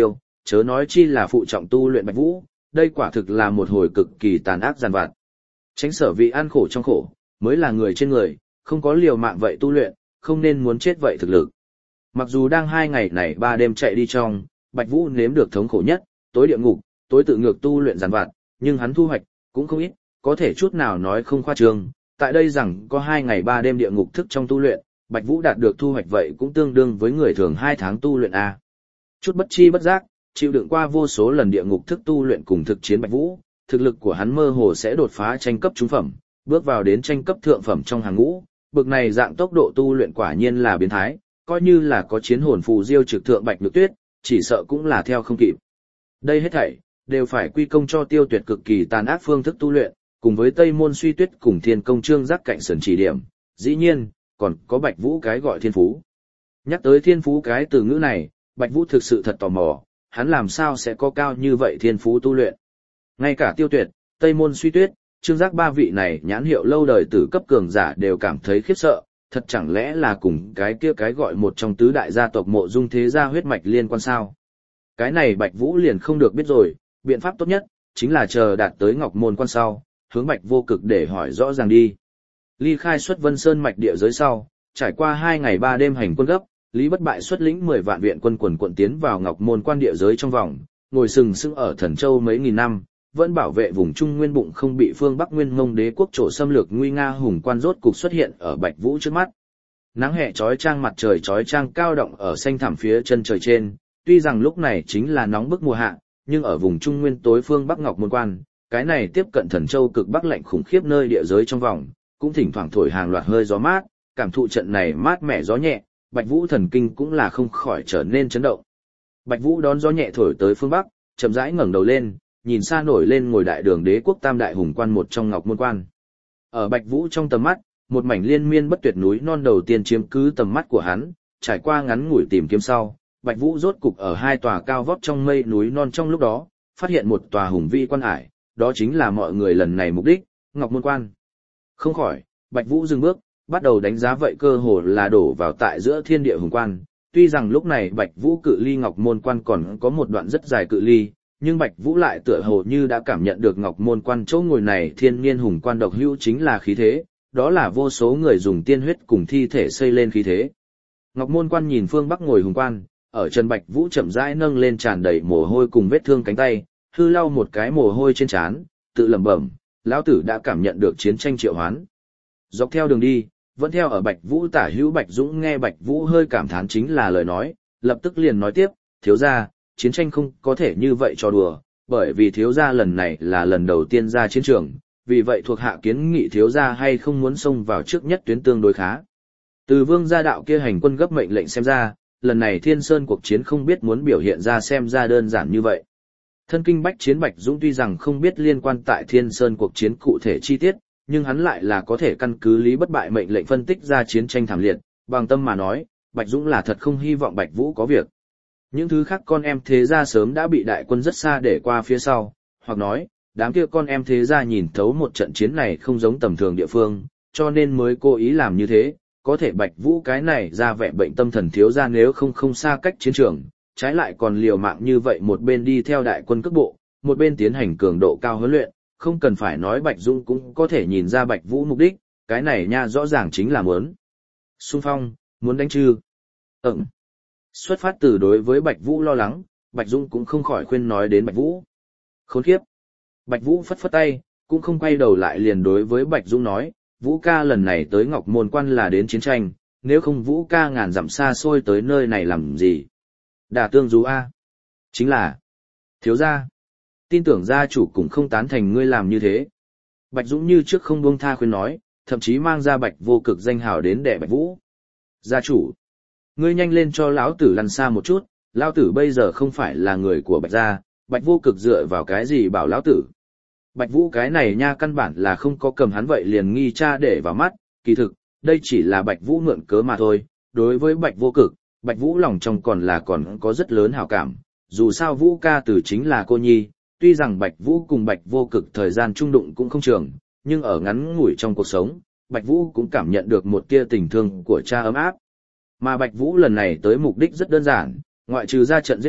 chớ nói chi là phụ trọng tu luyện Bạch Vũ, đây quả thực là một hồi cực kỳ tàn ác giàn vặt. Tránh sở vị ăn khổ trong khổ, mới là người trên người, không có liều mạng vậy tu luyện, không nên muốn chết vậy thực lực. Mặc dù đang hai ngày này ba đêm chạy đi trong, Bạch Vũ nếm được thống khổ nhất, tối địa ngục, tối tự ngược tu luyện giàn vặt, nhưng hắn thu hoạch cũng không ít, có thể chút nào nói không khoa trương. Tại đây rằng có hai ngày ba đêm địa ngục thức trong tu luyện, Bạch Vũ đạt được thu hoạch vậy cũng tương đương với người thường hai tháng tu luyện a. Chút bất chi bất giác, chịu đựng qua vô số lần địa ngục thức tu luyện cùng thực chiến Bạch Vũ, thực lực của hắn mơ hồ sẽ đột phá tranh cấp trung phẩm, bước vào đến tranh cấp thượng phẩm trong hàng ngũ, bực này dạng tốc độ tu luyện quả nhiên là biến thái, coi như là có chiến hồn phù diêu trực thượng Bạch Nhược Tuyết, chỉ sợ cũng là theo không kịp. Đây hết thảy đều phải quy công cho Tiêu Tuyệt cực kỳ tàn ác phương thức tu luyện, cùng với Tây Môn Suy Tuyết cùng Thiên Công Trương Giác cạnh sườn chỉ điểm, dĩ nhiên, còn có Bạch Vũ cái gọi thiên phú. Nhắc tới thiên phú cái từ ngữ này, Bạch Vũ thực sự thật tò mò, hắn làm sao sẽ có cao như vậy thiên phú tu luyện. Ngay cả Tiêu Tuyệt, Tây Môn Suy Tuyết, Trương Giác ba vị này nhãn hiệu lâu đời tử cấp cường giả đều cảm thấy khiếp sợ, thật chẳng lẽ là cùng cái kia cái gọi một trong tứ đại gia tộc Mộ Dung thế gia huyết mạch liên quan sao? Cái này Bạch Vũ liền không được biết rồi, biện pháp tốt nhất chính là chờ đạt tới Ngọc Môn quan sau, hướng Bạch Vô Cực để hỏi rõ ràng đi. Ly khai xuất Vân Sơn mạch địa giới sau, trải qua hai ngày ba đêm hành quân gấp, Lý Bất Bại xuất lĩnh mười vạn viện quân quần quận tiến vào Ngọc Môn quan địa giới trong vòng, ngồi sừng sững ở Thần Châu mấy nghìn năm, vẫn bảo vệ vùng Trung Nguyên bụng không bị phương Bắc Nguyên Mông đế quốc trổ xâm lược nguy nga hùng quan rốt cục xuất hiện ở Bạch Vũ trước mắt. Nắng hè chói chang, mặt trời chói chang cao động ở xanh thẳm phía chân trời trên, tuy rằng lúc này chính là nóng bức mùa hạ, nhưng ở vùng Trung Nguyên tối phương Bắc Ngọc Môn quan, cái này tiếp cận Thần Châu cực bắc lạnh khủng khiếp nơi địa giới trong vòng, cũng thỉnh thoảng thổi hàng loạt hơi gió mát, cảm thụ trận này mát mẻ gió nhẹ, Bạch Vũ thần kinh cũng là không khỏi trở nên chấn động. Bạch Vũ đón gió nhẹ thổi tới phương Bắc, chậm rãi ngẩng đầu lên, nhìn xa nổi lên ngồi đại đường đế quốc tam đại hùng quan một trong Ngọc Môn quan. Ở Bạch Vũ trong tầm mắt, một mảnh liên miên bất tuyệt núi non đầu tiên chiếm cứ tầm mắt của hắn, trải qua ngắn ngủi tìm kiếm sau, Bạch Vũ rốt cục ở hai tòa cao vót trong mây núi non trong lúc đó, phát hiện một tòa hùng vĩ quan ải, đó chính là mọi người lần này mục đích, Ngọc Môn quan. Không khỏi, Bạch Vũ dừng bước, bắt đầu đánh giá vậy cơ hồ là đổ vào tại giữa thiên địa hùng quan. Tuy rằng lúc này Bạch Vũ cự ly Ngọc Môn quan còn có một đoạn rất dài cự ly, nhưng Bạch Vũ lại tựa hồ như đã cảm nhận được Ngọc Môn quan chỗ ngồi này thiên niên hùng quan độc hữu chính là khí thế, đó là vô số người dùng tiên huyết cùng thi thể xây lên khí thế. Ngọc Môn quan nhìn phương Bắc ngồi hùng quan, ở chân Bạch Vũ chậm rãi nâng lên tràn đầy mồ hôi cùng vết thương cánh tay, hư lau một cái mồ hôi trên trán, tự lẩm bẩm, lão tử đã cảm nhận được chiến tranh triệu hoán. Dọc theo đường đi, vẫn theo ở Bạch Vũ tả hữu Bạch Dũng nghe Bạch Vũ hơi cảm thán chính là lời nói, lập tức liền nói tiếp, thiếu gia, chiến tranh không có thể như vậy cho đùa, bởi vì thiếu gia lần này là lần đầu tiên ra chiến trường, vì vậy thuộc hạ kiến nghị thiếu gia hay không muốn xông vào trước nhất tuyến tương đối khá. Từ Vương gia đạo kia hành quân gấp mệnh lệnh xem ra, lần này Thiên Sơn cuộc chiến không biết muốn biểu hiện ra xem ra đơn giản như vậy. Thân kinh bách chiến Bạch Dũng tuy rằng không biết liên quan tại Thiên Sơn cuộc chiến cụ thể chi tiết, nhưng hắn lại là có thể căn cứ Lý Bất Bại mệnh lệnh phân tích ra chiến tranh thảm liệt, bằng tâm mà nói, Bạch Dũng là thật không hy vọng Bạch Vũ có việc. Những thứ khác con em thế gia sớm đã bị đại quân rất xa để qua phía sau, hoặc nói, đám kia con em thế gia nhìn thấu một trận chiến này không giống tầm thường địa phương, cho nên mới cố ý làm như thế, có thể Bạch Vũ cái này ra vẻ bệnh tâm thần thiếu gia nếu không không xa cách chiến trường, trái lại còn liều mạng như vậy một bên đi theo đại quân cước bộ, một bên tiến hành cường độ cao huấn luyện, không cần phải nói Bạch Dũng cũng có thể nhìn ra Bạch Vũ mục đích, cái này nha rõ ràng chính là muốn xung phong, muốn đánh trừ. Ừm. Xuất phát từ đối với Bạch Vũ lo lắng, Bạch Dũng cũng không khỏi khuyên nói đến Bạch Vũ. Khốn kiếp. Bạch Vũ phất phất tay, cũng không quay đầu lại liền đối với Bạch Dũng nói, Vũ ca lần này tới Ngọc Môn quan là đến chiến tranh, nếu không Vũ ca ngàn dặm xa xôi tới nơi này làm gì? Đả tương du a. Chính là thiếu gia. Tin tưởng gia chủ cũng không tán thành ngươi làm như thế. Bạch Dũng như trước không buông tha khuyên nói, thậm chí mang ra Bạch Vô Cực danh hào đến để Bạch Vũ. Gia chủ, ngươi nhanh lên cho lão tử lăn xa một chút, lão tử bây giờ không phải là người của Bạch gia, Bạch Vô Cực dựa vào cái gì bảo lão tử. Bạch Vũ cái này nha căn bản là không có cầm hắn vậy liền nghi cha để vào mắt, kỳ thực, đây chỉ là Bạch Vũ mượn cớ mà thôi. Đối với Bạch Vô Cực, Bạch Vũ lòng trong còn là còn có rất lớn hảo cảm, dù sao Vũ ca từ chính là cô nhi, tuy rằng Bạch Vũ cùng Bạch Vô Cực thời gian trung đụng cũng không trường, nhưng ở ngắn ngủi trong cuộc sống, Bạch Vũ cũng cảm nhận được một tia tình thương của cha ấm áp. Mà Bạch Vũ lần này tới mục đích rất đơn giản, ngoại trừ ra trận giết địch,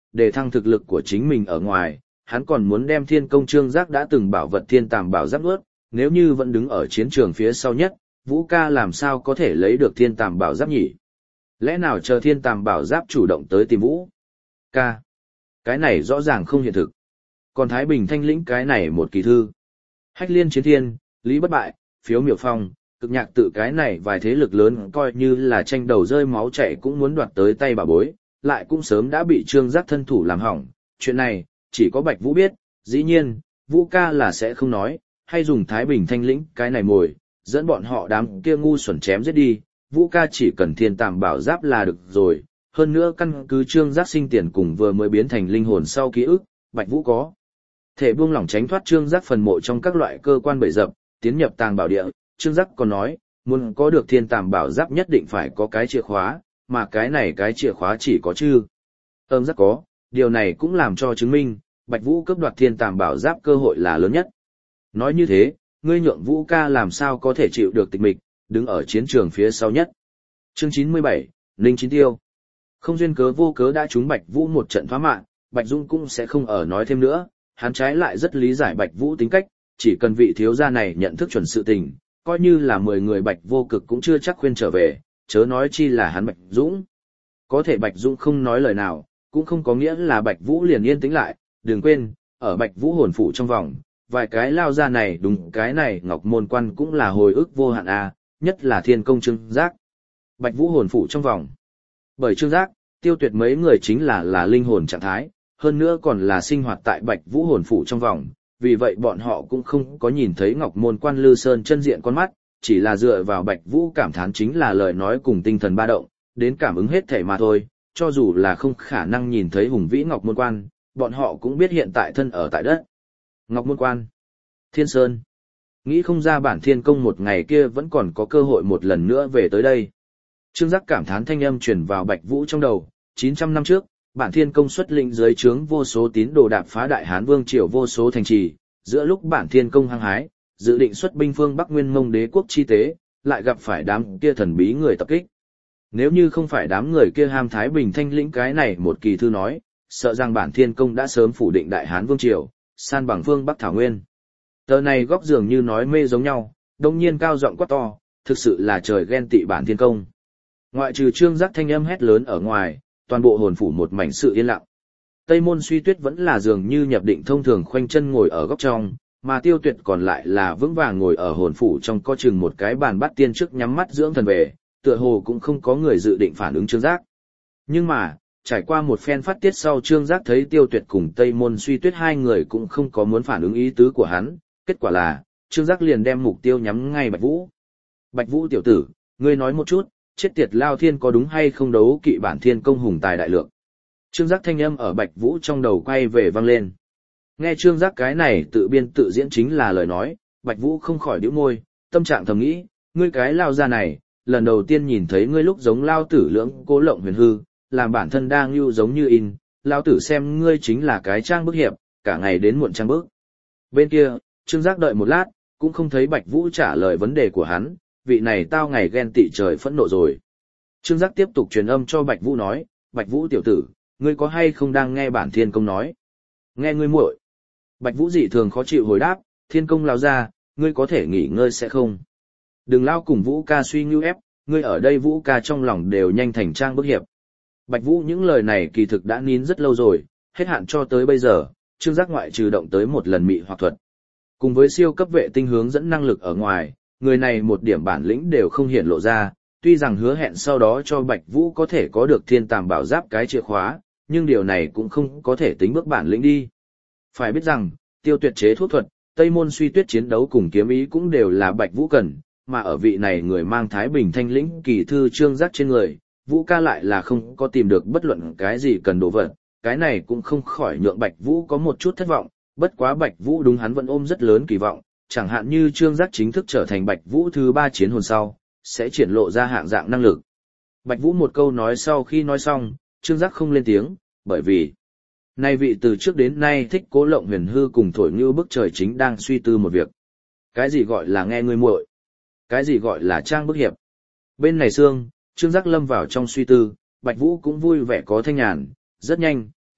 để thăng thực lực của chính mình ở ngoài, hắn còn muốn đem thiên công Trương Giác đã từng bảo vật thiên tàm bảo giáp nuốt, nếu như vẫn đứng ở chiến trường phía sau nhất, Vũ ca làm sao có thể lấy được thiên tàm bảo giáp nhỉ? Lẽ nào chờ thiên tàm bảo giáp chủ động tới tìm Vũ ca? Cái này rõ ràng không hiện thực. Còn Thái Bình Thanh lĩnh cái này một kỳ thư. Hách Liên Chiến Thiên, Lý Bất Bại, Phiếu Miểu Phong, Cực Nhạc Tự cái này vài thế lực lớn coi như là tranh đầu rơi máu chảy cũng muốn đoạt tới tay bà bối, lại cũng sớm đã bị Trương Giác thân thủ làm hỏng. Chuyện này, chỉ có Bạch Vũ biết, dĩ nhiên, Vũ ca là sẽ không nói, hay dùng Thái Bình Thanh lĩnh cái này mồi, dẫn bọn họ đám kia ngu xuẩn chém giết đi, Vũ ca chỉ cần thiên tàm bảo giáp là được rồi, hơn nữa căn cứ Trương Giác sinh tiền cùng vừa mới biến thành linh hồn sau ký ức, Bạch Vũ có thể buông lỏng tránh thoát Trương Giác phần mộ trong các loại cơ quan bẫy dập, tiến nhập tàng bảo địa. Trương Giác còn nói, muốn có được thiên tàm bảo giáp nhất định phải có cái chìa khóa, mà cái này cái chìa khóa chỉ có chư Âm Giác có, điều này cũng làm cho chứng minh, Bạch Vũ cướp đoạt thiên tàm bảo giáp cơ hội là lớn nhất. Nói như thế, ngươi nhượng Vũ ca làm sao có thể chịu được tịch mịch, đứng ở chiến trường phía sau nhất. Chương chín mươi bảy, Linh Chín Tiêu. Không duyên cớ vô cớ đã trúng Bạch Vũ một trận phá mạng, Bạch Dung cũng sẽ không ở nói thêm nữa, hắn trái lại rất lý giải Bạch Vũ tính cách, chỉ cần vị thiếu gia này nhận thức chuẩn sự tình, coi như là mười người Bạch Vô Cực cũng chưa chắc khuyên trở về, chớ nói chi là hắn Bạch Dũng. Có thể Bạch Dũng không nói lời nào, cũng không có nghĩa là Bạch Vũ liền yên tĩnh lại, đừng quên, ở Bạch Vũ hồn phủ trong vòng, vài cái lao ra này đúng cái này Ngọc Môn Quan cũng là hồi ức vô hạn a, nhất là Thiên Công Trương Giác. Bạch Vũ hồn phủ trong vòng. Bởi Trương Giác, Tiêu Tuyệt mấy người chính là là linh hồn trạng thái, hơn nữa còn là sinh hoạt tại Bạch Vũ hồn phủ trong vòng, vì vậy bọn họ cũng không có nhìn thấy Ngọc Môn Quan Lư Sơn chân diện con mắt, chỉ là dựa vào Bạch Vũ cảm thán chính là lời nói cùng tinh thần ba động, đến cảm ứng hết thể mà thôi, cho dù là không khả năng nhìn thấy hùng vĩ Ngọc Môn Quan, bọn họ cũng biết hiện tại thân ở tại đất. Ngọc Môn Quan, Thiên Sơn. Nghĩ không ra bản thiên công một ngày kia vẫn còn có cơ hội một lần nữa về tới đây. Trương Giác cảm thán thanh âm truyền vào Bạch Vũ trong đầu, chín trăm năm trước, bản thiên công xuất lĩnh dưới trướng vô số tín đồ đạp phá Đại Hán Vương triều vô số thành trì, giữa lúc bản thiên công hăng hái, dự định xuất binh phương Bắc Nguyên Mông Đế quốc chi tế, lại gặp phải đám kia thần bí người tập kích. Nếu như không phải đám người kia ham Thái Bình Thanh lĩnh cái này một kỳ thư nói, sợ rằng bản thiên công đã sớm phủ định Đại Hán Vương triều, san bằng phương Bắc Thảo Nguyên. Tờ này góc dường như nói mê giống nhau, đông nhiên cao giọng quát to, thực sự là trời ghen tị bản thiên công. Ngoại trừ Trương Giác thanh âm hét lớn ở ngoài, toàn bộ hồn phủ một mảnh sự yên lặng. Tây Môn Suy Tuyết vẫn là dường như nhập định thông thường khoanh chân ngồi ở góc trong, mà Tiêu Tuyệt còn lại là vững vàng ngồi ở hồn phủ trong có chừng một cái bàn bát tiên trước nhắm mắt dưỡng thần về, tựa hồ cũng không có người dự định phản ứng Trương Giác. Nhưng mà, trải qua một phen phát tiết sau Trương Giác thấy Tiêu Tuyệt cùng Tây Môn Suy Tuyết hai người cũng không có muốn phản ứng ý tứ của hắn, kết quả là, Trương Giác liền đem mục tiêu nhắm ngay Bạch Vũ. Bạch Vũ tiểu tử, ngươi nói một chút, chết tiệt Lao Thiên có đúng hay không đấu kỵ bản thiên công hùng tài đại lượng. Trương Giác thanh âm ở Bạch Vũ trong đầu quay về vang lên. Nghe Trương Giác cái này tự biên tự diễn chính là lời nói, Bạch Vũ không khỏi nhíu môi, tâm trạng thầm nghĩ, ngươi cái lao ra này, lần đầu tiên nhìn thấy ngươi lúc giống lao tử lưỡng cố lộng huyền hư, làm bản thân đang lưu giống như in, lao tử xem ngươi chính là cái trang bức hiệp, cả ngày đến muộn trang bức. Bên kia, Trương Giác đợi một lát, cũng không thấy Bạch Vũ trả lời vấn đề của hắn, vị này tao ngày ghen tị trời phẫn nộ rồi. Trương Giác tiếp tục truyền âm cho Bạch Vũ nói, Bạch Vũ tiểu tử, ngươi có hay không đang nghe bản thiên công nói? Nghe ngươi muội. Bạch Vũ dị thường khó chịu hồi đáp, thiên công lao ra, ngươi có thể nghỉ ngơi sẽ không? Đừng lao cùng Vũ ca suy ngưu ép, ngươi ở đây Vũ ca trong lòng đều nhanh thành trang bức hiệp. Bạch Vũ những lời này kỳ thực đã nín rất lâu rồi, hết hạn cho tới bây giờ, Trương Giác ngoại trừ động tới một lần mị hoặc thuật. Cùng với siêu cấp vệ tinh hướng dẫn năng lực ở ngoài, người này một điểm bản lĩnh đều không hiện lộ ra, tuy rằng hứa hẹn sau đó cho Bạch Vũ có thể có được thiên tàm bảo giáp cái chìa khóa, nhưng điều này cũng không có thể tính bước bản lĩnh đi. Phải biết rằng, Tiêu Tuyệt chế thuốc thuật, Tây Môn Suy Tuyết chiến đấu cùng kiếm ý cũng đều là Bạch Vũ cần, mà ở vị này người mang Thái Bình Thanh lĩnh kỳ thư Trương Giác trên người, Vũ ca lại là không có tìm được bất luận cái gì cần đồ vật, cái này cũng không khỏi nhượng Bạch Vũ có một chút thất vọng, bất quá Bạch Vũ đúng hắn vẫn ôm rất lớn kỳ vọng, chẳng hạn như Trương Giác chính thức trở thành Bạch Vũ thứ ba chiến hồn sau, sẽ triển lộ ra hạng dạng năng lực. Bạch Vũ một câu nói sau khi nói xong, Trương Giác không lên tiếng, bởi vì nay vị từ trước đến nay thích cố lộng huyền hư cùng thổi như bức trời chính đang suy tư một việc. Cái gì gọi là nghe ngươi muội? Cái gì gọi là trang bức hiệp? Bên này xương, Trương Giác lâm vào trong suy tư, Bạch Vũ cũng vui vẻ có thanh nhàn, rất nhanh,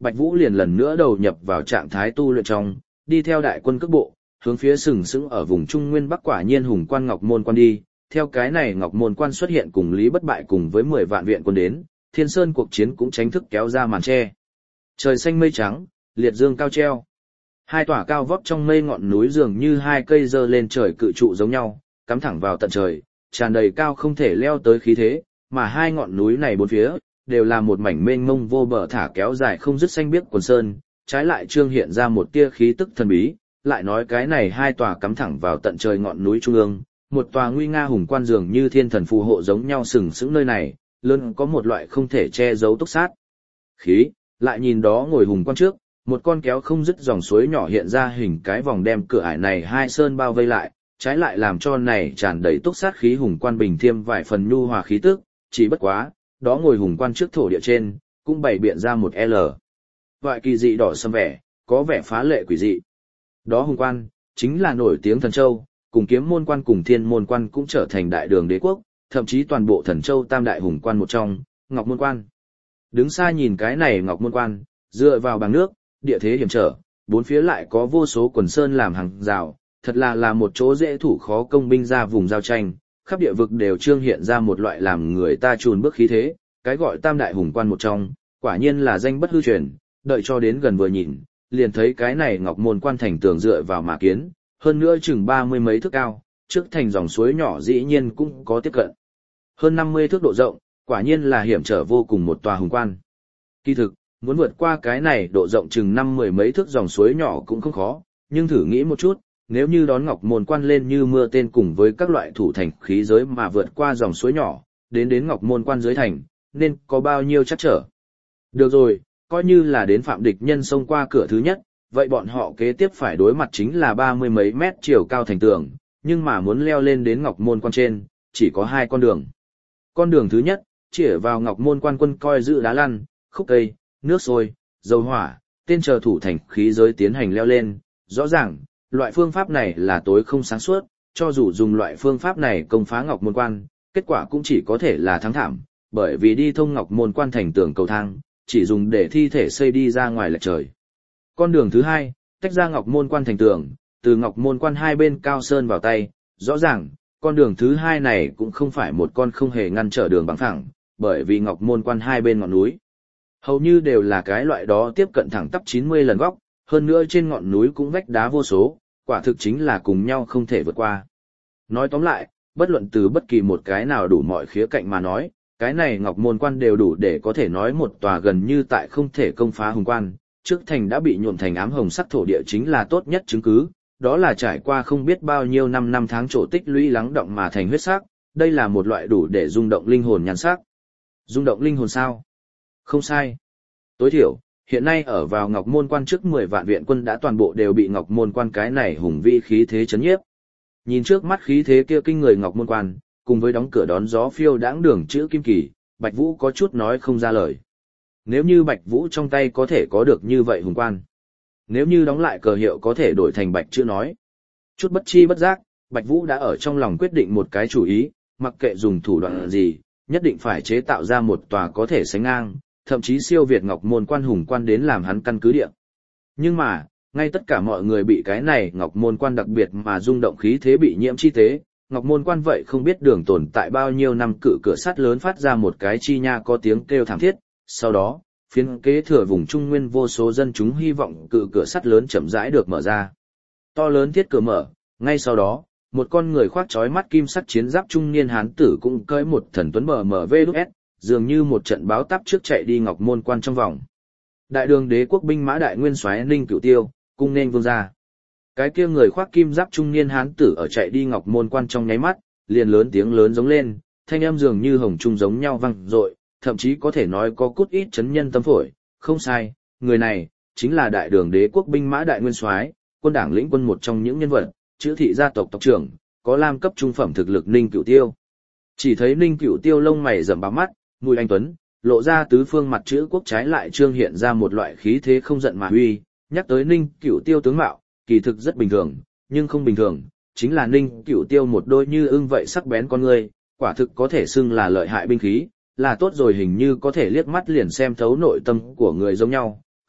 Bạch Vũ liền lần nữa đầu nhập vào trạng thái tu luyện trong, đi theo đại quân cước bộ, hướng phía sừng sững ở vùng Trung Nguyên Bắc quả nhiên hùng quan Ngọc Môn quan đi. Theo cái này Ngọc Môn quan xuất hiện cùng Lý Bất Bại cùng với mười vạn viện quân đến, Thiên Sơn cuộc chiến cũng chính thức kéo ra màn che. Trời xanh mây trắng, liệt dương cao treo. Hai tòa cao vót trong mây ngọn núi dường như hai cây giơ lên trời cự trụ giống nhau, cắm thẳng vào tận trời, tràn đầy cao không thể leo tới khí thế, mà hai ngọn núi này bốn phía đều là một mảnh mênh mông vô bờ thả kéo dài không dứt xanh biếc quần sơn, trái lại trương hiện ra một tia khí tức thần bí, lại nói cái này hai tòa cắm thẳng vào tận trời ngọn núi trung ương, một tòa nguy nga hùng quan dường như thiên thần phù hộ giống nhau sừng sững nơi này, luôn có một loại không thể che giấu túc sát khí, lại nhìn đó ngồi hùng quan trước, một con kéo không dứt dòng suối nhỏ hiện ra hình cái vòng đem cửa ải này hai sơn bao vây lại, trái lại làm cho này tràn đầy túc sát khí hùng quan bình thêm vài phần nhu hòa khí tức, chỉ bất quá, đó ngồi hùng quan trước thổ địa trên, cũng bày biện ra một L. Loại kỳ dị đỏ sẫm vẻ, có vẻ phá lệ quỷ dị. Đó hùng quan, chính là nổi tiếng Thần Châu, cùng Kiếm Môn quan cùng Thiên Môn quan cũng trở thành đại đường đế quốc, thậm chí toàn bộ Thần Châu tam đại hùng quan một trong, Ngọc Môn quan. Đứng xa nhìn cái này Ngọc Môn quan, dựa vào bằng nước, địa thế hiểm trở, bốn phía lại có vô số quần sơn làm hàng rào, thật là là một chỗ dễ thủ khó công binh ra vùng giao tranh, khắp địa vực đều trương hiện ra một loại làm người ta chùn bước khí thế, cái gọi tam đại hùng quan một trong, quả nhiên là danh bất hư truyền, đợi cho đến gần vừa nhìn, liền thấy cái này Ngọc Môn quan thành tường dựa vào mà kiến, hơn nữa chừng ba mươi mấy thước cao, trước thành dòng suối nhỏ dĩ nhiên cũng có tiếp cận. Hơn năm mươi thước độ rộng, quả nhiên là hiểm trở vô cùng một tòa hùng quan. Kỳ thực, muốn vượt qua cái này độ rộng chừng năm mười mấy thước dòng suối nhỏ cũng không khó, nhưng thử nghĩ một chút, nếu như đón Ngọc Môn quan lên như mưa tên cùng với các loại thủ thành khí giới mà vượt qua dòng suối nhỏ, đến đến Ngọc Môn quan dưới thành, nên có bao nhiêu chắc trở. Được rồi, coi như là đến phạm địch nhân xông qua cửa thứ nhất, vậy bọn họ kế tiếp phải đối mặt chính là ba mươi mấy mét chiều cao thành tường, nhưng mà muốn leo lên đến Ngọc Môn quan trên, chỉ có hai con đường. Con đường thứ nhất, chỉ vào Ngọc Môn quan quân coi giữ đá lăn, khúc cây, nước sôi, dầu hỏa, tên chờ thủ thành khí giới tiến hành leo lên, rõ ràng, loại phương pháp này là tối không sáng suốt, cho dù dùng loại phương pháp này công phá Ngọc Môn quan, kết quả cũng chỉ có thể là thắng thảm, bởi vì đi thông Ngọc Môn quan thành tường cầu thang, chỉ dùng để thi thể xây đi ra ngoài lệch trời. Con đường thứ hai, tách ra Ngọc Môn quan thành tường, từ Ngọc Môn quan hai bên cao sơn vào tay, rõ ràng, con đường thứ hai này cũng không phải một con không hề ngăn trở đường bằng phẳng, bởi vì Ngọc Môn quan hai bên ngọn núi hầu như đều là cái loại đó tiếp cận thẳng tắp chín mươi lần góc, hơn nữa trên ngọn núi cũng vách đá vô số, quả thực chính là cùng nhau không thể vượt qua. Nói tóm lại, bất luận từ bất kỳ một cái nào đủ mọi khía cạnh mà nói, cái này Ngọc Môn quan đều đủ để có thể nói một tòa gần như tại không thể công phá hùng quan, trước thành đã bị nhuộm thành ám hồng sắc thổ địa chính là tốt nhất chứng cứ, đó là trải qua không biết bao nhiêu năm năm tháng trổ tích lũy lắng động mà thành huyết sắc, đây là một loại đủ để rung động linh hồn nhan sắc. Rung động linh hồn sao? Không sai. Tối thiểu, hiện nay ở vào Ngọc Môn quan trước mười vạn viện quân đã toàn bộ đều bị Ngọc Môn quan cái này hùng vĩ khí thế chấn nhiếp. Nhìn trước mắt khí thế kia kinh người Ngọc Môn quan, cùng với đóng cửa đón gió phiêu đãng đường chữ kim kỳ, Bạch Vũ có chút nói không ra lời. Nếu như Bạch Vũ trong tay có thể có được như vậy hùng quan, nếu như đóng lại cờ hiệu có thể đổi thành Bạch chữ nói. Chút bất chi bất giác, Bạch Vũ đã ở trong lòng quyết định một cái chủ ý, mặc kệ dùng thủ đoạn gì, nhất định phải chế tạo ra một tòa có thể sánh ngang, thậm chí siêu việt Ngọc Môn quan hùng quan đến làm hắn căn cứ địa. Nhưng mà, ngay tất cả mọi người bị cái này Ngọc Môn quan đặc biệt mà rung động khí thế bị nhiễm chi tế, Ngọc Môn quan vậy không biết đường tồn tại bao nhiêu năm cự cửa sắt lớn phát ra một cái chi nha có tiếng kêu thảm thiết, sau đó, phiến kế thừa vùng Trung Nguyên vô số dân chúng hy vọng cự cửa sắt lớn chậm rãi được mở ra. To lớn thiết cửa mở, ngay sau đó, một con người khoác chói mắt kim sắc chiến giáp trung niên hán tử cũng cưỡi một thần tuấn bờ mờ vê đúc ét, dường như một trận báo táp trước chạy đi Ngọc Môn quan trong vòng. Đại đường đế quốc binh mã đại nguyên soái Ninh Cửu Tiêu, cung nên vương gia. Cái kia người khoác kim giáp trung niên hán tử ở chạy đi Ngọc Môn quan trong nháy mắt, liền lớn tiếng lớn giống lên, thanh âm dường như hồng trung giống nhau vang dội, thậm chí có thể nói có cút ít chấn nhân tâm phổi. Không sai, người này chính là đại đường đế quốc binh mã đại nguyên soái, quân đảng lĩnh quân một trong những nhân vật, chữ thị gia tộc tộc trưởng, có lam cấp trung phẩm thực lực Ninh Cửu Tiêu. Chỉ thấy Ninh Cửu Tiêu lông mày rậm báo mắt, mùi anh tuấn, lộ ra tứ phương mặt chữ quốc trái lại trương hiện ra một loại khí thế không giận mà uy. Nhắc tới Ninh Cửu Tiêu tướng mạo, kỳ thực rất bình thường, nhưng không bình thường, chính là Ninh Cửu Tiêu một đôi như ưng vậy sắc bén con ngươi, quả thực có thể xưng là lợi hại binh khí, là tốt rồi hình như có thể liếc mắt liền xem thấu nội tâm của người giống nhau,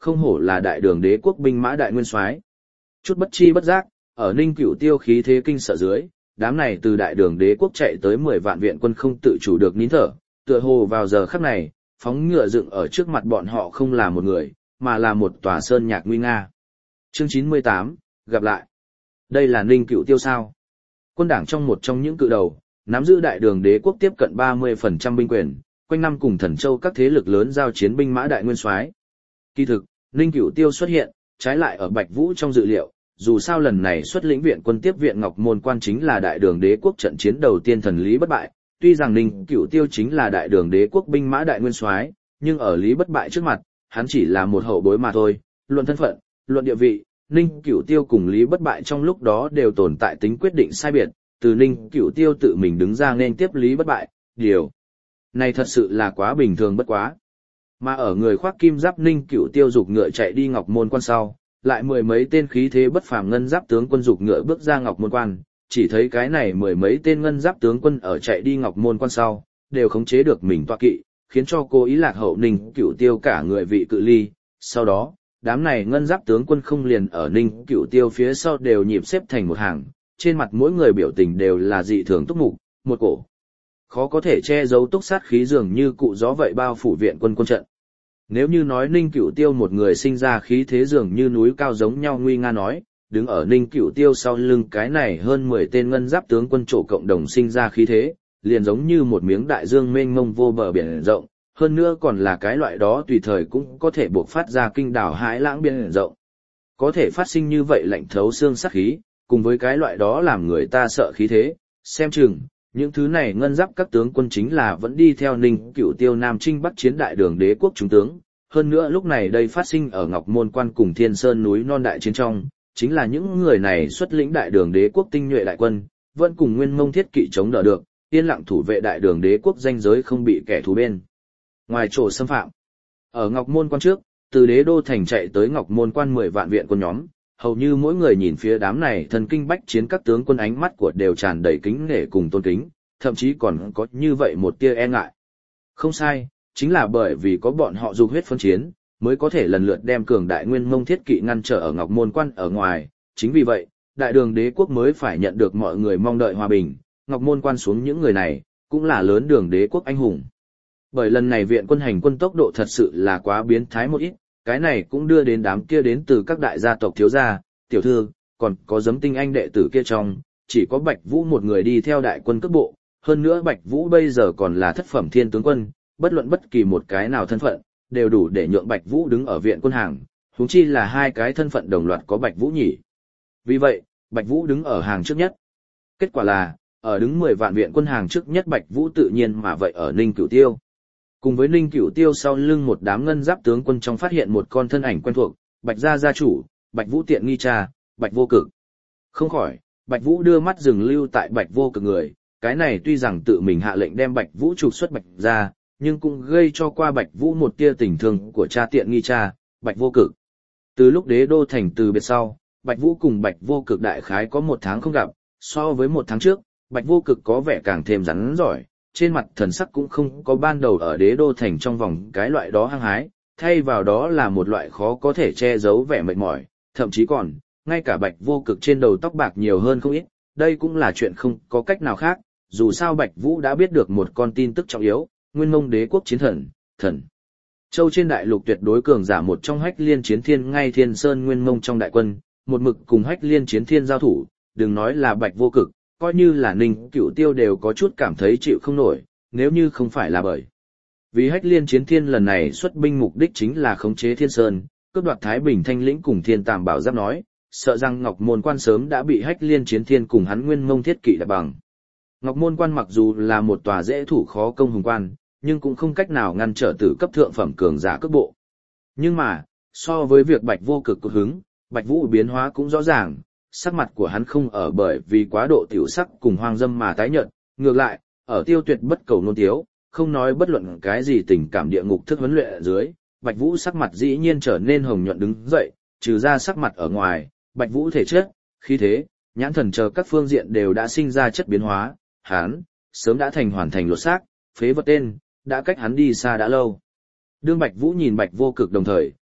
không hổ là đại đường đế quốc binh mã đại nguyên soái. Chút bất chi bất giác, ở Ninh Cửu Tiêu khí thế kinh sợ dưới, đám này từ đại đường đế quốc chạy tới mười vạn viện quân không tự chủ được nín thở, tựa hồ vào giờ khắc này, phóng ngựa dựng ở trước mặt bọn họ không là một người, mà là một tòa sơn nhạc nguy nga. Chương chín mươi tám, gặp lại. Đây là Ninh Cửu Tiêu sao? Quân đảng trong một trong những cự đầu, nắm giữ đại đường đế quốc tiếp cận ba mươi phần trăm binh quyền, quanh năm cùng Thần Châu các thế lực lớn giao chiến binh mã đại nguyên soái. Kỳ thực, Ninh Cửu Tiêu xuất hiện, trái lại ở Bạch Vũ trong dự liệu, dù sao lần này xuất lĩnh viện quân tiếp viện Ngọc Môn Quan chính là đại đường đế quốc trận chiến đầu tiên thần lý bất bại, tuy rằng Ninh Cửu Tiêu chính là đại đường đế quốc binh mã đại nguyên soái, nhưng ở lý bất bại trước mặt, hắn chỉ là một hậu bối mà thôi, luận thân phận, luận địa vị, Ninh Cửu Tiêu cùng lý bất bại trong lúc đó đều tồn tại tính quyết định sai biệt, từ Ninh Cửu Tiêu tự mình đứng ra nên tiếp lý bất bại, điều này thật sự là quá bình thường bất quá. Mà ở người khoác kim giáp Ninh Cửu Tiêu dục ngựa chạy đi Ngọc Môn Quan sau, lại mười mấy tên khí thế bất phàm ngân giáp tướng quân dục ngựa bước ra Ngọc Môn Quan, chỉ thấy cái này mười mấy tên ngân giáp tướng quân ở chạy đi Ngọc Môn Quan sau, đều khống chế được mình tọa kỵ, khiến cho cô ý lạc hậu Ninh Cửu Tiêu cả người vị cự ly. Sau đó, đám này ngân giáp tướng quân không liền ở Ninh Cửu Tiêu phía sau đều nhịp xếp thành một hàng, trên mặt mỗi người biểu tình đều là dị thường túc mục, một cổ khó có thể che giấu túc sát khí dường như cụ gió vậy bao phủ viện quân quân trận. Nếu như nói Ninh Cửu Tiêu một người sinh ra khí thế dường như núi cao giống nhau nguy nga nói, đứng ở Ninh Cửu Tiêu sau lưng cái này hơn mười tên ngân giáp tướng quân trổ cộng đồng sinh ra khí thế, liền giống như một miếng đại dương mênh mông vô bờ biển rộng, hơn nữa còn là cái loại đó tùy thời cũng có thể buộc phát ra kinh đảo hãi lãng biển rộng. Có thể phát sinh như vậy lạnh thấu xương sát khí, cùng với cái loại đó làm người ta sợ khí thế, xem chừng, những thứ này ngân giáp các tướng quân chính là vẫn đi theo Ninh Cửu Tiêu Nam Trinh Bắc chiến đại đường đế quốc trung tướng. Hơn nữa lúc này đây phát sinh ở Ngọc Môn Quan cùng Thiên Sơn núi non đại chiến trong, chính là những người này xuất lĩnh đại đường đế quốc tinh nhuệ đại quân, vẫn cùng Nguyên Mông thiết kỵ chống đỡ được, yên lặng thủ vệ đại đường đế quốc danh giới không bị kẻ thù bên ngoài chỗ xâm phạm. Ở Ngọc Môn Quan trước, từ đế đô thành chạy tới Ngọc Môn Quan mười vạn viện quân nhóm, hầu như mỗi người nhìn phía đám này thần kinh bách chiến các tướng quân ánh mắt của đều tràn đầy kính nể cùng tôn kính, thậm chí còn có như vậy một tia e ngại. Không sai, chính là bởi vì có bọn họ dục huyết phân chiến, mới có thể lần lượt đem cường đại Nguyên Mông thiết kỵ ngăn trở ở Ngọc Môn Quan ở ngoài, chính vì vậy, đại đường đế quốc mới phải nhận được mọi người mong đợi hòa bình, Ngọc Môn Quan xuống những người này, cũng là lớn đường đế quốc anh hùng. Bởi lần này viện quân hành quân tốc độ thật sự là quá biến thái một ít, cái này cũng đưa đến đám kia đến từ các đại gia tộc thiếu gia, tiểu thư, còn có giấm tinh anh đệ tử kia trong, chỉ có Bạch Vũ một người đi theo đại quân cước bộ, hơn nữa Bạch Vũ bây giờ còn là thất phẩm thiên tướng quân, bất luận bất kỳ một cái nào thân phận, đều đủ để nhượng Bạch Vũ đứng ở viện quân hàng, huống chi là hai cái thân phận đồng loạt có Bạch Vũ nhỉ. Vì vậy, Bạch Vũ đứng ở hàng trước nhất. Kết quả là, ở đứng mười vạn viện quân hàng trước nhất Bạch Vũ tự nhiên mà vậy ở Ninh Cửu Tiêu. Cùng với Ninh Cửu Tiêu sau lưng một đám ngân giáp tướng quân trong phát hiện một con thân ảnh quen thuộc, Bạch gia gia chủ, Bạch Vũ tiện nghi cha, Bạch Vô Cực. Không khỏi, Bạch Vũ đưa mắt dừng lưu tại Bạch Vô Cực người, cái này tuy rằng tự mình hạ lệnh đem Bạch Vũ trục xuất Bạch gia, nhưng cũng gây cho qua Bạch Vũ một tia tình thương của cha tiện nghi cha, Bạch Vô Cực. Từ lúc đế đô thành từ biệt sau, Bạch Vũ cùng Bạch Vô Cực đại khái có một tháng không gặp, so với một tháng trước, Bạch Vô Cực có vẻ càng thêm rắn giỏi, trên mặt thần sắc cũng không có ban đầu ở đế đô thành trong vòng cái loại đó hăng hái, thay vào đó là một loại khó có thể che giấu vẻ mệt mỏi, thậm chí còn, ngay cả Bạch Vô Cực trên đầu tóc bạc nhiều hơn không ít, đây cũng là chuyện không có cách nào khác, dù sao Bạch Vũ đã biết được một con tin tức trọng yếu, Nguyên Mông đế quốc chiến thần, thần Châu trên đại lục tuyệt đối cường giả một trong Hách Liên Chiến Thiên ngay Thiên Sơn Nguyên Mông trong đại quân, một mực cùng Hách Liên Chiến Thiên giao thủ, đừng nói là Bạch Vô Cực, coi như là Ninh Cửu Tiêu đều có chút cảm thấy chịu không nổi, nếu như không phải là bởi vì Hách Liên Chiến Thiên lần này xuất binh mục đích chính là khống chế Thiên Sơn, cướp đoạt Thái Bình Thanh lĩnh cùng Thiên Tàm Bảo Giáp nói, sợ rằng Ngọc Môn Quan sớm đã bị Hách Liên Chiến Thiên cùng hắn Nguyên Mông thiết kỵ đạp bằng. Ngọc Môn Quan mặc dù là một tòa dễ thủ khó công hùng quan, nhưng cũng không cách nào ngăn trở tử cấp thượng phẩm cường giả cước bộ. Nhưng mà, so với việc Bạch Vô Cực cực hứng, Bạch Vũ biến hóa cũng rõ ràng, sắc mặt của hắn không ở bởi vì quá độ tiểu sắc cùng hoang dâm mà tái nhợt, ngược lại, ở tiêu tuyệt bất cầu nôn tiếu, không nói bất luận cái gì tình cảm địa ngục thức huấn luyện ở dưới, Bạch Vũ sắc mặt dĩ nhiên trở nên hồng nhuận đứng dậy, trừ ra sắc mặt ở ngoài, Bạch Vũ thể chất, khí thế, nhãn thần chờ các phương diện đều đã sinh ra chất biến hóa, hắn sớm đã thành hoàn thành lột xác, phế vật tên, đã cách hắn đi xa đã lâu. Đương Bạch Vũ nhìn Bạch Vô Cực đồng thời,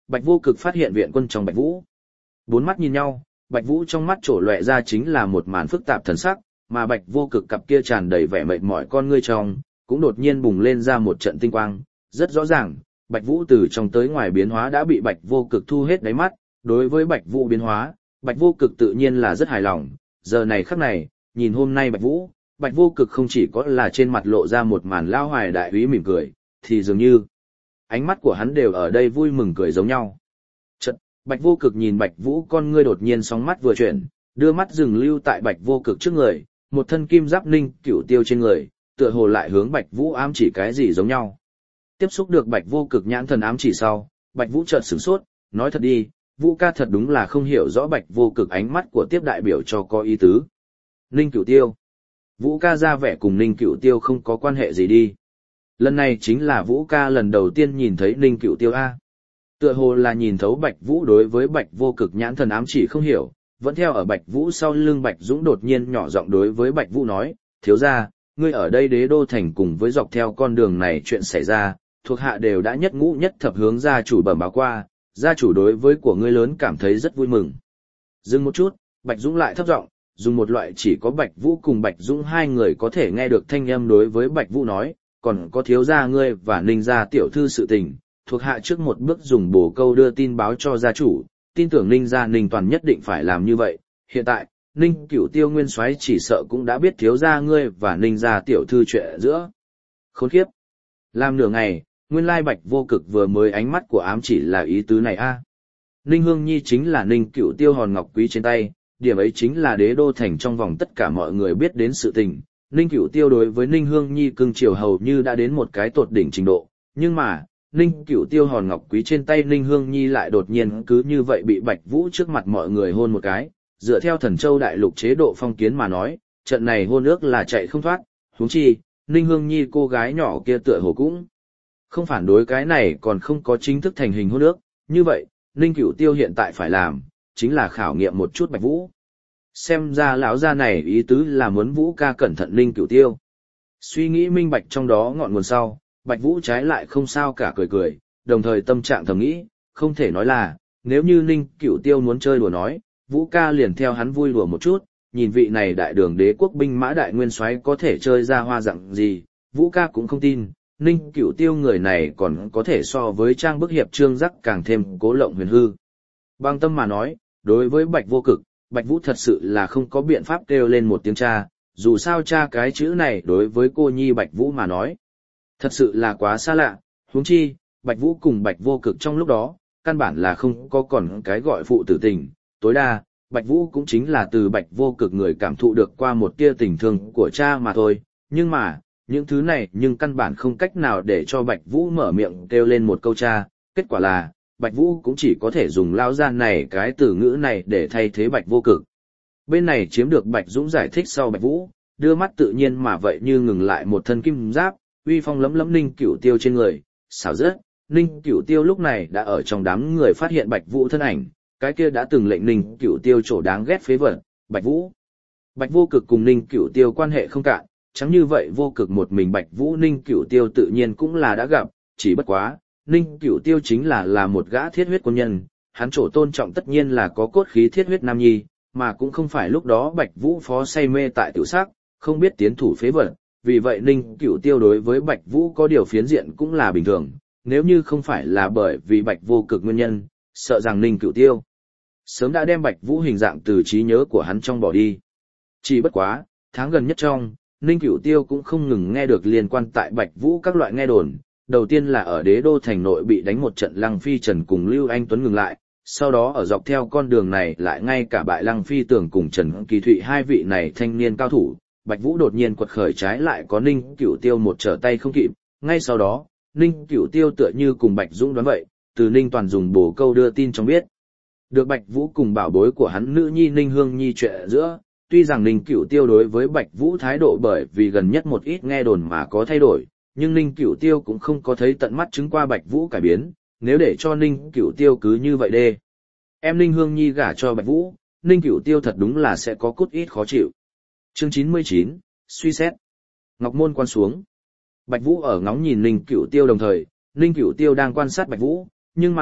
Bạch Vô Cực phát hiện viện quân trong Bạch Vũ. Bốn mắt nhìn nhau, Bạch Vũ trong mắt trổ loẹ ra chính là một màn phức tạp thần sắc, mà Bạch Vô Cực cặp kia tràn đầy vẻ mệt mỏi con ngươi trong, cũng đột nhiên bùng lên ra một trận tinh quang, rất rõ ràng, Bạch Vũ từ trong tới ngoài biến hóa đã bị Bạch Vô Cực thu hết đáy mắt, đối với Bạch Vũ biến hóa, Bạch Vô Cực tự nhiên là rất hài lòng, giờ này khắc này, nhìn hôm nay Bạch Vũ, Bạch Vô Cực không chỉ có là trên mặt lộ ra một màn lao hoài đại úy mỉm cười, thì dường như ánh mắt của hắn đều ở đây vui mừng cười giống nhau. Chợt, Bạch Vô Cực nhìn Bạch Vũ con ngươi đột nhiên sóng mắt vừa chuyển, đưa mắt dừng lưu tại Bạch Vô Cực trước người, một thân kim giáp ninh cửu tiêu trên người, tựa hồ lại hướng Bạch Vũ ám chỉ cái gì giống nhau. Tiếp xúc được Bạch Vô Cực nhãn thần ám chỉ sau, Bạch Vũ chợt sửng sốt, nói thật đi, Vũ ca thật đúng là không hiểu rõ Bạch Vô Cực ánh mắt của tiếp đại biểu cho có ý tứ. Ninh Cửu Tiêu. Vũ ca ra vẻ cùng Ninh Cửu Tiêu không có quan hệ gì đi. Lần này chính là Vũ ca lần đầu tiên nhìn thấy Ninh Cửu Tiêu A. Tựa hồ là nhìn thấu Bạch Vũ đối với Bạch Vô Cực nhãn thần ám chỉ không hiểu, vẫn theo ở Bạch Vũ sau lưng Bạch Dũng đột nhiên nhỏ giọng đối với Bạch Vũ nói, thiếu gia, ngươi ở đây Đế Đô Thành cùng với dọc theo con đường này chuyện xảy ra, thuộc hạ đều đã nhất ngũ nhất thập hướng gia chủ bẩm báo qua, gia chủ đối với của ngươi lớn cảm thấy rất vui mừng. Dừng một chút, Bạch Dũng lại thấp giọng, dùng một loại chỉ có Bạch Vũ cùng Bạch Dũng hai người có thể nghe được thanh âm đối với Bạch Vũ nói, còn có thiếu gia ngươi và Ninh gia tiểu thư sự tình, thuộc hạ trước một bước dùng bổ câu đưa tin báo cho gia chủ, tin tưởng Ninh gia Ninh Toàn nhất định phải làm như vậy. Hiện tại, Ninh Cửu Tiêu nguyên soái chỉ sợ cũng đã biết thiếu gia ngươi và Ninh gia tiểu thư chuyện giữa. Khốn kiếp. Làm nửa ngày, nguyên lai Bạch Vô Cực vừa mới ánh mắt của ám chỉ là ý tứ này a. Ninh Hương Nhi chính là Ninh Cửu Tiêu hòn ngọc quý trên tay, điểm ấy chính là Đế Đô Thành trong vòng tất cả mọi người biết đến sự tình. Ninh Cửu Tiêu đối với Ninh Hương Nhi cưng chiều hầu như đã đến một cái tột đỉnh trình độ, nhưng mà, Ninh Cửu Tiêu hòn ngọc quý trên tay Ninh Hương Nhi lại đột nhiên cứ như vậy bị Bạch Vũ trước mặt mọi người hôn một cái, dựa theo Thần Châu đại lục chế độ phong kiến mà nói, trận này hôn ước là chạy không thoát, huống chi, Ninh Hương Nhi cô gái nhỏ kia tựa hồ cũng không phản đối cái này còn không có chính thức thành hình hôn ước, như vậy, Ninh Cửu Tiêu hiện tại phải làm, chính là khảo nghiệm một chút Bạch Vũ. Xem ra lão gia này ý tứ là muốn Vũ ca cẩn thận Ninh Cửu Tiêu. Suy nghĩ minh bạch trong đó ngọn nguồn sau, Bạch Vũ trái lại không sao cả cười cười, đồng thời tâm trạng thầm nghĩ, không thể nói là, nếu như Ninh Cửu Tiêu muốn chơi đùa nói, Vũ ca liền theo hắn vui đùa một chút, nhìn vị này đại đường đế quốc binh mã đại nguyên soái có thể chơi ra hoa dạng gì, Vũ ca cũng không tin, Ninh Cửu Tiêu người này còn có thể so với trang bức hiệp trương giác càng thêm cố lộng huyền hư. Bằng tâm mà nói, đối với Bạch Vô Cực, Bạch Vũ thật sự là không có biện pháp kêu lên một tiếng cha, dù sao cha cái chữ này đối với cô nhi Bạch Vũ mà nói, thật sự là quá xa lạ, huống chi, Bạch Vũ cùng Bạch Vô Cực trong lúc đó, căn bản là không có còn cái gọi phụ tử tình, tối đa, Bạch Vũ cũng chính là từ Bạch Vô Cực người cảm thụ được qua một tia tình thương của cha mà thôi, nhưng mà, những thứ này nhưng căn bản không cách nào để cho Bạch Vũ mở miệng kêu lên một câu cha, kết quả là, Bạch Vũ cũng chỉ có thể dùng lao gian này cái từ ngữ này để thay thế Bạch Vô Cực. Bên này chiếm được Bạch Dũng giải thích sau Bạch Vũ, đưa mắt tự nhiên mà vậy như ngừng lại một thân kim giáp, uy phong lấm lấm Ninh Cửu Tiêu trên người, xảo rất, Ninh Cửu Tiêu lúc này đã ở trong đám người phát hiện Bạch Vũ thân ảnh, cái kia đã từng lệnh Ninh Cửu Tiêu chỗ đáng ghét phế vật, Bạch Vũ. Bạch Vô Cực cùng Ninh Cửu Tiêu quan hệ không cạn, chẳng như vậy Vô Cực một mình Bạch Vũ Ninh Cửu Tiêu tự nhiên cũng là đã gặp, chỉ bất quá, Ninh Cửu Tiêu chính là là một gã thiết huyết quân nhân, hắn chỗ tôn trọng tất nhiên là có cốt khí thiết huyết nam nhi, mà cũng không phải lúc đó Bạch Vũ phó say mê tại tiểu sắc, không biết tiến thủ phế vật, vì vậy Ninh Cửu Tiêu đối với Bạch Vũ có điều phiến diện cũng là bình thường, nếu như không phải là bởi vì Bạch Vô Cực nguyên nhân, sợ rằng Ninh Cửu Tiêu sớm đã đem Bạch Vũ hình dạng từ trí nhớ của hắn trong bỏ đi. Chỉ bất quá, tháng gần nhất trong, Ninh Cửu Tiêu cũng không ngừng nghe được liên quan tại Bạch Vũ các loại nghe đồn, đầu tiên là ở Đế Đô thành nội bị đánh một trận Lăng Phi Trần cùng Lưu Anh Tuấn ngừng lại, sau đó ở dọc theo con đường này lại ngay cả bại Lăng Phi Tường cùng Trần Kỳ Thụy hai vị này thanh niên cao thủ, Bạch Vũ đột nhiên quật khởi trái lại có Ninh Cửu Tiêu một trở tay không kịp, ngay sau đó, Ninh Cửu Tiêu tựa như cùng Bạch Dũng đoán vậy, từ Ninh Toàn dùng bổ câu đưa tin trong biết. Được Bạch Vũ cùng bảo bối của hắn nữ nhi Ninh Hương Nhi chuyện giữa, tuy rằng Ninh Cửu Tiêu đối với Bạch Vũ thái độ bởi vì gần nhất một ít nghe đồn mà có thay đổi, nhưng Ninh Cửu Tiêu cũng không có thấy tận mắt chứng qua Bạch Vũ cải biến, nếu để cho Ninh Cửu Tiêu cứ như vậy đê. Em Ninh Hương Nhi gả cho Bạch Vũ, Ninh Cửu Tiêu thật đúng là sẽ có cút ít khó chịu. Chương chín mươi chín, suy xét. Ngọc môn quan xuống. Bạch Vũ ở ngóng nhìn Ninh Cửu Tiêu đồng thời, Ninh Cửu Tiêu đang quan sát Bạch Vũ, nhưng mà,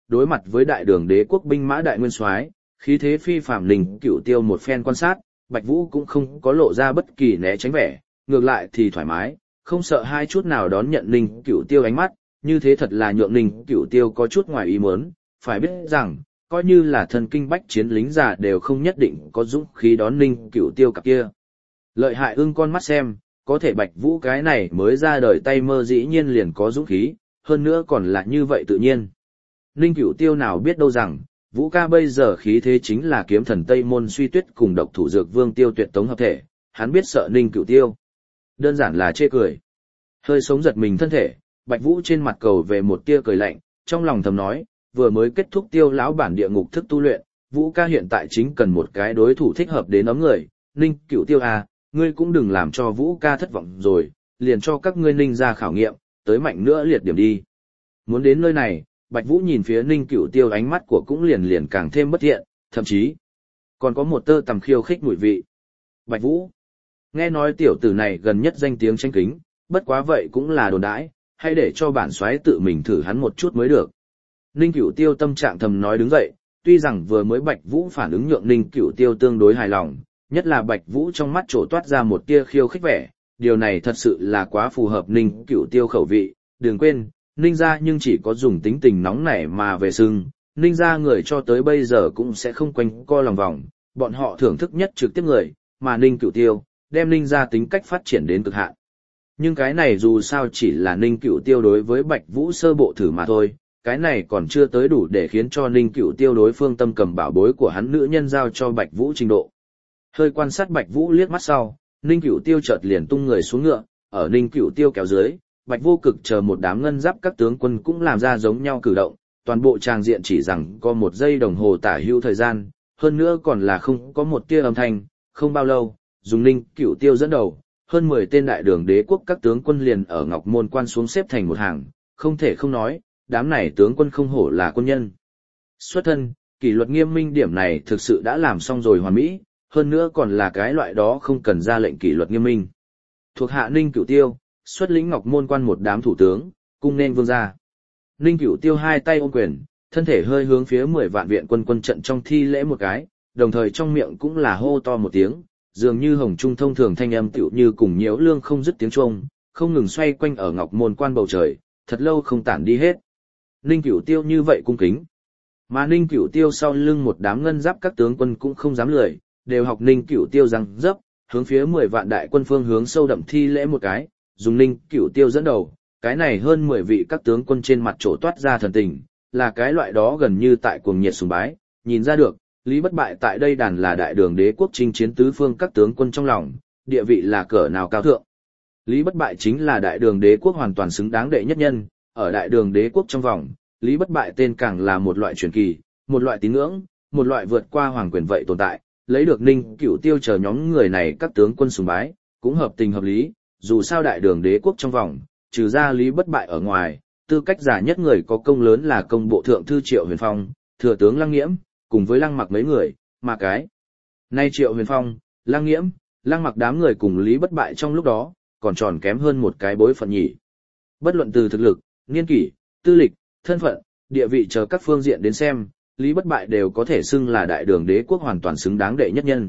đối mặt với đại đường đế quốc binh mã đại nguyên soái, khí thế phi phàm Ninh Cửu Tiêu một phen quan sát, Bạch Vũ cũng không có lộ ra bất kỳ né tránh vẻ, ngược lại thì thoải mái, không sợ hai chút nào đón nhận Ninh Cửu Tiêu ánh mắt, như thế thật là nhượng Ninh Cửu Tiêu có chút ngoài ý muốn, phải biết rằng, coi như là thần kinh bách chiến lính già đều không nhất định có dũng khí đón Ninh Cửu Tiêu cặp kia. Lợi hại ưng con mắt xem, có thể Bạch Vũ cái này mới ra đời tay mơ dĩ nhiên liền có dũng khí, hơn nữa còn là như vậy tự nhiên. Ninh Cửu Tiêu nào biết đâu rằng, Vũ ca bây giờ khí thế chính là kiếm thần Tây Môn Suy Tuyết cùng độc thủ dược vương Tiêu Tuyệt tống hợp thể, hắn biết sợ Ninh Cửu Tiêu. Đơn giản là chê cười. Hơi sống giật mình thân thể, Bạch Vũ trên mặt cầu về một tia cười lạnh, trong lòng thầm nói, vừa mới kết thúc Tiêu lão bản địa ngục thức tu luyện, Vũ ca hiện tại chính cần một cái đối thủ thích hợp đến ấm người, Ninh Cửu Tiêu à, ngươi cũng đừng làm cho Vũ ca thất vọng rồi, liền cho các ngươi Ninh ra khảo nghiệm, tới mạnh nữa liệt điểm đi. Muốn đến nơi này, Bạch Vũ nhìn phía Ninh Cửu Tiêu ánh mắt của cũng liền liền càng thêm bất thiện, thậm chí còn có một tơ tầm khiêu khích mùi vị. Bạch Vũ, nghe nói tiểu tử này gần nhất danh tiếng tranh kính, bất quá vậy cũng là đồn đãi, hay để cho bản soái tự mình thử hắn một chút mới được. Ninh Cửu Tiêu tâm trạng thầm nói đứng dậy, tuy rằng vừa mới Bạch Vũ phản ứng nhượng Ninh Cửu Tiêu tương đối hài lòng, nhất là Bạch Vũ trong mắt trổ toát ra một tia khiêu khích vẻ, điều này thật sự là quá phù hợp Ninh Cửu Tiêu khẩu vị, đừng quên, Ninh gia nhưng chỉ có dùng tính tình nóng nảy mà về sưng, Ninh gia người cho tới bây giờ cũng sẽ không quanh co lòng vòng, bọn họ thưởng thức nhất trực tiếp người, mà Ninh Cửu Tiêu, đem Ninh gia tính cách phát triển đến cực hạn. Nhưng cái này dù sao chỉ là Ninh Cửu Tiêu đối với Bạch Vũ sơ bộ thử mà thôi, cái này còn chưa tới đủ để khiến cho Ninh Cửu Tiêu đối phương tâm cầm bảo bối của hắn nữ nhân giao cho Bạch Vũ trình độ. Hơi quan sát Bạch Vũ liếc mắt sau, Ninh Cửu Tiêu chợt liền tung người xuống ngựa, ở Ninh Cửu Tiêu kéo dưới, Bạch Vô Cực chờ một đám ngân giáp các tướng quân cũng làm ra giống nhau cử động, toàn bộ tràng diện chỉ rằng có một giây đồng hồ tả hữu thời gian, hơn nữa còn là không có một tia âm thanh, không bao lâu, dùng Ninh Cửu Tiêu dẫn đầu, hơn mười tên đại đường đế quốc các tướng quân liền ở Ngọc Môn Quan xuống xếp thành một hàng, không thể không nói, đám này tướng quân không hổ là quân nhân. Xuất thân, kỷ luật nghiêm minh điểm này thực sự đã làm xong rồi hoàn mỹ, hơn nữa còn là cái loại đó không cần ra lệnh kỷ luật nghiêm minh. Thuộc hạ Ninh Cửu Tiêu, xuất lĩnh Ngọc Môn Quan một đám thủ tướng, cung nên vương gia. Ninh Cửu Tiêu hai tay ôm quyền, thân thể hơi hướng phía mười vạn viện quân quân trận trong thi lễ một cái, đồng thời trong miệng cũng là hô to một tiếng, dường như hồng trung thông thường thanh âm tựu như cùng nhiễu lương không dứt tiếng chuông, không ngừng xoay quanh ở Ngọc Môn Quan bầu trời, thật lâu không tản đi hết. Ninh Cửu Tiêu như vậy cung kính. Mà Ninh Cửu Tiêu sau lưng một đám ngân giáp các tướng quân cũng không dám lười, đều học Ninh Cửu Tiêu răng dấp, hướng phía mười vạn đại quân phương hướng sâu đậm thi lễ một cái, dùng Ninh Cửu Tiêu dẫn đầu, cái này hơn mười vị các tướng quân trên mặt trổ toát ra thần tình, là cái loại đó gần như tại cuồng nhiệt sùng bái, nhìn ra được, Lý Bất Bại tại đây đàn là đại đường đế quốc chinh chiến tứ phương các tướng quân trong lòng, địa vị là cỡ nào cao thượng. Lý Bất Bại chính là đại đường đế quốc hoàn toàn xứng đáng đệ nhất nhân, ở đại đường đế quốc trong vòng, Lý Bất Bại tên càng là một loại truyền kỳ, một loại tín ngưỡng, một loại vượt qua hoàng quyền vậy tồn tại, lấy được Ninh Cửu Tiêu chờ nhóm người này các tướng quân sùng bái, cũng hợp tình hợp lý, dù sao đại đường đế quốc trong vòng, trừ ra Lý Bất Bại ở ngoài, tư cách giả nhất người có công lớn là công bộ thượng thư Triệu Huyền Phong, thừa tướng Lăng Nghiễm, cùng với Lăng Mặc mấy người, mà cái nay Triệu Huyền Phong, Lăng Nghiễm, Lăng Mặc đám người cùng Lý Bất Bại trong lúc đó, còn tròn kém hơn một cái bối phận nhỉ. Bất luận từ thực lực, niên kỷ, tư lịch, thân phận, địa vị chờ các phương diện đến xem, Lý Bất Bại đều có thể xưng là đại đường đế quốc hoàn toàn xứng đáng đệ nhất nhân.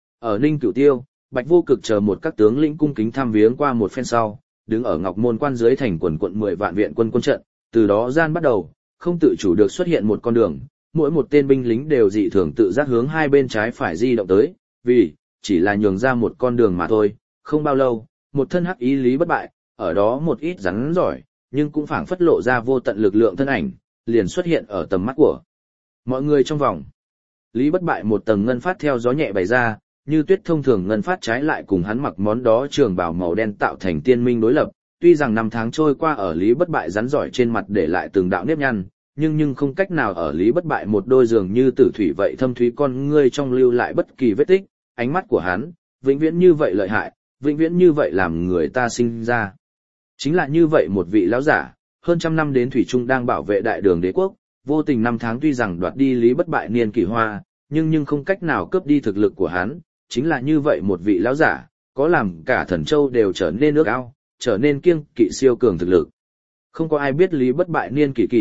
Ở Ninh Cửu Tiêu, Bạch Vô Cực chờ một các tướng lĩnh cung kính thăm viếng qua một phen sau, đứng ở Ngọc Môn Quan dưới thành quần quận mười vạn viện quân quân trận, từ đó gian bắt đầu, không tự chủ được xuất hiện một con đường, mỗi một tên binh lính đều dị thường tự giác hướng hai bên trái phải di động tới, vì chỉ là nhường ra một con đường mà thôi. Không bao lâu, một thân hắc ý Lý Bất Bại, ở đó một ít rắn giỏi, nhưng cũng phảng phất lộ ra vô tận lực lượng thân ảnh, liền xuất hiện ở tầm mắt của mọi người trong vòng. Lý Bất Bại một tầng ngân phát theo gió nhẹ bày ra, như tuyết thông thường ngân phát trái lại cùng hắn mặc món đó trường bào màu đen tạo thành tiên minh đối lập. Tuy rằng năm tháng trôi qua ở Lý Bất Bại rắn giỏi trên mặt để lại từng đạo nếp nhăn, nhưng nhưng không cách nào ở Lý Bất Bại một đôi giường như tử thủy vậy thâm thúy con ngươi trong lưu lại bất kỳ vết tích. Ánh mắt của hắn, vĩnh viễn như vậy lợi hại, vĩnh viễn như vậy làm người ta sinh ra. Chính là như vậy một vị lão giả, hơn trăm năm đến thủy trung đang bảo vệ đại đường đế quốc, vô tình năm tháng tuy rằng đoạt đi Lý Bất Bại niên kỷ hoa, nhưng nhưng không cách nào cướp đi thực lực của hắn. Chính là như vậy một vị lão giả, có làm cả Thần Châu đều trở nên ước ao, trở nên kiêng kỵ siêu cường thực lực. Không có ai biết Lý Bất Bại niên kỷ kỷ,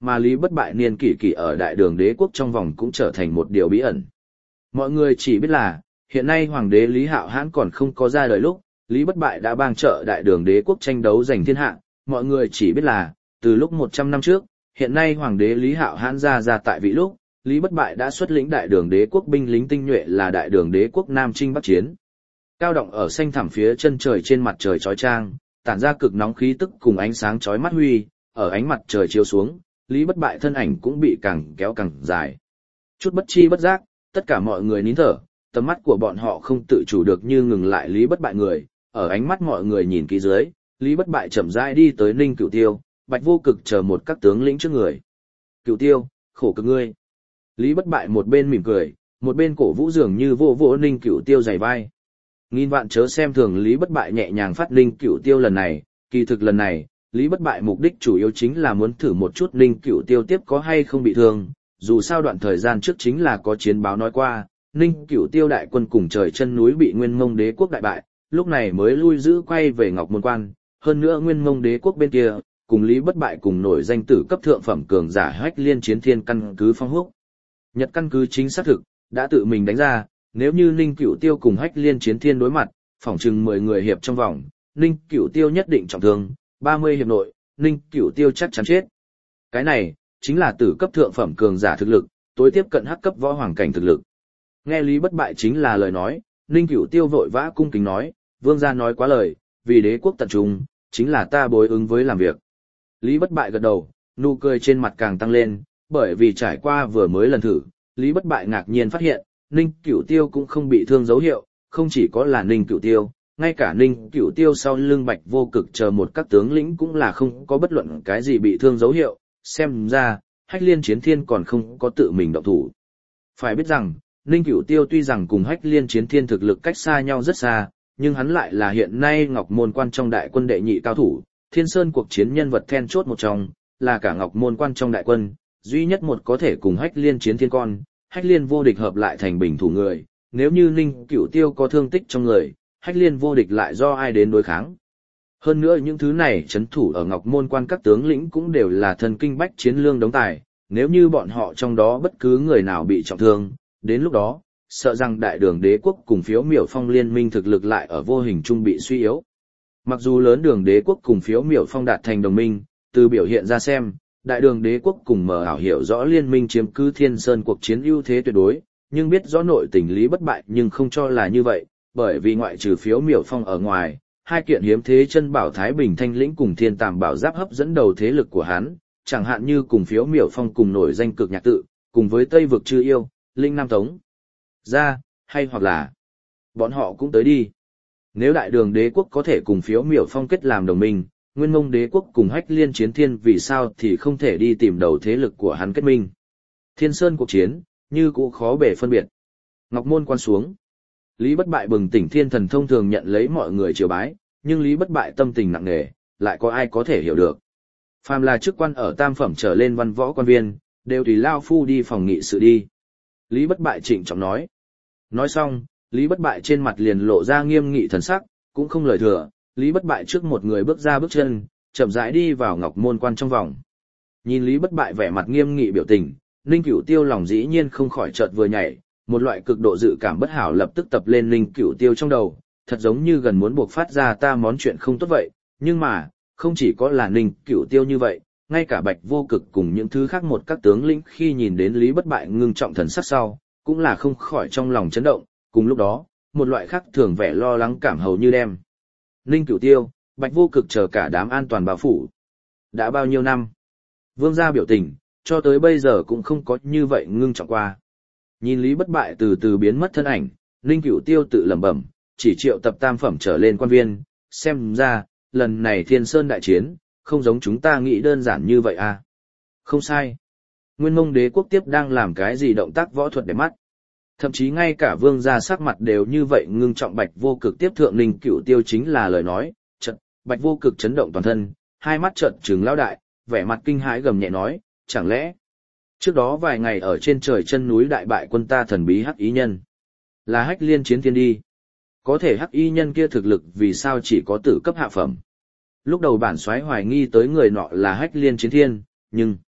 mà Lý Bất Bại niên kỷ kỷ ở đại đường đế quốc trong vòng cũng trở thành một điều bí ẩn. Mọi người chỉ biết là, hiện nay hoàng đế Lý Hạo Hãn còn không có ra đời lúc, Lý Bất Bại đã bang trợ đại đường đế quốc tranh đấu giành thiên hạ, mọi người chỉ biết là, từ lúc một trăm năm trước, hiện nay hoàng đế Lý Hạo Hãn ra ra tại vị lúc, Lý Bất Bại đã xuất lĩnh đại đường đế quốc binh lính tinh nhuệ là đại đường đế quốc Nam Chinh Bắc Chiến. Cao động ở xanh thẳm phía chân trời trên mặt trời chói chang, tản ra cực nóng khí tức cùng ánh sáng chói mắt huy, ở ánh mặt trời chiếu xuống, Lý Bất Bại thân ảnh cũng bị càng kéo càng dài. Chút bất chi bất giác, tất cả mọi người nín thở, tầm mắt của bọn họ không tự chủ được như ngừng lại Lý Bất Bại người, ở ánh mắt mọi người nhìn kỹ dưới, Lý Bất Bại chậm rãi đi tới Ninh Cửu Tiêu, Bạch Vô Cực chờ một các tướng lĩnh trước người. Cửu Tiêu, khổ cực ngươi. Lý Bất Bại một bên mỉm cười, một bên cổ vũ dường như vô vỗ Ninh Cửu Tiêu giày vai. Nghìn vạn chớ xem thường Lý Bất Bại nhẹ nhàng phát Ninh Cửu Tiêu lần này, kỳ thực lần này, Lý Bất Bại mục đích chủ yếu chính là muốn thử một chút Ninh Cửu Tiêu tiếp có hay không bị thương, dù sao đoạn thời gian trước chính là có chiến báo nói qua, Ninh Cửu Tiêu đại quân cùng trời chân núi bị Nguyên Mông đế quốc đại bại, lúc này mới lui giữ quay về Ngọc Môn Quan, hơn nữa Nguyên Mông đế quốc bên kia, cùng Lý Bất Bại cùng nổi danh tử cấp thượng phẩm cường giả Hách Liên Chiến Thiên căn cứ phong húc. Nhật căn cứ chính xác thực, đã tự mình đánh ra, nếu như Ninh Cửu Tiêu cùng Hách Liên Chiến Thiên đối mặt, phỏng chừng mười người hiệp trong vòng, Ninh Cửu Tiêu nhất định trọng thương, ba mươi hiệp nội, Ninh Cửu Tiêu chắc chắn chết. Cái này, chính là tử cấp thượng phẩm cường giả thực lực, tối tiếp cận hắc cấp võ hoàng cảnh thực lực. Nghe Lý Bất Bại chính là lời nói, Ninh Cửu Tiêu vội vã cung kính nói, vương gia nói quá lời, vì đế quốc tận trung, chính là ta bối ứng với làm việc. Lý Bất Bại gật đầu, nụ cười trên mặt càng tăng lên, bởi vì trải qua vừa mới lần thử, Lý Bất Bại ngạc nhiên phát hiện, Ninh Cửu Tiêu cũng không bị thương dấu hiệu, không chỉ có là Ninh Cửu Tiêu, ngay cả Ninh Cửu Tiêu sau lưng Bạch Vô Cực chờ một các tướng lĩnh cũng là không có bất luận cái gì bị thương dấu hiệu, xem ra, Hách Liên Chiến Thiên còn không có tự mình động thủ. Phải biết rằng, Ninh Cửu Tiêu tuy rằng cùng Hách Liên Chiến Thiên thực lực cách xa nhau rất xa, nhưng hắn lại là hiện nay Ngọc Môn Quan trong đại quân đệ nhị cao thủ, Thiên Sơn cuộc chiến nhân vật then chốt một trong, là cả Ngọc Môn Quan trong đại quân, duy nhất một có thể cùng Hách Liên Chiến Thiên con, Hách Liên vô địch hợp lại thành bình thủ người, nếu như Ninh Cửu Tiêu có thương tích trong người, Hách Liên vô địch lại do ai đến đối kháng. Hơn nữa những thứ này chấn thủ ở Ngọc Môn Quan các tướng lĩnh cũng đều là thần kinh bách chiến lương đống tài, nếu như bọn họ trong đó bất cứ người nào bị trọng thương, đến lúc đó, sợ rằng đại đường đế quốc cùng phiếu miểu phong liên minh thực lực lại ở vô hình trung bị suy yếu. Mặc dù lớn đường đế quốc cùng phiếu miểu phong đạt thành đồng minh, từ biểu hiện ra xem, đại đường đế quốc cùng mờ ảo hiểu rõ liên minh chiếm cứ Thiên Sơn cuộc chiến ưu thế tuyệt đối, nhưng biết rõ nội tình Lý Bất Bại nhưng không cho là như vậy, bởi vì ngoại trừ phiếu miểu phong ở ngoài, hai kiện hiếm thế chân bảo Thái Bình Thanh Lĩnh cùng Thiên Tàm Bảo Giáp hấp dẫn đầu thế lực của hắn, chẳng hạn như cùng phiếu miểu phong cùng nổi danh cực nhạc tự, cùng với Tây vực Chư Yêu, Linh Nam Tống. Ra, hay hoặc là bọn họ cũng tới đi. Nếu đại đường đế quốc có thể cùng phiếu miểu phong kết làm đồng minh, Nguyên Mông đế quốc cùng Hách Liên Chiến Thiên vì sao thì không thể đi tìm đầu thế lực của hắn kết minh. Thiên Sơn cuộc chiến, như cũ khó bể phân biệt. Ngọc Môn Quan xuống. Lý Bất Bại bừng tỉnh thiên thần thông thường nhận lấy mọi người triều bái, nhưng Lý Bất Bại tâm tình nặng nề, lại có ai có thể hiểu được. Phàm là chức quan ở tam phẩm trở lên văn võ quan viên, đều tùy lao phu đi phòng nghị sự đi. Lý Bất Bại trịnh trọng nói. Nói xong, Lý Bất Bại trên mặt liền lộ ra nghiêm nghị thần sắc, cũng không lời thừa, Lý Bất Bại trước một người bước ra bước chân, chậm rãi đi vào Ngọc Môn Quan trong vòng. Nhìn Lý Bất Bại vẻ mặt nghiêm nghị biểu tình, Ninh Cửu Tiêu lòng dĩ nhiên không khỏi chợt vừa nhảy, một loại cực độ dự cảm bất hảo lập tức tập lên Ninh Cửu Tiêu trong đầu, thật giống như gần muốn buộc phát ra ta món chuyện không tốt vậy, nhưng mà, không chỉ có là Ninh Cửu Tiêu như vậy, ngay cả Bạch Vô Cực cùng những thứ khác một các tướng lĩnh khi nhìn đến Lý Bất Bại ngưng trọng thần sắc sau, cũng là không khỏi trong lòng chấn động, cùng lúc đó, một loại khác thường vẻ lo lắng cảm hầu như đem. Ninh Cửu Tiêu, Bạch Vô Cực chờ cả đám an toàn bảo phủ. Đã bao nhiêu năm? Vương gia biểu tình, cho tới bây giờ cũng không có như vậy ngưng trọng qua. Nhìn Lý Bất Bại từ từ biến mất thân ảnh, Ninh Cửu Tiêu tự lẩm bẩm, chỉ triệu tập tam phẩm trở lên quan viên, xem ra, lần này Thiên Sơn đại chiến, không giống chúng ta nghĩ đơn giản như vậy à. Không sai. Nguyên Mông đế quốc tiếp đang làm cái gì động tác võ thuật đẹp mắt. Thậm chí ngay cả vương gia sắc mặt đều như vậy ngưng trọng. Bạch Vô Cực tiếp thượng Ninh Cửu Tiêu chính là lời nói, chợt, Bạch Vô Cực chấn động toàn thân, hai mắt trợn trừng lão đại, vẻ mặt kinh hãi gầm nhẹ nói, chẳng lẽ trước đó vài ngày ở trên trời chân núi đại bại quân ta thần bí Hắc Y Nhân, là Hách Liên Chiến Thiên đi. Có thể Hắc Y Nhân kia thực lực vì sao chỉ có tử cấp hạ phẩm? Lúc đầu bản soái hoài nghi tới người nọ là Hách Liên Chiến Thiên, nhưng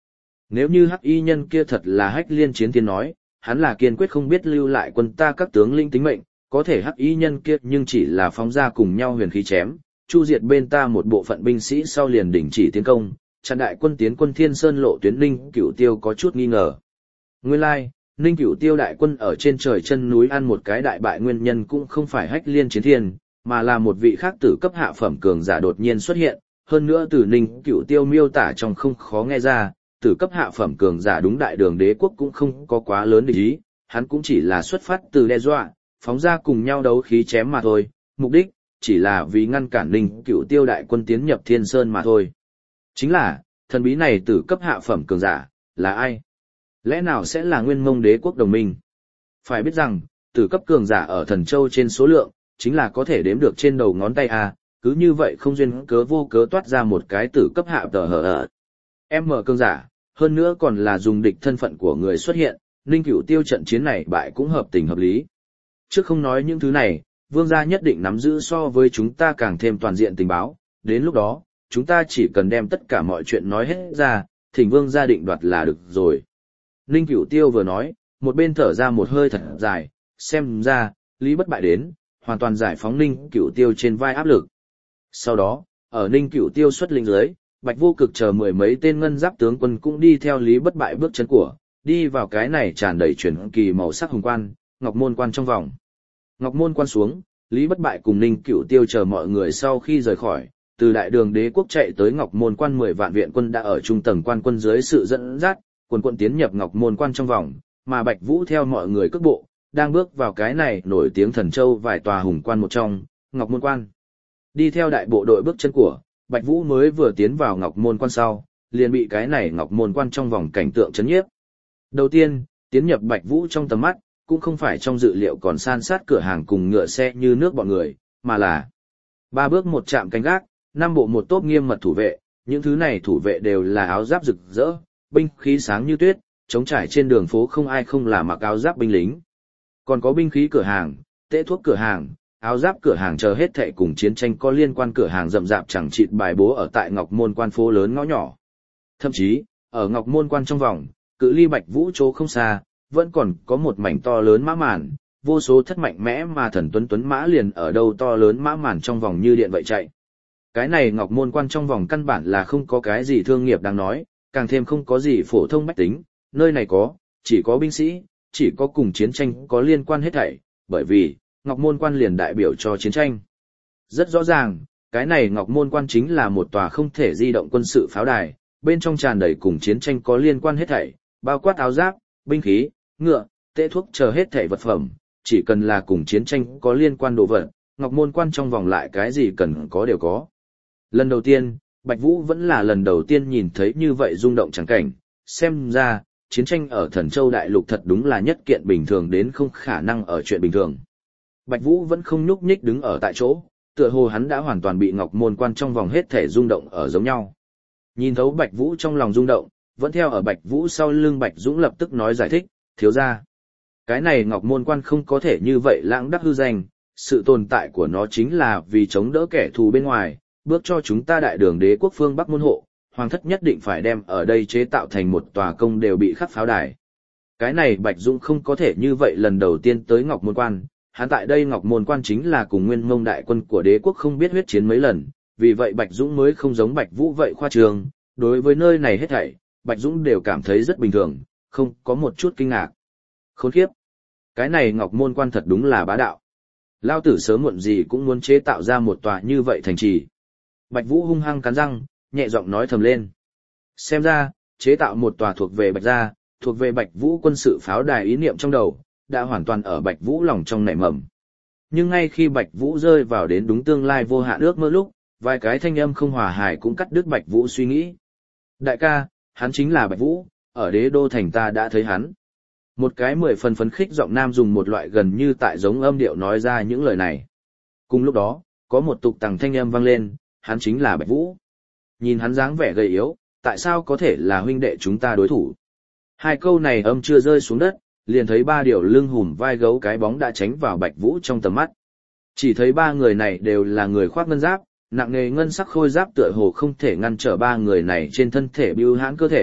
Nếu như hắc y nhân kia thật là Hách Liên Chiến Thiên nói, hắn là kiên quyết không biết lưu lại quân ta các tướng lĩnh tính mệnh, có thể hắc y nhân kia nhưng chỉ là phóng ra cùng nhau huyền khí chém, chu diệt bên ta một bộ phận binh sĩ sau liền đình chỉ tiến công, chặn đại quân tiến quân Thiên Sơn lộ tuyến. Ninh Cửu Tiêu có chút nghi ngờ. Nguyên lai, like, Ninh Cửu Tiêu đại quân ở trên trời chân núi ăn một cái đại bại nguyên nhân cũng không phải Hách Liên Chiến Thiên, mà là một vị khác tử cấp hạ phẩm cường giả đột nhiên xuất hiện, hơn nữa từ Ninh Cửu Tiêu miêu tả trong không khó nghe ra, tử cấp hạ phẩm cường giả đúng đại đường đế quốc cũng không có quá lớn địch ý, hắn cũng chỉ là xuất phát từ đe dọa, phóng ra cùng nhau đấu khí chém mà thôi, mục đích chỉ là vì ngăn cản Ninh Cửu Tiêu đại quân tiến nhập Thiên Sơn mà thôi. Chính là, thần bí này tử cấp hạ phẩm cường giả, là ai? Lẽ nào sẽ là Nguyên Mông đế quốc đồng minh? Phải biết rằng, tử cấp cường giả ở Thần Châu trên số lượng, chính là có thể đếm được trên đầu ngón tay à, cứ như vậy không duyên cớ vô cớ toát ra một cái tử cấp hạ tờ hở ở. Em mở cường giả, hơn nữa còn là dùng địch thân phận của người xuất hiện, Ninh Cửu Tiêu trận chiến này bại cũng hợp tình hợp lý. Trước không nói những thứ này, vương gia nhất định nắm giữ so với chúng ta càng thêm toàn diện tình báo, đến lúc đó, chúng ta chỉ cần đem tất cả mọi chuyện nói hết ra, thỉnh vương gia định đoạt là được rồi. Ninh Cửu Tiêu vừa nói, một bên thở ra một hơi thật dài, xem ra, Lý Bất Bại đến, hoàn toàn giải phóng Ninh Cửu Tiêu trên vai áp lực. Sau đó, ở Ninh Cửu Tiêu xuất lĩnh dưới, Bạch Vô Cực chờ mười mấy tên ngân giáp tướng quân cũng đi theo Lý Bất Bại bước chân của, đi vào cái này tràn đầy truyền kỳ màu sắc hùng quan, Ngọc Môn Quan trong vòng. Ngọc Môn Quan xuống, Lý Bất Bại cùng Ninh Cửu Tiêu chờ mọi người sau khi rời khỏi, từ đại đường đế quốc chạy tới Ngọc Môn Quan mười vạn viện quân đã ở trung tầng quan quân dưới sự dẫn dắt, quần quận tiến nhập Ngọc Môn Quan trong vòng, mà Bạch Vũ theo mọi người cước bộ, đang bước vào cái này nổi tiếng Thần Châu vài tòa hùng quan một trong, Ngọc Môn Quan. Đi theo đại bộ đội bước chân của, Bạch Vũ mới vừa tiến vào Ngọc Môn Quan sau, liền bị cái này Ngọc Môn Quan trong vòng cảnh tượng chấn nhiếp. Đầu tiên, tiến nhập Bạch Vũ trong tầm mắt, cũng không phải trong dự liệu còn san sát cửa hàng cùng ngựa xe như nước bọn người, mà là ba bước một chạm canh gác, năm bộ một tốp nghiêm mật thủ vệ, những thứ này thủ vệ đều là áo giáp rực rỡ, binh khí sáng như tuyết, chống trải trên đường phố không ai không là mặc áo giáp binh lính. Còn có binh khí cửa hàng, tễ thuốc cửa hàng, áo giáp cửa hàng chờ hết thảy cùng chiến tranh có liên quan cửa hàng rậm rạp chẳng chịt bài bố ở tại Ngọc Môn Quan phố lớn ngõ nhỏ. Thậm chí, ở Ngọc Môn Quan trong vòng, cự ly Bạch Vũ chỗ không xa, vẫn còn có một mảnh to lớn mã màn, vô số thất mạnh mẽ mà thần tuấn tuấn mã liền ở đâu to lớn mã màn trong vòng như điện vậy chạy. Cái này Ngọc Môn Quan trong vòng căn bản là không có cái gì thương nghiệp đáng nói, càng thêm không có gì phổ thông bách tính, nơi này có, chỉ có binh sĩ, chỉ có cùng chiến tranh có liên quan hết thảy, bởi vì, Ngọc Môn Quan liền đại biểu cho chiến tranh. Rất rõ ràng, cái này Ngọc Môn Quan chính là một tòa không thể di động quân sự pháo đài, bên trong tràn đầy cùng chiến tranh có liên quan hết thảy, bao quát áo giáp, binh khí, ngựa, tễ thuốc chờ hết thảy vật phẩm, chỉ cần là cùng chiến tranh có liên quan đồ vật, Ngọc Môn Quan trong vòng lại cái gì cần có đều có. Lần đầu tiên, Bạch Vũ vẫn là lần đầu tiên nhìn thấy như vậy rung động chẳng cảnh, xem ra, chiến tranh ở Thần Châu Đại Lục thật đúng là nhất kiện bình thường đến không khả năng ở chuyện bình thường. Bạch Vũ vẫn không nhúc nhích đứng ở tại chỗ, tựa hồ hắn đã hoàn toàn bị Ngọc Môn Quan trong vòng hết thể rung động ở giống nhau. Nhìn thấu Bạch Vũ trong lòng rung động, vẫn theo ở Bạch Vũ sau lưng Bạch Dũng lập tức nói giải thích, thiếu gia, cái này Ngọc Môn Quan không có thể như vậy lãng đắc hư danh, sự tồn tại của nó chính là vì chống đỡ kẻ thù bên ngoài, bước cho chúng ta đại đường đế quốc phương Bắc môn hộ, hoàng thất nhất định phải đem ở đây chế tạo thành một tòa công đều bị khắc pháo đài. Cái này Bạch Dũng không có thể như vậy lần đầu tiên tới Ngọc Môn Quan, hắn tại đây Ngọc Môn Quan chính là cùng Nguyên Mông đại quân của đế quốc không biết huyết chiến mấy lần, vì vậy Bạch Dũng mới không giống Bạch Vũ vậy khoa trương, đối với nơi này hết thảy, Bạch Dũng đều cảm thấy rất bình thường, không có một chút kinh ngạc. Khốn kiếp! Cái này Ngọc Môn Quan thật đúng là bá đạo. Lao tử sớm muộn gì cũng muốn chế tạo ra một tòa như vậy thành trì. Bạch Vũ hung hăng cắn răng, nhẹ giọng nói thầm lên. Xem ra, chế tạo một tòa thuộc về Bạch gia, thuộc về Bạch Vũ quân sự pháo đài ý niệm trong đầu, đã hoàn toàn ở Bạch Vũ lòng trong nảy mầm. Nhưng ngay khi Bạch Vũ rơi vào đến đúng tương lai vô hạn ước mơ lúc, vài cái thanh âm không hòa hài cũng cắt đứt Bạch Vũ suy nghĩ. Đại ca, hắn chính là Bạch Vũ, ở đế đô thành ta đã thấy hắn. Một cái mười phần phấn khích giọng nam dùng một loại gần như tại giống âm điệu nói ra những lời này. Cùng lúc đó, có một tục tằng thanh âm vang lên, hắn chính là Bạch Vũ. Nhìn hắn dáng vẻ gầy yếu, tại sao có thể là huynh đệ chúng ta đối thủ? Hai câu này âm chưa rơi xuống đất, liền thấy ba điều lưng hùm vai gấu cái bóng đã tránh vào Bạch Vũ trong tầm mắt. Chỉ thấy ba người này đều là người khoác ngân giáp, nặng nề ngân sắc khôi giáp tựa hồ không thể ngăn trở ba người này trên thân thể bưu hãn cơ thể,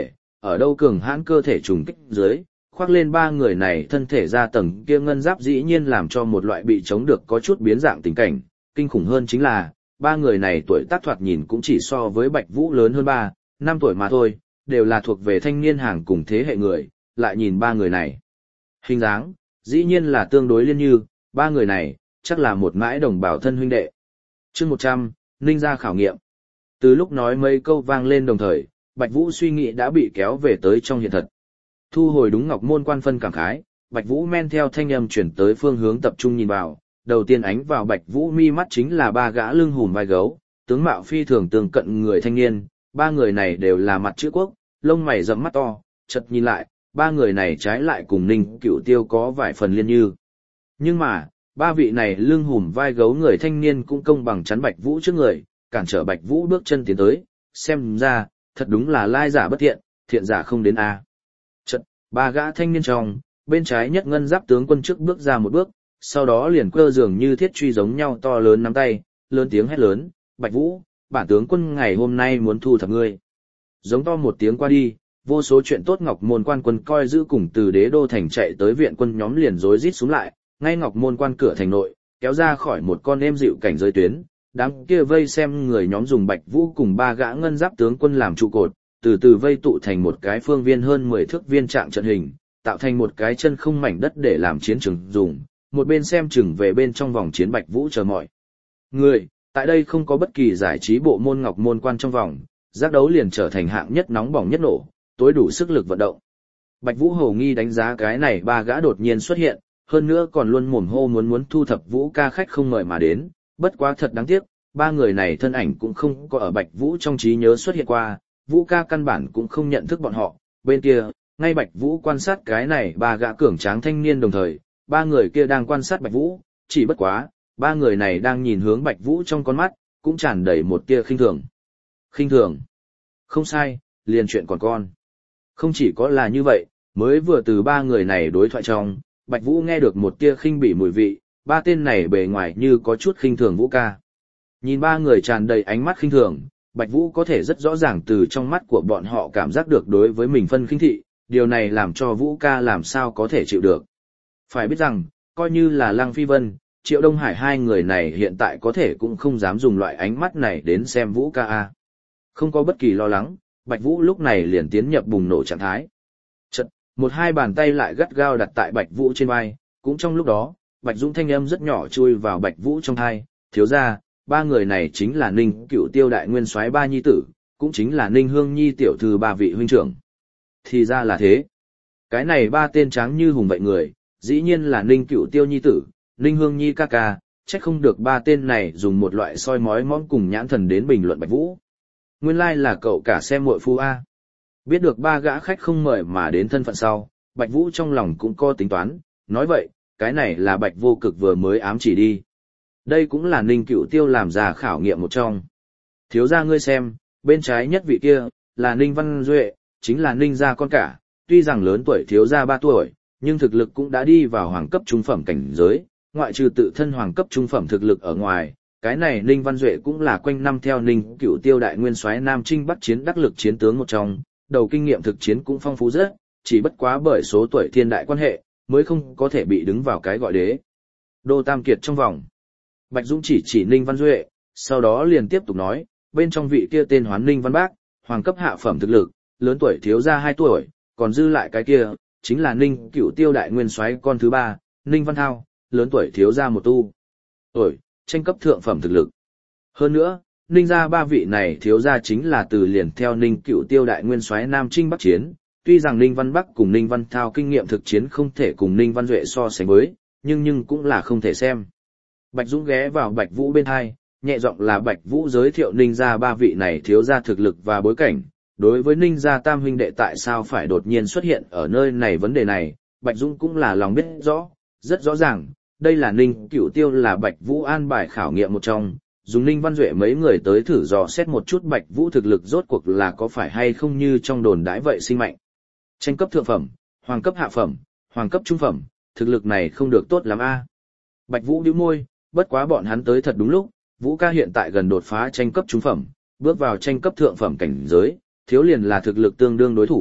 ở đâu cường hãn cơ thể trùng kích dưới, khoác lên ba người này thân thể ra tầng kia ngân giáp dĩ nhiên làm cho một loại bị chống được có chút biến dạng tình cảnh, kinh khủng hơn chính là, ba người này tuổi tác thoạt nhìn cũng chỉ so với Bạch Vũ lớn hơn ba, năm tuổi mà thôi, đều là thuộc về thanh niên hàng cùng thế hệ người, lại nhìn ba người này. Hình dáng, dĩ nhiên là tương đối liên như, ba người này, chắc là một mãi đồng bào thân huynh đệ. Chương một trăm, Ninh gia khảo nghiệm. Từ lúc nói mấy câu vang lên đồng thời, Bạch Vũ suy nghĩ đã bị kéo về tới trong hiện thật. Thu hồi đúng Ngọc Môn Quan phân cảm khái, Bạch Vũ men theo thanh âm chuyển tới phương hướng tập trung nhìn vào, đầu tiên ánh vào Bạch Vũ mi mắt chính là ba gã lưng hùm vai gấu, tướng mạo phi thường tương cận người thanh niên, ba người này đều là mặt chữ quốc, lông mày rậm mắt to, chợt nhìn lại, ba người này trái lại cùng Ninh Cửu Tiêu có vài phần liên như. Nhưng mà, ba vị này lưng hùm vai gấu người thanh niên cũng công bằng chắn Bạch Vũ trước người, cản trở Bạch Vũ bước chân tiến tới, xem ra, thật đúng là lai giả bất thiện, thiện giả không đến a. Chợt, ba gã thanh niên trong, bên trái nhất ngân giáp tướng quân trước bước ra một bước, sau đó liền cơ dường như thiết truy giống nhau to lớn nắm tay, lớn tiếng hét lớn, Bạch Vũ, bản tướng quân ngày hôm nay muốn thu thập ngươi. Giống to một tiếng qua đi, vô số chuyện tốt Ngọc Môn Quan quân coi giữ cùng từ đế đô thành chạy tới viện quân nhóm liền rối rít xuống lại, ngay Ngọc Môn Quan cửa thành nội, kéo ra khỏi một con êm dịu cảnh giới tuyến, đám kia vây xem người nhóm dùng Bạch Vũ cùng ba gã ngân giáp tướng quân làm trụ cột, từ từ vây tụ thành một cái phương viên hơn mười thước viên trạng trận hình, tạo thành một cái chân không mảnh đất để làm chiến trường dùng, một bên xem chừng về bên trong vòng chiến Bạch Vũ chờ mọi người. Tại đây không có bất kỳ giải trí bộ môn Ngọc Môn Quan trong vòng, giác đấu liền trở thành hạng nhất nóng bỏng nhất nổ, tối đủ sức lực vận động. Bạch Vũ hầu nghi đánh giá cái này ba gã đột nhiên xuất hiện, hơn nữa còn luôn mồm hô muốn muốn thu thập Vũ ca khách không mời mà đến, bất quá thật đáng tiếc, ba người này thân ảnh cũng không có ở Bạch Vũ trong trí nhớ xuất hiện qua, Vũ ca căn bản cũng không nhận thức bọn họ, bên kia, ngay Bạch Vũ quan sát cái này ba gã cường tráng thanh niên đồng thời, ba người kia đang quan sát Bạch Vũ, chỉ bất quá, ba người này đang nhìn hướng Bạch Vũ trong con mắt, cũng tràn đầy một tia khinh thường. Khinh thường. Không sai, liền chuyện còn con. Không chỉ có là như vậy, mới vừa từ ba người này đối thoại trong, Bạch Vũ nghe được một tia khinh bỉ mùi vị, ba tên này bề ngoài như có chút khinh thường Vũ ca. Nhìn ba người tràn đầy ánh mắt khinh thường, Bạch Vũ có thể rất rõ ràng từ trong mắt của bọn họ cảm giác được đối với mình phân khinh thị, điều này làm cho Vũ ca làm sao có thể chịu được. Phải biết rằng, coi như là Lăng Phi Vân, Triệu Đông Hải hai người này hiện tại có thể cũng không dám dùng loại ánh mắt này đến xem Vũ ca a. Không có bất kỳ lo lắng, Bạch Vũ lúc này liền tiến nhập bùng nổ trạng thái. Chật, một hai bàn tay lại gắt gao đặt tại Bạch Vũ trên vai, cũng trong lúc đó, Bạch Dũng thanh âm rất nhỏ chui vào Bạch Vũ trong tai, thiếu gia, ba người này chính là Ninh Cửu Tiêu đại nguyên soái ba nhi tử, cũng chính là Ninh Hương Nhi tiểu thư ba vị huynh trưởng. Thì ra là thế. Cái này ba tên tráng như hùng vậy người, dĩ nhiên là Ninh Cửu Tiêu nhi tử, Ninh Hương Nhi ca ca, chắc không được ba tên này dùng một loại soi mói món cùng nhãn thần đến bình luận Bạch Vũ. Nguyên lai like là cậu cả xem muội phu a. Biết được ba gã khách không mời mà đến thân phận sau, Bạch Vũ trong lòng cũng có tính toán, nói vậy, cái này là Bạch Vô Cực vừa mới ám chỉ đi. Đây cũng là Ninh Cửu Tiêu làm ra khảo nghiệm một trong. Thiếu gia ngươi xem, bên trái nhất vị kia, là Ninh Văn Duệ, chính là Ninh gia con cả, tuy rằng lớn tuổi thiếu gia ba tuổi, nhưng thực lực cũng đã đi vào hoàng cấp trung phẩm cảnh giới, ngoại trừ tự thân hoàng cấp trung phẩm thực lực ở ngoài, cái này Ninh Văn Duệ cũng là quanh năm theo Ninh Cửu Tiêu đại nguyên soái Nam Trinh Bắc chiến đắc lực chiến tướng một trong, đầu kinh nghiệm thực chiến cũng phong phú rất, chỉ bất quá bởi số tuổi thiên đại quan hệ, mới không có thể bị đứng vào cái gọi đế đô tam kiệt trong vòng. Bạch Dũng chỉ chỉ Ninh Văn Duệ, sau đó liền tiếp tục nói, bên trong vị kia tên Hoán Ninh Văn Bác, hoàng cấp hạ phẩm thực lực, lớn tuổi thiếu gia hai tuổi, còn dư lại cái kia, chính là Ninh Cửu Tiêu đại nguyên soái con thứ ba, Ninh Văn Thao, lớn tuổi thiếu gia một tu. Tuổi, tranh cấp thượng phẩm thực lực. Hơn nữa, Ninh gia ba vị này thiếu gia chính là từ liền theo Ninh Cửu Tiêu đại nguyên soái Nam Trinh Bắc chiến, tuy rằng Ninh Văn Bắc cùng Ninh Văn Thao kinh nghiệm thực chiến không thể cùng Ninh Văn Duệ so sánh với, nhưng nhưng cũng là không thể xem. Bạch Dũng ghé vào Bạch Vũ bên hai, nhẹ giọng là Bạch Vũ giới thiệu Ninh gia ba vị này thiếu gia thực lực và bối cảnh. Đối với Ninh gia tam huynh đệ tại sao phải đột nhiên xuất hiện ở nơi này vấn đề này, Bạch Dũng cũng là lòng biết rõ, rất rõ ràng, đây là Ninh Cửu Tiêu là Bạch Vũ an bài khảo nghiệm một trong, dùng Ninh Văn Duệ mấy người tới thử dò xét một chút Bạch Vũ thực lực rốt cuộc là có phải hay không như trong đồn đãi vậy sinh mạnh. Tranh cấp thượng phẩm, hoàng cấp hạ phẩm, hoàng cấp trung phẩm, thực lực này không được tốt lắm a. Bạch Vũ nhíu môi, bất quá bọn hắn tới thật đúng lúc, Vũ ca hiện tại gần đột phá tranh cấp trung phẩm, bước vào tranh cấp thượng phẩm cảnh giới, thiếu liền là thực lực tương đương đối thủ,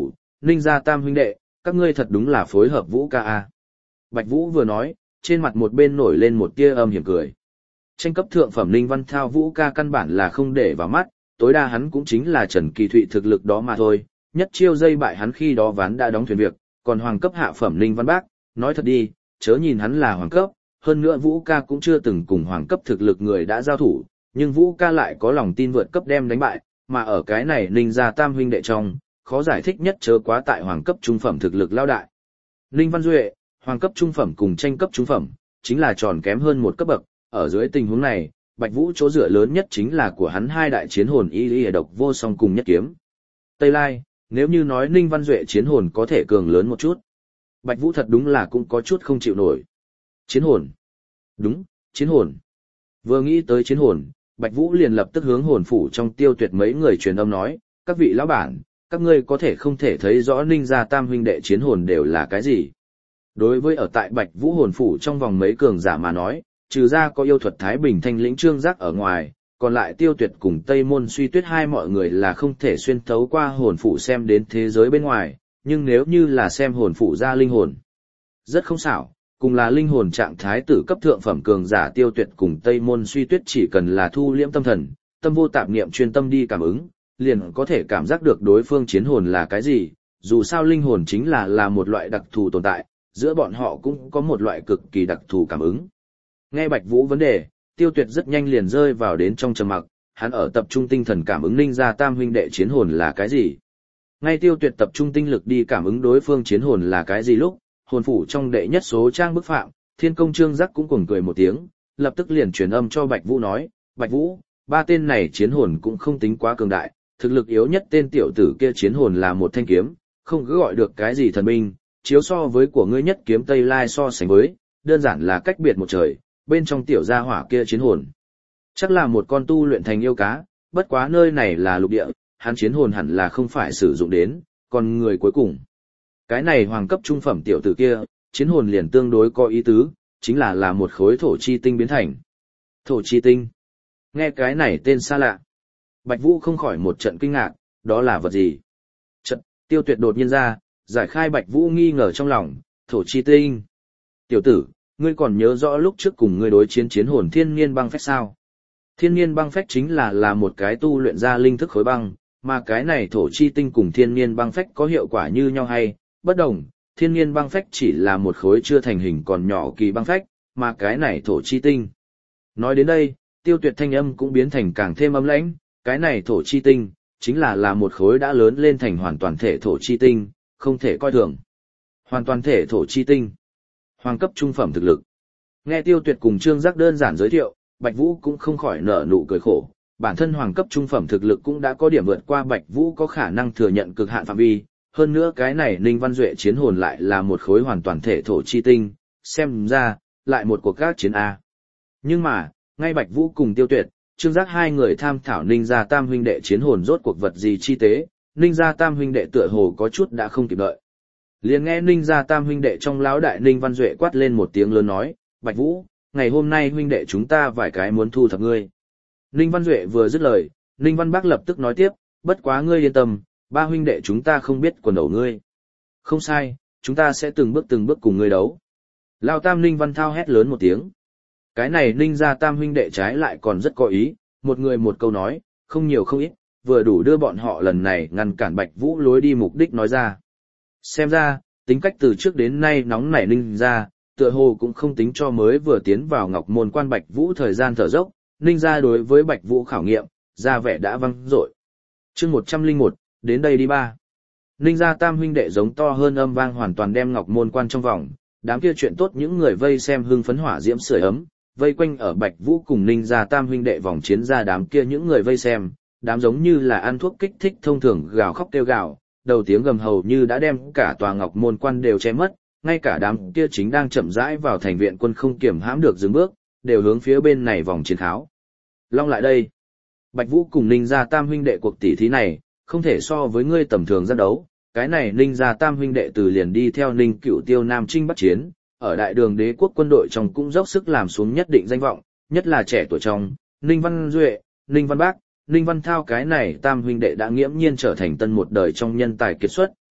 Ninh gia tam huynh đệ, các ngươi thật đúng là phối hợp Vũ ca a. Bạch Vũ vừa nói, trên mặt một bên nổi lên một tia âm hiểm cười. Tranh cấp thượng phẩm Ninh Văn Thao Vũ ca căn bản là không để vào mắt, tối đa hắn cũng chính là Trần Kỳ Thụy thực lực đó mà thôi, nhất chiêu dây bại hắn khi đó ván đã đóng thuyền việc, còn hoàng cấp hạ phẩm Ninh Văn Bác, nói thật đi, chớ nhìn hắn là hoàng cấp, hơn nữa Vũ ca cũng chưa từng cùng hoàng cấp thực lực người đã giao thủ, nhưng Vũ ca lại có lòng tin vượt cấp đem đánh bại, mà ở cái này Ninh gia tam huynh đệ trong, khó giải thích nhất chớ quá tại hoàng cấp trung phẩm thực lực lao đại. Ninh Văn Duệ, hoàng cấp trung phẩm cùng tranh cấp trung phẩm, chính là tròn kém hơn một cấp bậc, ở dưới tình huống này, Bạch Vũ chỗ dựa lớn nhất chính là của hắn hai đại chiến hồn y y độc vô song cùng nhất kiếm. Tây Lai, nếu như nói Ninh Văn Duệ chiến hồn có thể cường lớn một chút, Bạch Vũ thật đúng là cũng có chút không chịu nổi. Chiến hồn. Đúng, chiến hồn. Vừa nghĩ tới chiến hồn, Bạch Vũ liền lập tức hướng hồn phủ trong Tiêu Tuyệt mấy người truyền âm nói, các vị lão bản, các ngươi có thể không thể thấy rõ Ninh gia tam huynh đệ chiến hồn đều là cái gì. Đối với ở tại Bạch Vũ hồn phủ trong vòng mấy cường giả mà nói, trừ ra có yêu thuật Thái Bình Thanh lĩnh Trương Giác ở ngoài, còn lại Tiêu Tuyệt cùng Tây Môn Suy Tuyết hai mọi người là không thể xuyên thấu qua hồn phủ xem đến thế giới bên ngoài, nhưng nếu như là xem hồn phủ ra linh hồn, rất không xảo, cùng là linh hồn trạng thái tử cấp thượng phẩm cường giả Tiêu Tuyệt cùng Tây Môn Suy Tuyết chỉ cần là thu liễm tâm thần, tâm vô tạp niệm chuyên tâm đi cảm ứng, liền có thể cảm giác được đối phương chiến hồn là cái gì, dù sao linh hồn chính là là một loại đặc thù tồn tại, giữa bọn họ cũng có một loại cực kỳ đặc thù cảm ứng. Nghe Bạch Vũ vấn đề, Tiêu Tuyệt rất nhanh liền rơi vào đến trong trầm mặc, hắn ở tập trung tinh thần cảm ứng Ninh gia tam huynh đệ chiến hồn là cái gì. Ngay Tiêu Tuyệt tập trung tinh lực đi cảm ứng đối phương chiến hồn là cái gì lúc, hồn phủ trong đệ nhất số trang bức phạm, Thiên Công Trương Giác cũng cuồng cười một tiếng, lập tức liền truyền âm cho Bạch Vũ nói, Bạch Vũ, ba tên này chiến hồn cũng không tính quá cường đại, thực lực yếu nhất tên tiểu tử kia chiến hồn là một thanh kiếm, không cứ gọi được cái gì thần binh, chiếu so với của ngươi nhất kiếm Tây Lai so sánh với, đơn giản là cách biệt một trời, bên trong tiểu gia hỏa kia chiến hồn. Chắc là một con tu luyện thành yêu cá, bất quá nơi này là lục địa, hắn chiến hồn hẳn là không phải sử dụng đến, còn người cuối cùng. Cái này hoàng cấp trung phẩm tiểu tử kia, chiến hồn liền tương đối có ý tứ, chính là là một khối thổ chi tinh biến thành. Thổ chi tinh. Nghe cái này tên xa lạ. Bạch Vũ không khỏi một trận kinh ngạc, đó là vật gì? Trận, Tiêu Tuyệt đột nhiên ra, giải khai Bạch Vũ nghi ngờ trong lòng, thổ chi tinh. Tiểu tử, ngươi còn nhớ rõ lúc trước cùng ngươi đối chiến chiến hồn thiên nhiên băng phách sao? Thiên nhiên băng phách chính là là một cái tu luyện ra linh thức khối băng, mà cái này thổ chi tinh cùng thiên nhiên băng phách có hiệu quả như nhau hay, bất đồng, thiên nhiên băng phách chỉ là một khối chưa thành hình còn nhỏ kỳ băng phách, mà cái này thổ chi tinh. Nói đến đây, Tiêu Tuyệt thanh âm cũng biến thành càng thêm âm lãnh, cái này thổ chi tinh, chính là là một khối đã lớn lên thành hoàn toàn thể thổ chi tinh, không thể coi thường. Hoàn toàn thể thổ chi tinh. Hoàng cấp trung phẩm thực lực. Nghe Tiêu Tuyệt cùng Trương Giác đơn giản giới thiệu, Bạch Vũ cũng không khỏi nở nụ cười khổ, bản thân hoàng cấp trung phẩm thực lực cũng đã có điểm vượt qua Bạch Vũ có khả năng thừa nhận cực hạn phạm vi, hơn nữa cái này Ninh Văn Duệ chiến hồn lại là một khối hoàn toàn thể thổ chi tinh, xem ra, lại một cuộc các chiến A. Nhưng mà, ngay Bạch Vũ cùng Tiêu Tuyệt, Trương Giác hai người tham thảo Ninh gia tam huynh đệ chiến hồn rốt cuộc vật gì chi tế, Ninh gia tam huynh đệ tựa hồ có chút đã không kịp đợi. Liền nghe Ninh gia tam huynh đệ trong lão đại Ninh Văn Duệ quát lên một tiếng lớn nói, Bạch Vũ, ngày hôm nay huynh đệ chúng ta vài cái muốn thu thập ngươi. Ninh Văn Duệ vừa dứt lời, Ninh Văn Bác lập tức nói tiếp, bất quá ngươi yên tâm, ba huynh đệ chúng ta không biết quần đầu ngươi. Không sai, chúng ta sẽ từng bước từng bước cùng ngươi đấu. Lão tam Ninh Văn Thao hét lớn một tiếng. Cái này Ninh gia tam huynh đệ trái lại còn rất có ý, một người một câu nói, không nhiều không ít, vừa đủ đưa bọn họ lần này ngăn cản Bạch Vũ lối đi mục đích nói ra. Xem ra, tính cách từ trước đến nay nóng nảy Ninh gia, tựa hồ cũng không tính cho mới vừa tiến vào Ngọc Môn quan Bạch Vũ thời gian thở dốc, Ninh gia đối với Bạch Vũ khảo nghiệm, ra vẻ đã văng dội. Chương một trăm lẻ một, đến đây đi ba. Ninh gia tam huynh đệ giống to hơn âm vang hoàn toàn đem Ngọc Môn quan trong vòng, đám kia chuyện tốt những người vây xem hưng phấn hỏa diễm sưởi ấm, vây quanh ở Bạch Vũ cùng Ninh gia tam huynh đệ vòng chiến ra đám kia những người vây xem, đám giống như là ăn thuốc kích thích thông thường gào khóc kêu gào, đầu tiếng gầm hầu như đã đem cả tòa Ngọc Môn quan đều che mất, ngay cả đám kia chính đang chậm rãi vào thành viện quân không kiểm hãm được dừng bước, đều hướng phía bên này vòng chiến kháo. Long lại đây. Bạch Vũ cùng Ninh gia tam huynh đệ cuộc tỷ thí này, không thể so với ngươi tầm thường ra đấu, cái này Ninh gia tam huynh đệ từ liền đi theo Ninh Cửu Tiêu Nam Trinh Bắc chiến, ở đại đường đế quốc quân đội trong cũng dốc sức làm xuống nhất định danh vọng, nhất là trẻ tuổi trong, Ninh Văn Duệ, Ninh Văn Bác, Ninh Văn Thao cái này tam huynh đệ đã nghiễm nhiên trở thành tân một đời trong nhân tài kiệt xuất,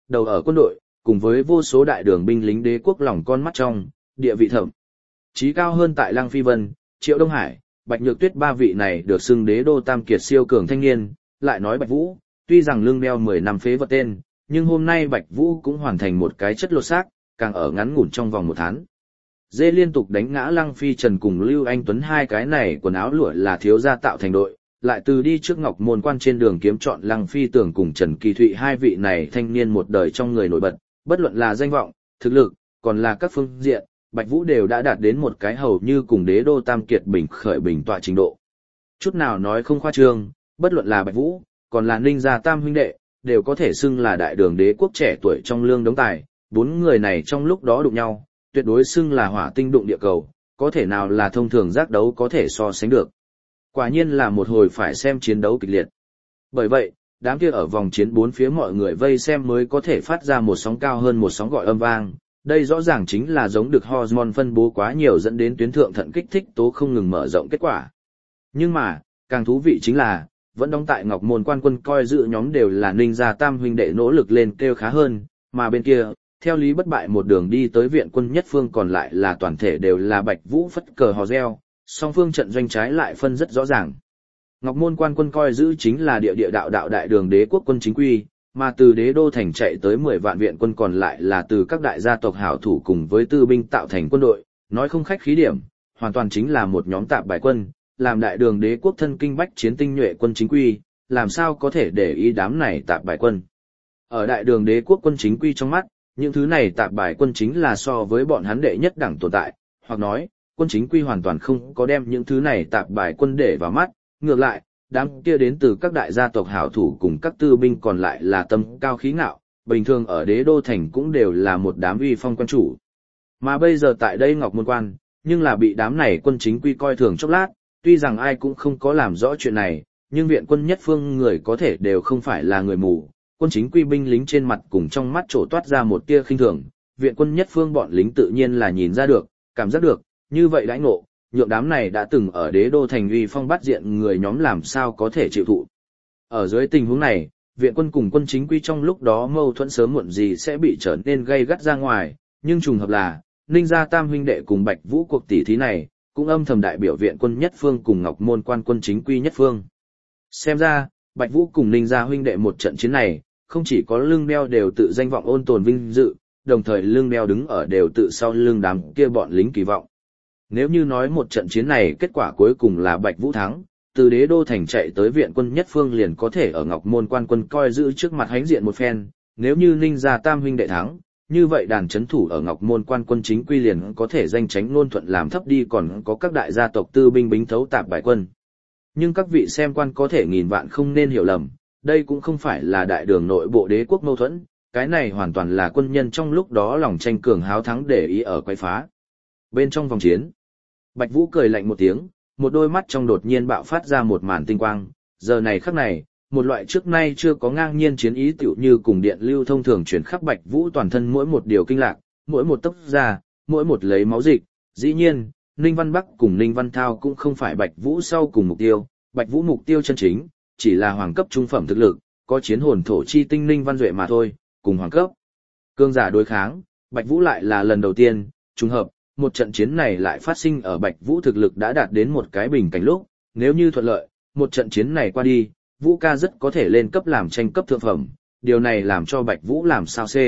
đầu ở quân đội, cùng với vô số đại đường binh lính đế quốc lòng con mắt trong, địa vị thậm chí cao hơn tại Lăng Phi Vân, Triệu Đông Hải, Bạch Nhược Tuyết ba vị này được xưng đế đô tam kiệt siêu cường thanh niên, lại nói Bạch Vũ, tuy rằng lưng đeo mười năm phế vật tên, nhưng hôm nay Bạch Vũ cũng hoàn thành một cái chất lột xác, càng ở ngắn ngủn trong vòng một tháng. Dê liên tục đánh ngã Lăng Phi Trần cùng Lưu Anh Tuấn hai cái này quần áo lụa là thiếu gia tạo thành đội, lại từ đi trước Ngọc Môn Quan trên đường kiếm chọn Lăng Phi Tưởng cùng Trần Kỳ Thụy hai vị này thanh niên một đời trong người nổi bật, bất luận là danh vọng, thực lực, còn là các phương diện, Bạch Vũ đều đã đạt đến một cái hầu như cùng đế đô tam kiệt bình khởi bình tọa trình độ. Chút nào nói không khoa trương, bất luận là Bạch Vũ, còn là Ninh gia tam huynh đệ, đều có thể xưng là đại đường đế quốc trẻ tuổi trong lương đống tài, bốn người này trong lúc đó đụng nhau, tuyệt đối xưng là hỏa tinh đụng địa cầu, có thể nào là thông thường giác đấu có thể so sánh được. Quả nhiên là một hồi phải xem chiến đấu kịch liệt. Bởi vậy, đám kia ở vòng chiến bốn phía mọi người vây xem mới có thể phát ra một sóng cao hơn một sóng gọi âm vang. Đây rõ ràng chính là giống được hormone phân bố quá nhiều dẫn đến tuyến thượng thận kích thích tố không ngừng mở rộng kết quả. Nhưng mà, càng thú vị chính là, vẫn đóng tại Ngọc Môn Quan quân coi dự nhóm đều là Ninh gia tam huynh đệ nỗ lực lên kêu khá hơn, mà bên kia, theo lý bất bại một đường đi tới viện quân nhất phương còn lại là toàn thể đều là Bạch Vũ phất cờ hò reo, song phương trận doanh trái lại phân rất rõ ràng. Ngọc Môn Quan quân coi giữ chính là địa địa đạo đạo đại đường đế quốc quân chính quy, mà từ đế đô thành chạy tới mười vạn viện quân còn lại là từ các đại gia tộc hảo thủ cùng với tư binh tạo thành quân đội, nói không khách khí điểm, hoàn toàn chính là một nhóm tạp bài quân, làm đại đường đế quốc thân kinh bách chiến tinh nhuệ quân chính quy, làm sao có thể để ý đám này tạp bài quân. Ở đại đường đế quốc quân chính quy trong mắt, những thứ này tạp bài quân chính là so với bọn hắn đệ nhất đẳng tồn tại, hoặc nói, quân chính quy hoàn toàn không có đem những thứ này tạp bài quân để vào mắt, ngược lại, đám kia đến từ các đại gia tộc hảo thủ cùng các tư binh còn lại là tâm cao khí ngạo, bình thường ở đế đô thành cũng đều là một đám uy phong quan chủ. Mà bây giờ tại đây Ngọc Môn Quan, nhưng là bị đám này quân chính quy coi thường chốc lát, tuy rằng ai cũng không có làm rõ chuyện này, nhưng viện quân nhất phương người có thể đều không phải là người mù, quân chính quy binh lính trên mặt cùng trong mắt trổ toát ra một tia khinh thường, viện quân nhất phương bọn lính tự nhiên là nhìn ra được, cảm giác được, như vậy đãi ngộ, nhượng đám này đã từng ở đế đô thành uy phong bắt diện người nhóm làm sao có thể chịu thụ. Ở dưới tình huống này, viện quân cùng quân chính quy trong lúc đó mâu thuẫn sớm muộn gì sẽ bị trở nên gây gắt ra ngoài, nhưng trùng hợp là, Ninh gia tam huynh đệ cùng Bạch Vũ cuộc tỷ thí này, cũng âm thầm đại biểu viện quân nhất phương cùng Ngọc Môn Quan quân chính quy nhất phương. Xem ra, Bạch Vũ cùng Ninh gia huynh đệ một trận chiến này, không chỉ có lưng đeo đều tự danh vọng ôn tồn vinh dự, đồng thời lưng đeo đứng ở đều tự sau lưng đám kia bọn lính kỳ vọng. Nếu như nói một trận chiến này kết quả cuối cùng là Bạch Vũ thắng, từ đế đô thành chạy tới viện quân nhất phương liền có thể ở Ngọc Môn Quan quân coi giữ trước mặt hánh diện một phen, nếu như Ninh gia tam huynh đệ thắng, như vậy đàn chấn thủ ở Ngọc Môn Quan quân chính quy liền có thể danh tránh ngôn thuận làm thấp đi còn có các đại gia tộc tư binh bính thấu tạp bài quân. Nhưng các vị xem quan có thể nghìn vạn không nên hiểu lầm, đây cũng không phải là đại đường nội bộ đế quốc mâu thuẫn, cái này hoàn toàn là quân nhân trong lúc đó lòng tranh cường háo thắng để ý ở quay phá. Bên trong vòng chiến, Bạch Vũ cười lạnh một tiếng, một đôi mắt trong đột nhiên bạo phát ra một màn tinh quang, giờ này khắc này, một loại trước nay chưa có ngang nhiên chiến ý tựu như cùng điện lưu thông thường chuyển khắp Bạch Vũ toàn thân mỗi một điều kinh lạc, mỗi một tốc da, mỗi một lấy máu dịch, dĩ nhiên, Ninh Văn Bắc cùng Ninh Văn Thao cũng không phải Bạch Vũ sau cùng mục tiêu, Bạch Vũ mục tiêu chân chính, chỉ là hoàng cấp trung phẩm thực lực, có chiến hồn thổ chi tinh Ninh Văn Duệ mà thôi, cùng hoàng cấp. Cương giả đối kháng, Bạch Vũ lại là lần đầu tiên, trùng hợp, một trận chiến này lại phát sinh ở Bạch Vũ thực lực đã đạt đến một cái bình cảnh lúc, nếu như thuận lợi, một trận chiến này qua đi, Vũ ca rất có thể lên cấp làm tranh cấp thượng phẩm, điều này làm cho Bạch Vũ làm sao C.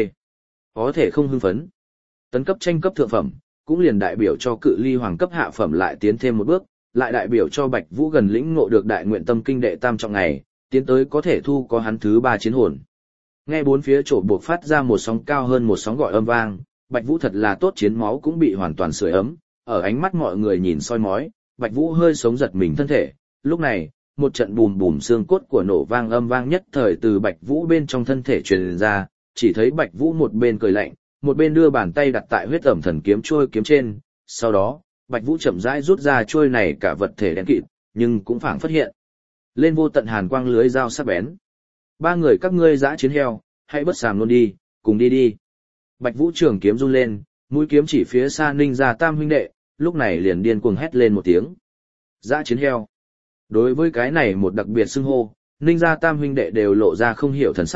Có thể không hưng phấn. Tấn cấp tranh cấp thượng phẩm, cũng liền đại biểu cho cự ly hoàng cấp hạ phẩm lại tiến thêm một bước, lại đại biểu cho Bạch Vũ gần lĩnh ngộ được đại nguyện tâm kinh đệ tam trọng ngày, tiến tới có thể thu có hắn thứ ba chiến hồn. Nghe bốn phía chỗ buộc phát ra một sóng cao hơn một sóng gọi âm vang, Bạch Vũ thật là tốt chiến máu cũng bị hoàn toàn sưởi ấm, ở ánh mắt mọi người nhìn soi mói, Bạch Vũ hơi sống giật mình thân thể, lúc này, một trận bùm bùm xương cốt của nổ vang âm vang nhất thời từ Bạch Vũ bên trong thân thể truyền ra, chỉ thấy Bạch Vũ một bên cười lạnh, một bên đưa bàn tay đặt tại huyết ẩm thần kiếm trôi kiếm trên, sau đó, Bạch Vũ chậm rãi rút ra trôi này cả vật thể đen kịt, nhưng cũng phảng phát hiện lên vô tận hàn quang lưới dao sắc bén. Ba người các ngươi dã chiến heo, hãy bất sàm luôn đi, cùng đi đi. Bạch Vũ trường kiếm run lên, mũi kiếm chỉ phía xa Ninh gia tam huynh đệ, lúc này liền điên cuồng hét lên một tiếng. Dã chiến heo. Đối với cái này một đặc biệt xưng hô, Ninh gia tam huynh đệ đều lộ ra không hiểu thần sắc,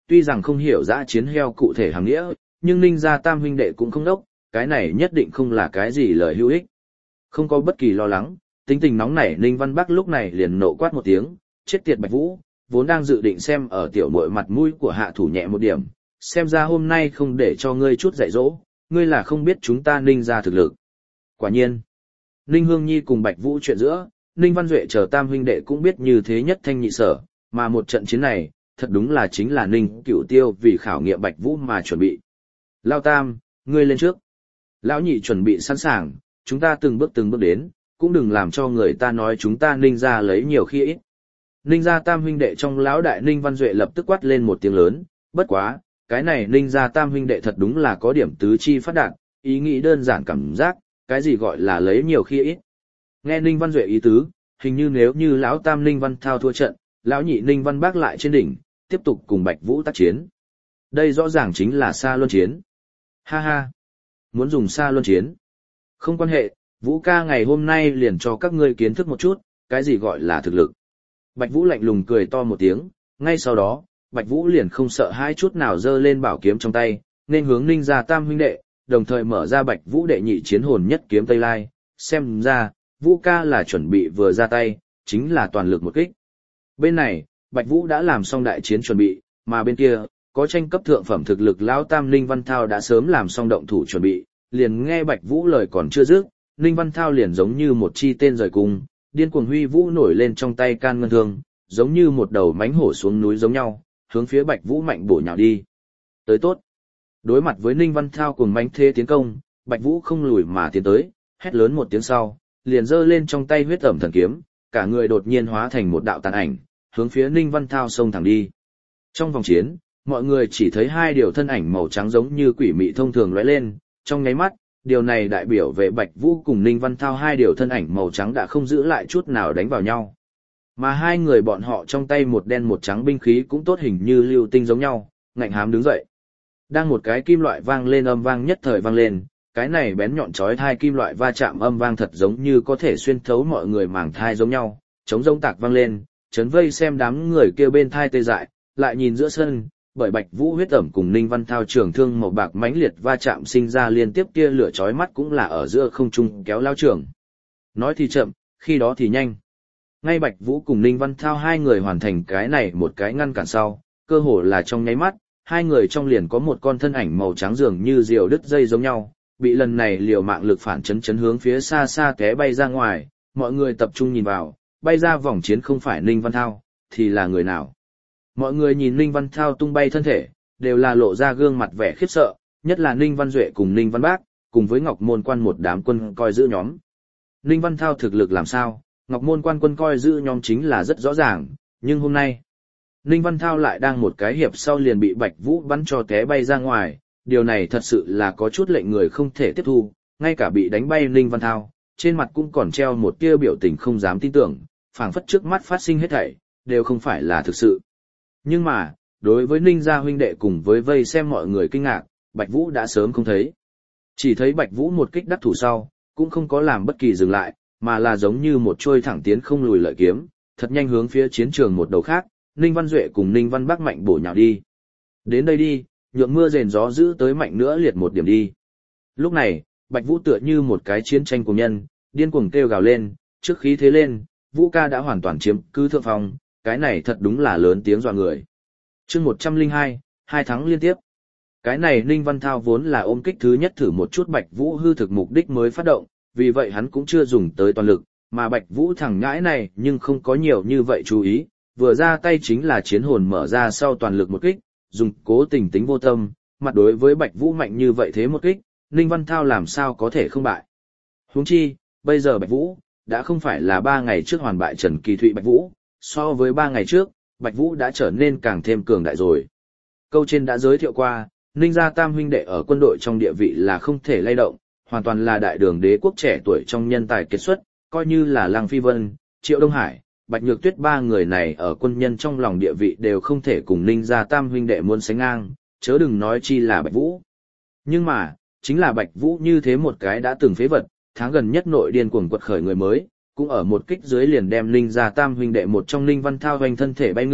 tuy rằng không hiểu dã chiến heo cụ thể hàng nghĩa, nhưng Ninh gia tam huynh đệ cũng không đốc, cái này nhất định không là cái gì lời hữu ích. Không có bất kỳ lo lắng, tính tình nóng nảy Ninh Văn Bắc lúc này liền nộ quát một tiếng, chết tiệt Bạch Vũ, vốn đang dự định xem ở tiểu muội mặt mũi của hạ thủ nhẹ một điểm, xem ra hôm nay không để cho ngươi chút dạy dỗ, ngươi là không biết chúng ta Ninh gia thực lực. Quả nhiên, Ninh Hương Nhi cùng Bạch Vũ chuyện giữa, Ninh Văn Duệ chờ tam huynh đệ cũng biết như thế nhất thanh nhị sở, mà một trận chiến này, thật đúng là chính là Ninh Cửu Tiêu vì khảo nghiệm Bạch Vũ mà chuẩn bị. Lao Tam, ngươi lên trước. Lão Nhị chuẩn bị sẵn sàng, chúng ta từng bước từng bước đến, cũng đừng làm cho người ta nói chúng ta Ninh gia lấy nhiều khi ít. Ninh gia tam huynh đệ trong lão đại Ninh Văn Duệ lập tức quát lên một tiếng lớn, bất quá, cái này Ninh gia tam huynh đệ thật đúng là có điểm tứ chi phát đạt, ý nghĩ đơn giản cảm giác, cái gì gọi là lấy nhiều khi ít. Nghe Ninh Văn Duệ ý tứ, hình như nếu như lão tam Ninh Văn Thao thua trận, lão nhị Ninh Văn Bác lại trên đỉnh, tiếp tục cùng Bạch Vũ tác chiến. Đây rõ ràng chính là xa luân chiến. Ha ha, muốn dùng xa luân chiến. Không quan hệ, Vũ ca ngày hôm nay liền cho các ngươi kiến thức một chút, cái gì gọi là thực lực. Bạch Vũ lạnh lùng cười to một tiếng, ngay sau đó, Bạch Vũ liền không sợ hai chút nào giơ lên bảo kiếm trong tay, nên hướng Ninh gia tam huynh đệ, đồng thời mở ra Bạch Vũ đệ nhị chiến hồn nhất kiếm Tây Lai, xem ra, Vũ ca là chuẩn bị vừa ra tay, chính là toàn lực một kích. Bên này, Bạch Vũ đã làm xong đại chiến chuẩn bị, mà bên kia, có tranh cấp thượng phẩm thực lực lão tam Ninh Văn Thao đã sớm làm xong động thủ chuẩn bị, liền nghe Bạch Vũ lời còn chưa dứt, Ninh Văn Thao liền giống như một chi tên rời cung, điên cuồng huy vũ nổi lên trong tay can ngân thương, giống như một đầu mãnh hổ xuống núi giống nhau, hướng phía Bạch Vũ mạnh bổ nhào đi. Tới tốt. Đối mặt với Ninh Văn Thao cùng mãnh thế tiến công, Bạch Vũ không lùi mà tiến tới, hét lớn một tiếng sau, liền giơ lên trong tay huyết ẩm thần kiếm, cả người đột nhiên hóa thành một đạo tàn ảnh, hướng phía Ninh Văn Thao xông thẳng đi. Trong vòng chiến, mọi người chỉ thấy hai điều thân ảnh màu trắng giống như quỷ mị thông thường lóe lên, trong nháy mắt, điều này đại biểu về Bạch Vũ cùng Ninh Văn Thao hai điều thân ảnh màu trắng đã không giữ lại chút nào đánh vào nhau. Mà hai người bọn họ trong tay một đen một trắng binh khí cũng tốt hình như lưu tinh giống nhau, ngạnh hám đứng dậy. Đang một cái kim loại vang lên âm vang nhất thời vang lên, cái này bén nhọn chói tai kim loại va chạm âm vang thật giống như có thể xuyên thấu mọi người màng thai giống nhau, chống rông tạc vang lên, chấn vây xem đám người kêu bên thai tê dại, lại nhìn giữa sân, bởi Bạch Vũ huyết ẩm cùng Ninh Văn Thao trường thương màu bạc mãnh liệt va chạm sinh ra liên tiếp tia lửa chói mắt cũng là ở giữa không trung kéo lao trường. Nói thì chậm, khi đó thì nhanh. Ngay Bạch Vũ cùng Ninh Văn Thao hai người hoàn thành cái này một cái ngăn cản sau, cơ hồ là trong nháy mắt, hai người trong liền có một con thân ảnh màu trắng dường như diều đứt dây giống nhau, bị lần này liều mạng lực phản chấn chấn hướng phía xa xa té bay ra ngoài, mọi người tập trung nhìn vào, bay ra vòng chiến không phải Ninh Văn Thao, thì là người nào. Mọi người nhìn Ninh Văn Thao tung bay thân thể, đều là lộ ra gương mặt vẻ khiếp sợ, nhất là Ninh Văn Duệ cùng Ninh Văn Bác, cùng với Ngọc Môn Quan một đám quân coi giữ nhóm. Ninh Văn Thao thực lực làm sao, Ngọc Môn Quan quân coi giữ nhóm chính là rất rõ ràng, nhưng hôm nay, Ninh Văn Thao lại đang một cái hiệp sau liền bị Bạch Vũ bắn cho té bay ra ngoài, điều này thật sự là có chút lệnh người không thể tiếp thu, ngay cả bị đánh bay Ninh Văn Thao, trên mặt cũng còn treo một tia biểu tình không dám tin tưởng, phảng phất trước mắt phát sinh hết thảy, đều không phải là thực sự. Nhưng mà, đối với Ninh gia huynh đệ cùng với vây xem mọi người kinh ngạc, Bạch Vũ đã sớm không thấy. Chỉ thấy Bạch Vũ một kích đắc thủ sau, cũng không có làm bất kỳ dừng lại, mà là giống như một trôi thẳng tiến không lùi lợi kiếm, thật nhanh hướng phía chiến trường một đầu khác, Ninh Văn Duệ cùng Ninh Văn Bác mạnh bổ nhào đi. Đến đây đi, nhượng mưa rền gió giữ tới mạnh nữa liệt một điểm đi. Lúc này, Bạch Vũ tựa như một cái chiến tranh của nhân, điên cuồng kêu gào lên, trước khí thế lên, Vũ ca đã hoàn toàn chiếm cứ thượng phong, cái này thật đúng là lớn tiếng dọa người. Chương một trăm lẻ hai, hai thắng liên tiếp. Cái này Ninh Văn Thao vốn là ôm kích thứ nhất thử một chút Bạch Vũ hư thực mục đích mới phát động, vì vậy hắn cũng chưa dùng tới toàn lực, mà Bạch Vũ thằng nhãi này nhưng không có nhiều như vậy chú ý, vừa ra tay chính là chiến hồn mở ra sau toàn lực một kích, dùng cố tình tính vô tâm, mặt đối với Bạch Vũ mạnh như vậy thế một kích, Ninh Văn Thao làm sao có thể không bại. Huống chi, bây giờ Bạch Vũ đã không phải là ba ngày trước hoàn bại Trần Kỳ Thụy Bạch Vũ, so với ba ngày trước, Bạch Vũ đã trở nên càng thêm cường đại rồi. Câu trên đã giới thiệu qua, Ninh gia tam huynh đệ ở quân đội trong địa vị là không thể lay động, hoàn toàn là đại đường đế quốc trẻ tuổi trong nhân tài kiệt xuất, coi như là Lăng Phi Vân, Triệu Đông Hải, Bạch Nhược Tuyết ba người này ở quân nhân trong lòng địa vị đều không thể cùng Ninh gia tam huynh đệ muốn sánh ngang, chớ đừng nói chi là Bạch Vũ. Nhưng mà, chính là Bạch Vũ như thế một cái đã từng phế vật, tháng gần nhất nội điên cuồng quật khởi người mới, cũng ở một kích dưới liền đem Ninh gia tam huynh đệ một trong Ninh Văn Thao hoành thân thể bay ngược,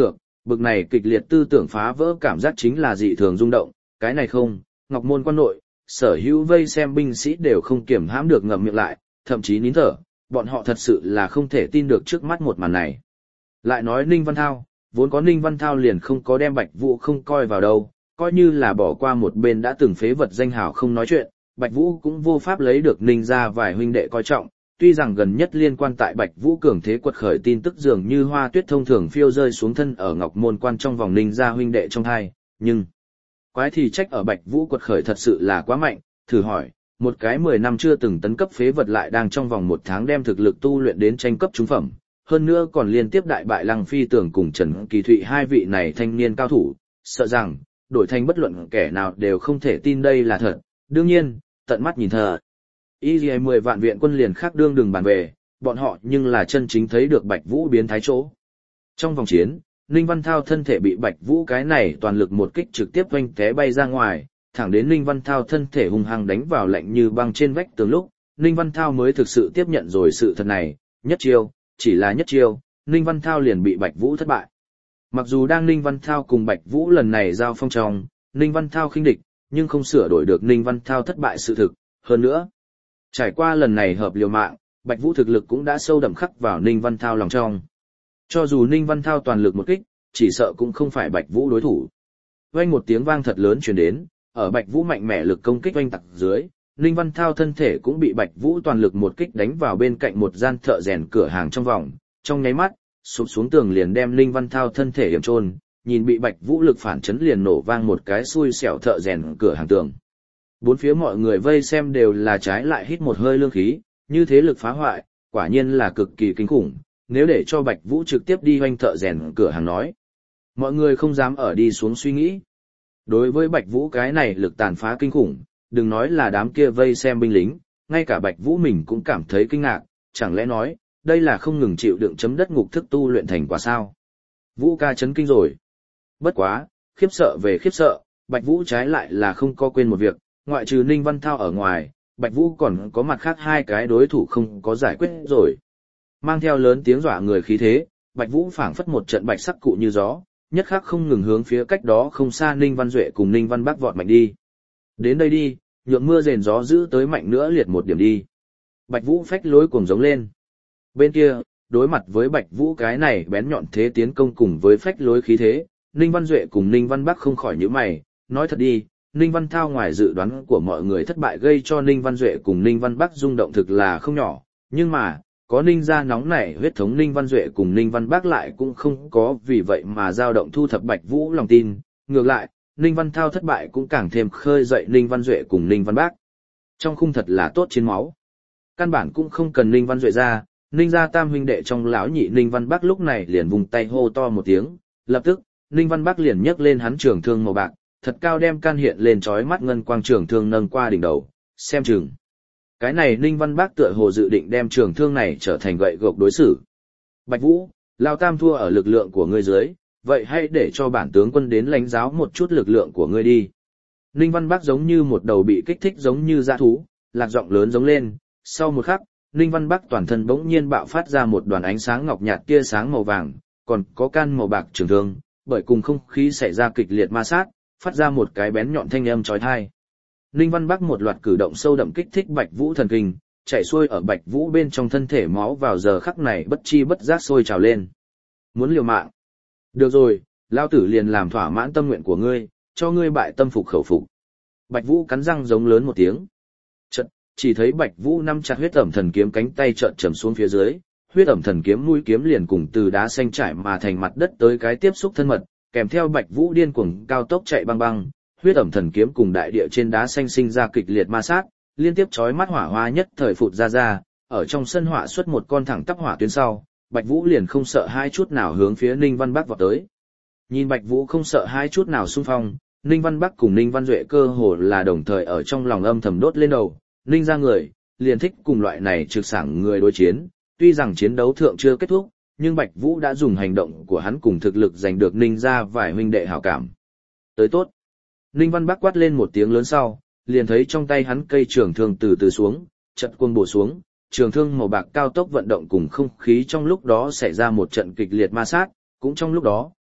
Bực này kịch liệt tư tưởng phá vỡ cảm giác chính là dị thường rung động, cái này không, Ngọc Môn quan nội, sở hữu vây xem binh sĩ đều không kiểm hãm được ngậm miệng lại, thậm chí nín thở, bọn họ thật sự là không thể tin được trước mắt một màn này. Lại nói Ninh Văn Thao, vốn có Ninh Văn Thao liền không có đem Bạch Vũ không coi vào đâu, coi như là bỏ qua một bên đã từng phế vật danh hào không nói chuyện, Bạch Vũ cũng vô pháp lấy được Ninh gia vài huynh đệ coi trọng, tuy rằng gần nhất liên quan tại Bạch Vũ cường thế quật khởi tin tức dường như hoa tuyết thông thường phiêu rơi xuống thân ở Ngọc Môn quan trong vòng Ninh gia huynh đệ trong hai, nhưng quái thì trách ở Bạch Vũ quật khởi thật sự là quá mạnh, thử hỏi, một cái mười năm chưa từng tấn cấp phế vật lại đang trong vòng một tháng đem thực lực tu luyện đến tranh cấp trung phẩm, hơn nữa còn liên tiếp đại bại Lăng Phi Tưởng cùng Trần Kỳ Thụy hai vị này thanh niên cao thủ, sợ rằng, đổi thành bất luận kẻ nào đều không thể tin đây là thật, đương nhiên, tận mắt nhìn thờ. Y dì mười vạn viện quân liền khác đương đừng bàn về, bọn họ nhưng là chân chính thấy được Bạch Vũ biến thái chỗ. Trong vòng chiến, Ninh Văn Thao thân thể bị Bạch Vũ cái này toàn lực một kích trực tiếp vênh té bay ra ngoài, thẳng đến Ninh Văn Thao thân thể hung hăng đánh vào lạnh như băng trên vách tường lúc, Ninh Văn Thao mới thực sự tiếp nhận rồi sự thật này, nhất chiêu, chỉ là nhất chiêu, Ninh Văn Thao liền bị Bạch Vũ thất bại. Mặc dù đang Ninh Văn Thao cùng Bạch Vũ lần này giao phong trong, Ninh Văn Thao khinh địch, nhưng không sửa đổi được Ninh Văn Thao thất bại sự thực, hơn nữa. Trải qua lần này hợp liều mạng, Bạch Vũ thực lực cũng đã sâu đậm khắc vào Ninh Văn Thao lòng trong. Cho dù Ninh Văn Thao toàn lực một kích, chỉ sợ cũng không phải Bạch Vũ đối thủ. Oanh một tiếng vang thật lớn truyền đến, ở Bạch Vũ mạnh mẽ lực công kích oanh tặc dưới, Ninh Văn Thao thân thể cũng bị Bạch Vũ toàn lực một kích đánh vào bên cạnh một gian thợ rèn cửa hàng trong vòng, trong nháy mắt, sụp xuống tường liền đem Ninh Văn Thao thân thể yểm chôn, nhìn bị Bạch Vũ lực phản chấn liền nổ vang một cái xui xẻo thợ rèn cửa hàng tường. Bốn phía mọi người vây xem đều là trái lại hít một hơi lương khí, như thế lực phá hoại, quả nhiên là cực kỳ kinh khủng, nếu để cho Bạch Vũ trực tiếp đi hoanh thợ rèn cửa hàng nói. Mọi người không dám ở đi xuống suy nghĩ. Đối với Bạch Vũ cái này lực tàn phá kinh khủng, đừng nói là đám kia vây xem binh lính, ngay cả Bạch Vũ mình cũng cảm thấy kinh ngạc, chẳng lẽ nói, đây là không ngừng chịu đựng chấm đất ngục thức tu luyện thành quả sao. Vũ ca chấn kinh rồi. Bất quá, khiếp sợ về khiếp sợ, Bạch Vũ trái lại là không có quên một việc, ngoại trừ Ninh Văn Thao ở ngoài, Bạch Vũ còn có mặt khác hai cái đối thủ không có giải quyết rồi. Mang theo lớn tiếng dọa người khí thế, Bạch Vũ phảng phất một trận bạch sắc cụ như gió, nhất khắc không ngừng hướng phía cách đó không xa Ninh Văn Duệ cùng Ninh Văn Bắc vọt mạnh đi. Đến đây đi, nhượng mưa rền gió giữ tới mạnh nữa liệt một điểm đi. Bạch Vũ phách lối cuồng giống lên. Bên kia, đối mặt với Bạch Vũ cái này bén nhọn thế tiến công cùng với phách lối khí thế, Ninh Văn Duệ cùng Ninh Văn Bắc không khỏi nhíu mày, nói thật đi, Ninh Văn Thao ngoài dự đoán của mọi người thất bại gây cho Ninh Văn Duệ cùng Ninh Văn Bắc rung động thực là không nhỏ, nhưng mà, có Ninh gia nóng nảy huyết thống Ninh Văn Duệ cùng Ninh Văn Bắc lại cũng không có vì vậy mà dao động thu thập Bạch Vũ lòng tin, ngược lại, Ninh Văn Thao thất bại cũng càng thêm khơi dậy Ninh Văn Duệ cùng Ninh Văn Bắc. Trong khung thật là tốt chiến máu. Căn bản cũng không cần Ninh Văn Duệ ra, Ninh gia tam huynh đệ trong lão nhị Ninh Văn Bắc lúc này liền vùng tay hô to một tiếng, lập tức, Ninh Văn Bắc liền nhấc lên hắn trường thương màu bạc, thật cao đem can hiện lên chói mắt ngân quang trường thương nâng qua đỉnh đầu, xem chừng. Cái này Ninh Văn Bắc tựa hồ dự định đem trường thương này trở thành gậy gộc đối xử. Bạch Vũ, Lao Tam thua ở lực lượng của ngươi dưới, vậy hãy để cho bản tướng quân đến lãnh giáo một chút lực lượng của ngươi đi. Ninh Văn Bắc giống như một đầu bị kích thích giống như dã thú, lạc giọng lớn giống lên, sau một khắc, Ninh Văn Bắc toàn thân bỗng nhiên bạo phát ra một đoàn ánh sáng ngọc nhạt tia sáng màu vàng, còn có can màu bạc trường thương, bởi cùng không khí xảy ra kịch liệt ma sát, phát ra một cái bén nhọn thanh âm chói tai. Ninh Văn Bắc một loạt cử động sâu đậm kích thích Bạch Vũ thần kinh, chạy xuôi ở Bạch Vũ bên trong thân thể máu vào giờ khắc này bất chi bất giác sôi trào lên. Muốn liều mạng? Được rồi, lao tử liền làm thỏa mãn tâm nguyện của ngươi, cho ngươi bại tâm phục khẩu phục. Bạch Vũ cắn răng giống lớn một tiếng. Chợt, chỉ thấy Bạch Vũ nắm chặt huyết ẩm thần kiếm cánh tay trợn trầm xuống phía dưới, huyết ẩm thần kiếm mũi kiếm liền cùng từ đá xanh trải mà thành mặt đất tới cái tiếp xúc thân mật, kèm theo Bạch Vũ điên cuồng cao tốc chạy băng băng, huyết ẩm thần kiếm cùng đại địa trên đá xanh sinh ra kịch liệt ma sát, liên tiếp chói mắt hỏa hoa nhất thời phụt ra ra, ở trong sân hỏa xuất một con thẳng tắp hỏa tuyến sau, Bạch Vũ liền không sợ hai chút nào hướng phía Ninh Văn Bắc vọt tới. Nhìn Bạch Vũ không sợ hai chút nào xung phong, Ninh Văn Bắc cùng Ninh Văn Duệ cơ hồ là đồng thời ở trong lòng âm thầm đốt lên đầu, Ninh ra người, liền thích cùng loại này trực sảng người đối chiến, tuy rằng chiến đấu thượng chưa kết thúc, nhưng Bạch Vũ đã dùng hành động của hắn cùng thực lực giành được Ninh ra vài huynh đệ hảo cảm. Tới tốt. Ninh Văn Bắc quát lên một tiếng lớn sau, liền thấy trong tay hắn cây trường thương từ từ xuống, chợt cuồng bổ xuống, trường thương màu bạc cao tốc vận động cùng không khí trong lúc đó xảy ra một trận kịch liệt ma sát, cũng trong lúc đó,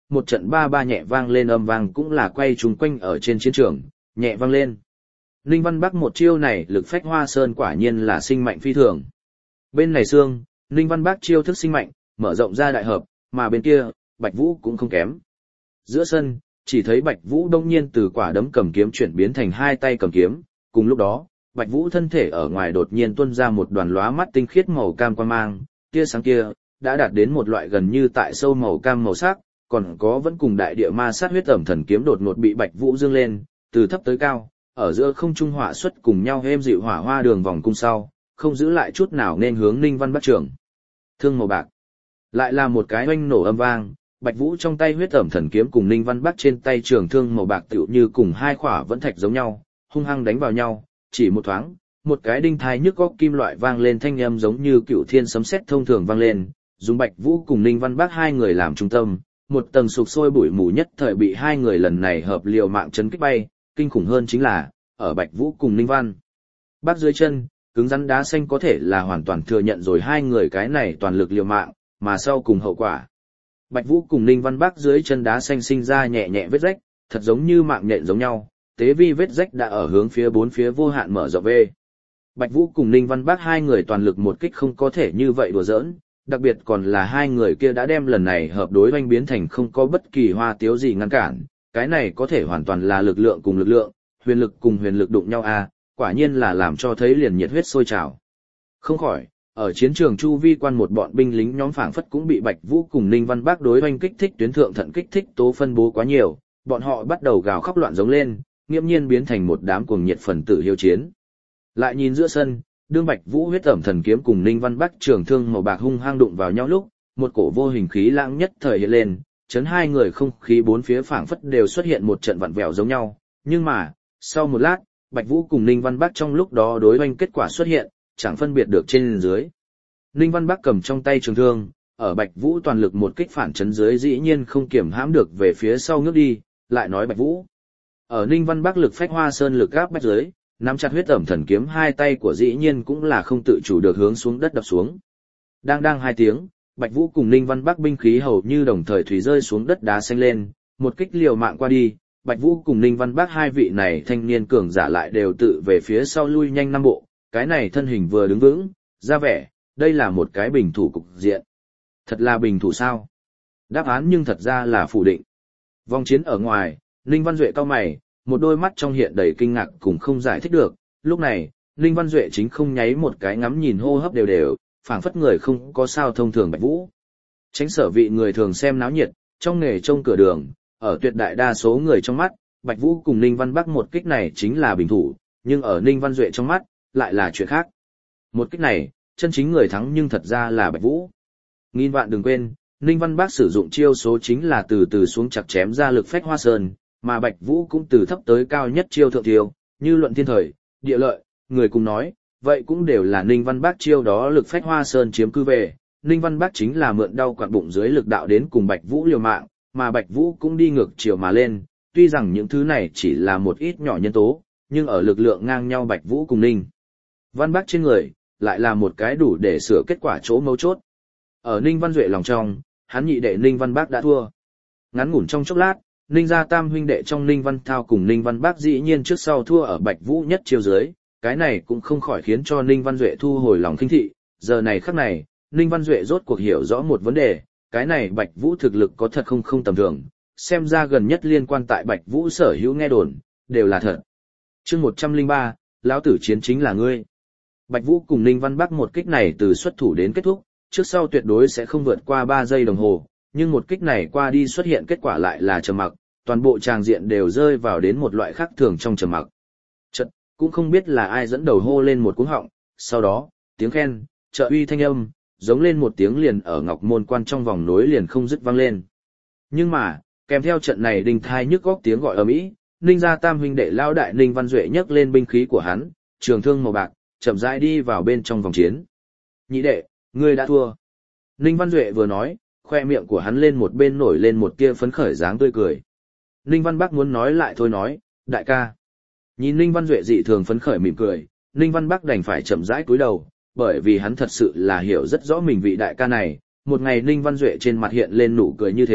một trận ba ba nhẹ vang lên âm vang cũng là quay trùng quanh ở trên chiến trường, nhẹ vang lên. Ninh Văn Bắc một chiêu này lực phách hoa sơn quả nhiên là sinh mạnh phi thường. Bên này xương, Ninh Văn Bắc chiêu thức sinh mạnh, mở rộng ra đại hợp, mà bên kia, Bạch Vũ cũng không kém. Giữa sân, chỉ thấy Bạch Vũ đông nhiên từ quả đấm cầm kiếm chuyển biến thành hai tay cầm kiếm, cùng lúc đó, Bạch Vũ thân thể ở ngoài đột nhiên tuôn ra một đoàn lóa mắt tinh khiết màu cam quang mang, tia sáng kia đã đạt đến một loại gần như tại sâu màu cam màu sắc, còn có vẫn cùng đại địa ma sát huyết ẩm thần kiếm đột ngột bị Bạch Vũ dương lên, từ thấp tới cao, ở giữa không trung hỏa xuất cùng nhau êm dịu hỏa hoa đường vòng cung sau, không giữ lại chút nào nên hướng Ninh Văn Bắc trường. Thương màu bạc, lại là một cái oanh nổ âm vang, Bạch Vũ trong tay huyết ẩm thần kiếm cùng Ninh Văn Bắc trên tay trường thương màu bạc tựu như cùng hai khỏa vẫn thạch giống nhau, hung hăng đánh vào nhau, chỉ một thoáng, một cái đinh thai nhức góc kim loại vang lên thanh âm giống như cựu thiên sấm sét thông thường vang lên, dùng Bạch Vũ cùng Ninh Văn Bắc hai người làm trung tâm, một tầng sục sôi bụi mù nhất thời bị hai người lần này hợp liều mạng chấn kích bay, kinh khủng hơn chính là, ở Bạch Vũ cùng Ninh Văn Bắc dưới chân, cứng rắn đá xanh có thể là hoàn toàn thừa nhận rồi hai người cái này toàn lực liều mạng, mà sau cùng hậu quả. Bạch Vũ cùng Ninh Văn Bắc dưới chân đá xanh sinh ra nhẹ nhẹ vết rách, thật giống như mạng nhện giống nhau, tế vi vết rách đã ở hướng phía bốn phía vô hạn mở rộng về. Bạch Vũ cùng Ninh Văn Bắc hai người toàn lực một kích không có thể như vậy đùa giỡn, đặc biệt còn là hai người kia đã đem lần này hợp đối oanh biến thành không có bất kỳ hoa tiếu gì ngăn cản, cái này có thể hoàn toàn là lực lượng cùng lực lượng, huyền lực cùng huyền lực đụng nhau à, quả nhiên là làm cho thấy liền nhiệt huyết sôi trào. Không khỏi, ở chiến trường chu vi quan một bọn binh lính nhóm phảng phất cũng bị Bạch Vũ cùng Ninh Văn Bắc đối oanh kích thích tuyến thượng thận kích thích tố phân bố quá nhiều, bọn họ bắt đầu gào khóc loạn giống lên, nghiễm nhiên biến thành một đám cuồng nhiệt phần tử hiếu chiến. Lại nhìn giữa sân, đương Bạch Vũ huyết ẩm thần kiếm cùng Ninh Văn Bắc trường thương màu bạc hung hăng đụng vào nhau lúc, một cổ vô hình khí lãng nhất thời hiện lên, chấn hai người không khí bốn phía phảng phất đều xuất hiện một trận vặn vẹo giống nhau, nhưng mà, sau một lát, Bạch Vũ cùng Ninh Văn Bắc trong lúc đó đối oanh kết quả xuất hiện, chẳng phân biệt được trên dưới. Ninh Văn Bắc cầm trong tay trường thương, ở Bạch Vũ toàn lực một kích phản chấn dưới dĩ nhiên không kiểm hãm được về phía sau ngước đi, lại nói Bạch Vũ. Ở Ninh Văn Bắc lực phách hoa sơn lực gáp bách dưới, nắm chặt huyết ẩm thần kiếm hai tay của dĩ nhiên cũng là không tự chủ được hướng xuống đất đập xuống. Đang đang hai tiếng, Bạch Vũ cùng Ninh Văn Bắc binh khí hầu như đồng thời thủy rơi xuống đất đá xanh lên, một kích liều mạng qua đi, Bạch Vũ cùng Ninh Văn Bắc hai vị này thanh niên cường giả lại đều tự về phía sau lui nhanh năm bộ, cái này thân hình vừa đứng vững, ra vẻ, đây là một cái bình thủ cục diện. Thật là bình thủ sao? Đáp án nhưng thật ra là phủ định. Vòng chiến ở ngoài, Ninh Văn Duệ cau mày, một đôi mắt trong hiện đầy kinh ngạc cùng không giải thích được, lúc này, Ninh Văn Duệ chính không nháy một cái ngắm nhìn hô hấp đều đều, phảng phất người không có sao thông thường Bạch Vũ. Tránh sở vị người thường xem náo nhiệt, trong nghề trông cửa đường, ở tuyệt đại đa số người trong mắt, Bạch Vũ cùng Ninh Văn Bắc một kích này chính là bình thủ, nhưng ở Ninh Văn Duệ trong mắt, lại là chuyện khác. Một kích này, chân chính người thắng nhưng thật ra là Bạch Vũ. Nghìn vạn đừng quên, Ninh Văn Bắc sử dụng chiêu số chính là từ từ xuống chặt chém ra lực phách hoa sơn, mà Bạch Vũ cũng từ thấp tới cao nhất chiêu thượng tiêu, như luận thiên thời, địa lợi, người cùng nói, vậy cũng đều là Ninh Văn Bắc chiêu đó lực phách hoa sơn chiếm cư về. Ninh Văn Bắc chính là mượn đau quặn bụng dưới lực đạo đến cùng Bạch Vũ liều mạng, mà Bạch Vũ cũng đi ngược chiều mà lên, tuy rằng những thứ này chỉ là một ít nhỏ nhân tố, nhưng ở lực lượng ngang nhau Bạch Vũ cùng Ninh Văn Bắc trên người, lại là một cái đủ để sửa kết quả chỗ mấu chốt. Ở Ninh Văn Duệ lòng trong, hắn nhị đệ Ninh Văn Bắc đã thua. Ngắn ngủn trong chốc lát, Ninh gia tam huynh đệ trong Ninh Văn Thao cùng Ninh Văn Bắc dĩ nhiên trước sau thua ở Bạch Vũ nhất chiêu dưới, cái này cũng không khỏi khiến cho Ninh Văn Duệ thu hồi lòng khinh thị, giờ này khắc này, Ninh Văn Duệ rốt cuộc hiểu rõ một vấn đề, cái này Bạch Vũ thực lực có thật không không tầm thường, xem ra gần nhất liên quan tại Bạch Vũ sở hữu nghe đồn, đều là thật. Chương một trăm lẻ ba, lão tử chiến chính là ngươi. Bạch Vũ cùng Ninh Văn Bắc một kích này từ xuất thủ đến kết thúc, trước sau tuyệt đối sẽ không vượt qua ba giây đồng hồ, nhưng một kích này qua đi xuất hiện kết quả lại là trầm mặc, toàn bộ tràng diện đều rơi vào đến một loại khác thường trong trầm mặc. Chợt, cũng không biết là ai dẫn đầu hô lên một cú họng, sau đó, tiếng khen, trợ uy thanh âm, giống lên một tiếng liền ở Ngọc Môn Quan trong vòng nối liền không dứt vang lên. Nhưng mà, kèm theo trận này đình thai nhức góc tiếng gọi ầm ĩ, Ninh gia tam huynh đệ lão đại Ninh Văn Duệ nhấc lên binh khí của hắn, trường thương màu bạc, chậm rãi đi vào bên trong vòng chiến. Nhị đệ, ngươi đã thua. Ninh Văn Duệ vừa nói, khoe miệng của hắn lên một bên nổi lên một tia phấn khởi dáng tươi cười. Ninh Văn Bắc muốn nói lại thôi nói, đại ca. Nhìn Ninh Văn Duệ dị thường phấn khởi mỉm cười, Ninh Văn Bắc đành phải chậm rãi cúi đầu, bởi vì hắn thật sự là hiểu rất rõ mình vị đại ca này. Một ngày Ninh Văn Duệ trên mặt hiện lên nụ cười như thế,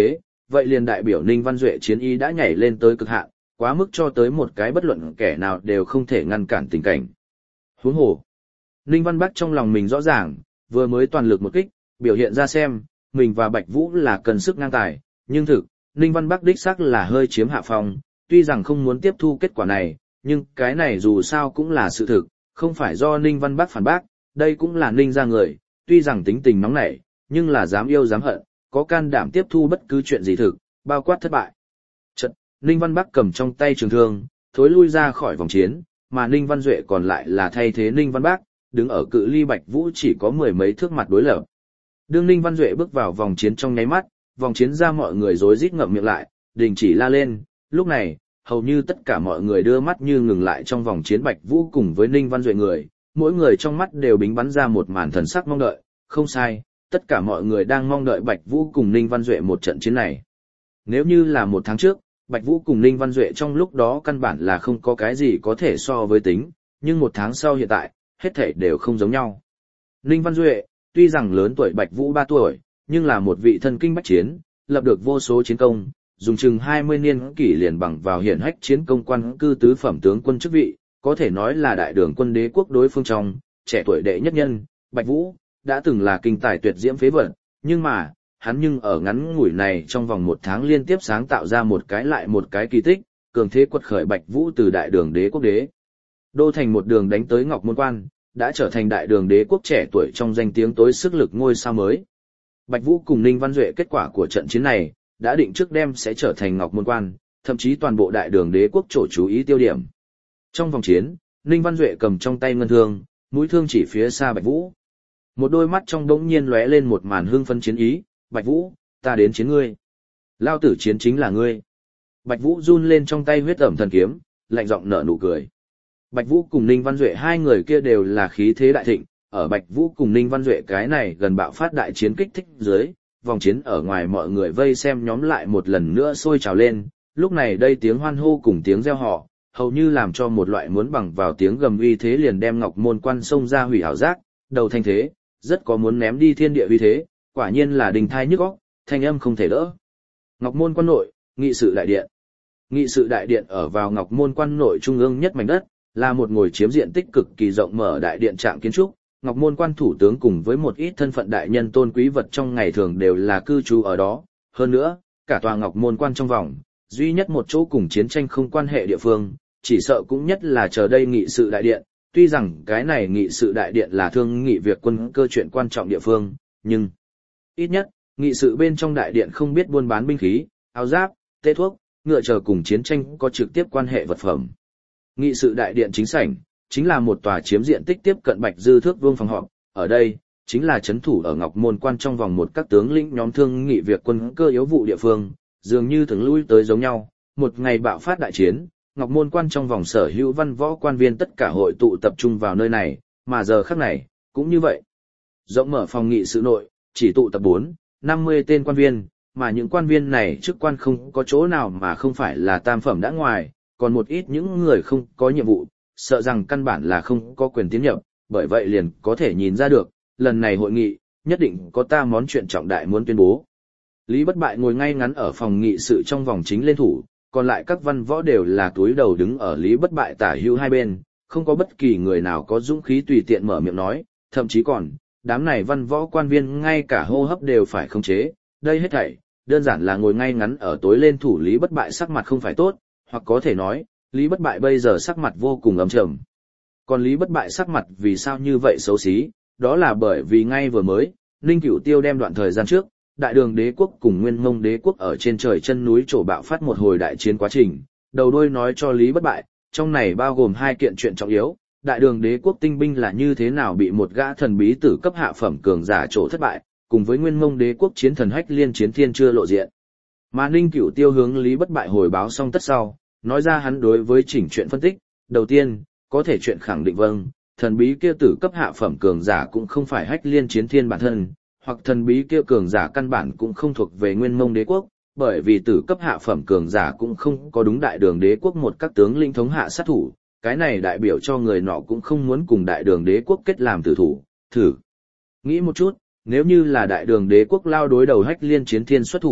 vậy liền đại biểu Ninh Văn Duệ chiến ý đã nhảy lên tới cực hạn, quá mức cho tới một cái bất luận kẻ nào đều không thể ngăn cản tình cảnh. Huống hồ, Ninh Văn Bắc trong lòng mình rõ ràng, vừa mới toàn lực một kích, biểu hiện ra xem, mình và Bạch Vũ là cần sức ngang tài, nhưng thực, Ninh Văn Bắc đích xác là hơi chiếm hạ phong, tuy rằng không muốn tiếp thu kết quả này, nhưng cái này dù sao cũng là sự thực, không phải do Ninh Văn Bắc phản bác, đây cũng là Ninh gia người, tuy rằng tính tình nóng nảy, nhưng là dám yêu dám hận, có can đảm tiếp thu bất cứ chuyện gì thực, bao quát thất bại. Chợt, Ninh Văn Bắc cầm trong tay trường thương, thối lui ra khỏi vòng chiến, mà Ninh Văn Duệ còn lại là thay thế Ninh Văn Bắc, đứng ở cự ly Bạch Vũ chỉ có mười mấy thước mặt đối lập. Đương Ninh Văn Duệ bước vào vòng chiến trong nháy mắt, vòng chiến ra mọi người rối rít ngậm miệng lại, đình chỉ la lên, lúc này, hầu như tất cả mọi người đưa mắt như ngừng lại trong vòng chiến Bạch Vũ cùng với Ninh Văn Duệ người, mỗi người trong mắt đều bính bắn ra một màn thần sắc mong đợi, không sai, tất cả mọi người đang mong đợi Bạch Vũ cùng Ninh Văn Duệ một trận chiến này. Nếu như là một tháng trước, Bạch Vũ cùng Ninh Văn Duệ trong lúc đó căn bản là không có cái gì có thể so với tính, nhưng một tháng sau hiện tại, hết thảy đều không giống nhau. Ninh Văn Duệ, tuy rằng lớn tuổi Bạch Vũ ba tuổi, nhưng là một vị thân kinh bách chiến, lập được vô số chiến công, dùng chừng hai mươi niên kỷ liền bằng vào hiển hách chiến công quan cư tứ phẩm tướng quân chức vị, có thể nói là đại đường quân đế quốc đối phương trong, trẻ tuổi đệ nhất nhân, Bạch Vũ, đã từng là kinh tài tuyệt diễm phế vật, nhưng mà, hắn nhưng ở ngắn ngủi này trong vòng một tháng liên tiếp sáng tạo ra một cái lại một cái kỳ tích, cường thế quật khởi Bạch Vũ từ đại đường đế quốc đế đô thành một đường đánh tới Ngọc Môn Quan, đã trở thành đại đường đế quốc trẻ tuổi trong danh tiếng tối sức lực ngôi sao mới. Bạch Vũ cùng Ninh Văn Duệ kết quả của trận chiến này, đã định trước đem sẽ trở thành Ngọc Môn Quan, thậm chí toàn bộ đại đường đế quốc chỗ chú ý tiêu điểm. Trong vòng chiến, Ninh Văn Duệ cầm trong tay ngân thương, mũi thương chỉ phía xa Bạch Vũ. Một đôi mắt trong đống nhiên lóe lên một màn hương phân chiến ý, Bạch Vũ, ta đến chiến ngươi. Lao tử chiến chính là ngươi. Bạch Vũ run lên trong tay huyết ẩm thần kiếm, lạnh giọng nở nụ cười. Bạch Vũ cùng Ninh Văn Duệ hai người kia đều là khí thế đại thịnh, ở Bạch Vũ cùng Ninh Văn Duệ cái này gần bạo phát đại chiến kích thích dưới, vòng chiến ở ngoài mọi người vây xem nhóm lại một lần nữa sôi trào lên, lúc này đây tiếng hoan hô cùng tiếng reo hò, hầu như làm cho một loại muốn bằng vào tiếng gầm uy thế liền đem Ngọc Môn Quan xông ra hủy ảo giác, đầu thanh thế, rất có muốn ném đi thiên địa uy thế, quả nhiên là đình thai nhức óc, thanh âm không thể đỡ. Ngọc Môn Quan nội, nghị sự đại điện. Nghị sự đại điện ở vào Ngọc Môn Quan nội trung ương nhất mảnh đất, là một ngồi chiếm diện tích cực kỳ rộng mở đại điện trạng kiến trúc. Ngọc Môn Quan thủ tướng cùng với một ít thân phận đại nhân tôn quý vật trong ngày thường đều là cư trú ở đó. Hơn nữa, cả tòa Ngọc Môn Quan trong vòng, duy nhất một chỗ cùng chiến tranh không quan hệ địa phương, chỉ sợ cũng nhất là chờ đây nghị sự đại điện. Tuy rằng cái này nghị sự đại điện là thương nghị việc quân cơ chuyện quan trọng địa phương, nhưng ít nhất, nghị sự bên trong đại điện không biết buôn bán binh khí, áo giáp, tê thuốc, ngựa chờ cùng chiến tranh có trực tiếp quan hệ vật phẩm. Nghị sự đại điện chính sảnh, chính là một tòa chiếm diện tích tiếp cận bạch dư thước vuông phòng họp, ở đây, chính là chấn thủ ở Ngọc Môn Quan trong vòng một các tướng lĩnh nhóm thương nghị việc quân cơ yếu vụ địa phương, dường như thường lui tới giống nhau, một ngày bạo phát đại chiến, Ngọc Môn Quan trong vòng sở hữu văn võ quan viên tất cả hội tụ tập trung vào nơi này, mà giờ khắc này, cũng như vậy. Rộng mở phòng nghị sự nội, chỉ tụ tập bốn, năm mươi tên quan viên, mà những quan viên này chức quan không có chỗ nào mà không phải là tam phẩm đã ngoài, còn một ít những người không có nhiệm vụ, sợ rằng căn bản là không có quyền tiến nhập, bởi vậy liền có thể nhìn ra được, lần này hội nghị, nhất định có ta món chuyện trọng đại muốn tuyên bố. Lý Bất Bại ngồi ngay ngắn ở phòng nghị sự trong vòng chính lên thủ, còn lại các văn võ đều là túi đầu đứng ở Lý Bất Bại tả hữu hai bên, không có bất kỳ người nào có dũng khí tùy tiện mở miệng nói, thậm chí còn, đám này văn võ quan viên ngay cả hô hấp đều phải khống chế, đây hết thảy, đơn giản là ngồi ngay ngắn ở tối lên thủ Lý Bất Bại sắc mặt không phải tốt, hoặc có thể nói, Lý Bất Bại bây giờ sắc mặt vô cùng ấm trầm. Còn Lý Bất Bại sắc mặt vì sao như vậy xấu xí, đó là bởi vì ngay vừa mới, Ninh Cửu Tiêu đem đoạn thời gian trước, Đại Đường Đế quốc cùng Nguyên Mông Đế quốc ở trên trời chân núi trổ bạo phát một hồi đại chiến quá trình, đầu đuôi nói cho Lý Bất Bại, trong này bao gồm hai kiện chuyện trọng yếu, Đại Đường Đế quốc tinh binh là như thế nào bị một gã thần bí tử cấp hạ phẩm cường giả trổ thất bại, cùng với Nguyên Mông Đế quốc chiến thần Hách Liên chiến thiên chưa lộ diện. Mà Ninh Cửu Tiêu hướng Lý Bất Bại hồi báo xong tất sau, nói ra hắn đối với chỉnh chuyện phân tích, đầu tiên, có thể chuyện khẳng định vâng, thần bí kia tử cấp hạ phẩm cường giả cũng không phải Hách Liên chiến thiên bản thân, hoặc thần bí kia cường giả căn bản cũng không thuộc về Nguyên Mông Đế quốc, bởi vì tử cấp hạ phẩm cường giả cũng không có đúng Đại Đường Đế quốc một các tướng lĩnh thống hạ sát thủ, cái này đại biểu cho người nọ cũng không muốn cùng Đại Đường Đế quốc kết làm tử thủ, thử nghĩ một chút, nếu như là Đại Đường Đế quốc lao đối đầu Hách Liên chiến thiên xuất thủ,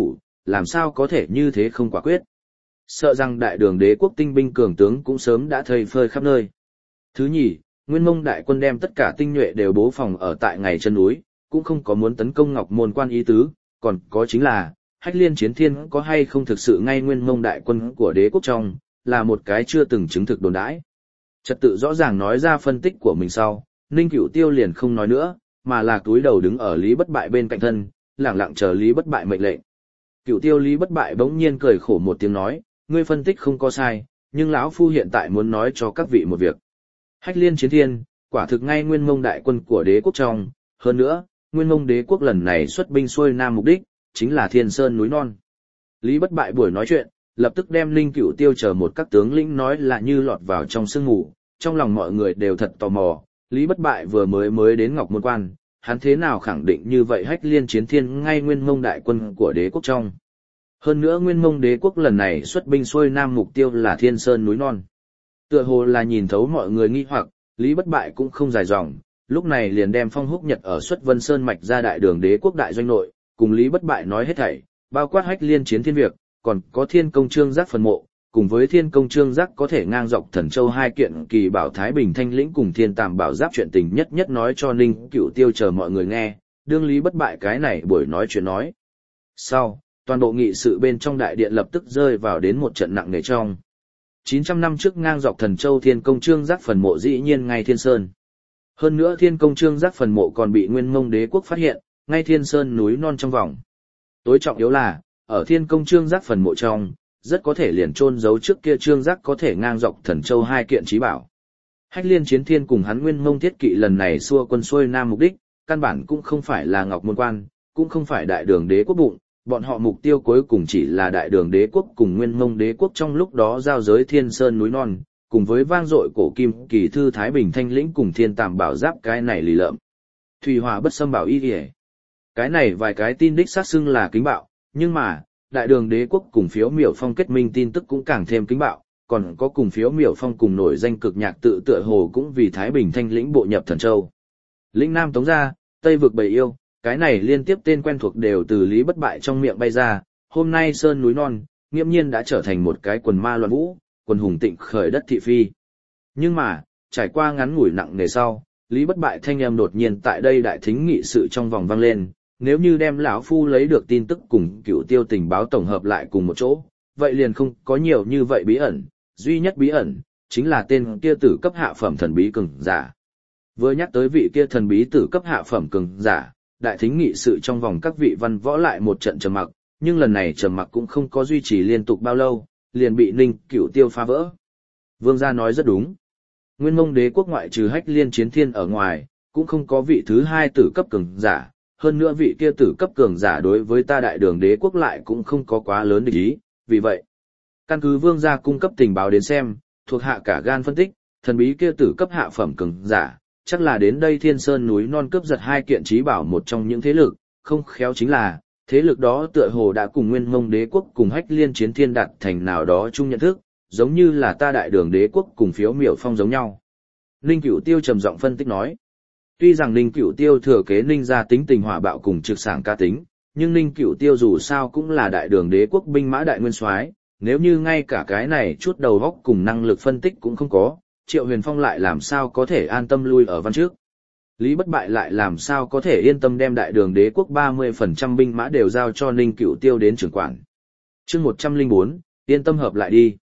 làm sao có thể như thế không quả quyết. Sợ rằng đại đường đế quốc tinh binh cường tướng cũng sớm đã thây phơi khắp nơi. Thứ nhì, Nguyên Mông đại quân đem tất cả tinh nhuệ đều bố phòng ở tại ngày chân núi, cũng không có muốn tấn công Ngọc Môn Quan ý tứ, còn có chính là, Hách Liên Chiến Thiên có hay không thực sự ngay Nguyên Mông đại quân của đế quốc trong, là một cái chưa từng chứng thực đồn đãi. Trật tự rõ ràng nói ra phân tích của mình sau, Ninh Cửu Tiêu liền không nói nữa, mà là túi đầu đứng ở Lý Bất Bại bên cạnh thân, lẳng lặng chờ Lý Bất Bại mệnh lệnh. Cửu Tiêu Lý Bất Bại bỗng nhiên cười khổ một tiếng nói, ngươi phân tích không có sai, nhưng lão phu hiện tại muốn nói cho các vị một việc. Hách Liên Chiến Thiên, quả thực ngay Nguyên Mông đại quân của đế quốc trong, hơn nữa, Nguyên Mông đế quốc lần này xuất binh xuôi nam mục đích, chính là Thiên Sơn núi non. Lý Bất Bại buổi nói chuyện, lập tức đem Ninh Cửu Tiêu chờ một các tướng lĩnh nói là như lọt vào trong sương mù, trong lòng mọi người đều thật tò mò, Lý Bất Bại vừa mới mới đến Ngọc Môn Quan, hắn thế nào khẳng định như vậy Hách Liên Chiến Thiên ngay Nguyên Mông đại quân của đế quốc trong. Hơn nữa Nguyên Mông đế quốc lần này xuất binh xuôi nam mục tiêu là Thiên Sơn núi non. Tựa hồ là nhìn thấu mọi người nghi hoặc, Lý Bất Bại cũng không dài dòng, lúc này liền đem Phong Húc Nhật ở xuất Vân Sơn mạch ra đại đường đế quốc đại doanh nội, cùng Lý Bất Bại nói hết thảy, bao quát Hách Liên Chiến Thiên việc, còn có Thiên Công Trương Giác phần mộ, cùng với Thiên Công Trương Giác có thể ngang dọc Thần Châu hai kiện kỳ bảo Thái Bình Thanh Lĩnh cùng Thiên Tàm Bảo Giáp chuyện tình nhất nhất nói cho Ninh Cửu Tiêu chờ mọi người nghe, đương Lý Bất Bại cái này buổi nói chuyện nói. Sau, toàn bộ nghị sự bên trong đại điện lập tức rơi vào đến một trận nặng nề trong. chín trăm năm trước ngang dọc Thần Châu Thiên Công Trương Giác phần mộ dĩ nhiên ngay Thiên Sơn. Hơn nữa Thiên Công Trương Giác phần mộ còn bị Nguyên Mông đế quốc phát hiện, ngay Thiên Sơn núi non trong vòng. Tối trọng yếu là, ở Thiên Công Trương Giác phần mộ trong, rất có thể liền chôn giấu trước kia Trương Giác có thể ngang dọc Thần Châu hai kiện chí bảo. Hách Liên Chiến Thiên cùng hắn Nguyên Mông thiết kỵ lần này xua quân xuôi nam mục đích, căn bản cũng không phải là Ngọc Môn Quan, cũng không phải đại đường đế quốc bụng, bọn họ mục tiêu cuối cùng chỉ là đại đường đế quốc cùng Nguyên Mông đế quốc trong lúc đó giao giới Thiên Sơn núi non, cùng với vang dội cổ kim kỳ thư Thái Bình Thanh Lĩnh cùng Thiên Tàm Bảo Giáp cái này lì lợm. Thủy Hỏa Bất Xâm Bảo Y Liễu. Cái này vài cái tin đích xác xưng là kính bạo, nhưng mà, đại đường đế quốc cùng Phiếu Miểu Phong kết minh tin tức cũng càng thêm kính bạo, còn có cùng Phiếu Miểu Phong cùng nổi danh cực nhạc tự tựa hồ cũng vì Thái Bình Thanh Lĩnh bộ nhập Thần Châu. Lĩnh Nam Tống Gia, Tây vực Bầy Yêu, cái này liên tiếp tên quen thuộc đều từ Lý Bất Bại trong miệng bay ra, hôm nay Sơn núi non, nghiễm nhiên đã trở thành một cái quần ma loạn vũ, quần hùng tịnh khởi đất thị phi. Nhưng mà, trải qua ngắn ngủi nặng nề sau, Lý Bất Bại thanh âm đột nhiên tại đây đại thính nghị sự trong vòng vang lên, nếu như đem lão phu lấy được tin tức cùng Cửu Tiêu tình báo tổng hợp lại cùng một chỗ, vậy liền không có nhiều như vậy bí ẩn, duy nhất bí ẩn chính là tên kia tử cấp hạ phẩm thần bí cường giả. Vừa nhắc tới vị kia thần bí tử cấp hạ phẩm cường giả, đại thính nghị sự trong vòng các vị văn võ lại một trận trầm mặc, nhưng lần này trầm mặc cũng không có duy trì liên tục bao lâu, liền bị Ninh Cửu Tiêu phá vỡ. Vương gia nói rất đúng. Nguyên Mông đế quốc ngoại trừ Hách Liên Chiến Thiên ở ngoài, cũng không có vị thứ hai tử cấp cường giả, hơn nữa vị kia tử cấp cường giả đối với ta đại đường đế quốc lại cũng không có quá lớn địch ý, vì vậy, căn cứ vương gia cung cấp tình báo đến xem, thuộc hạ cả gan phân tích, thần bí kia tử cấp hạ phẩm cường giả, chắc là đến đây Thiên Sơn núi non cướp giật hai kiện chí bảo một trong những thế lực, không khéo chính là, thế lực đó tựa hồ đã cùng Nguyên Mông đế quốc cùng Hách Liên Chiến Thiên đạt thành nào đó chung nhận thức, giống như là ta đại đường đế quốc cùng Phiếu Miểu Phong giống nhau. Ninh Cửu Tiêu trầm giọng phân tích nói. Tuy rằng Ninh Cửu Tiêu thừa kế Ninh gia tính tình hỏa bạo cùng trực sảng cá tính, nhưng Ninh Cửu Tiêu dù sao cũng là đại đường đế quốc binh mã đại nguyên soái, nếu như ngay cả cái này chút đầu óc cùng năng lực phân tích cũng không có, Triệu Huyền Phong lại làm sao có thể an tâm lui ở văn trước. Lý Bất Bại lại làm sao có thể yên tâm đem đại đường đế quốc ba mươi phần trăm binh mã đều giao cho Ninh Cửu Tiêu đến trưởng quản. Chương một trăm lẻ bốn, yên tâm hợp lại đi.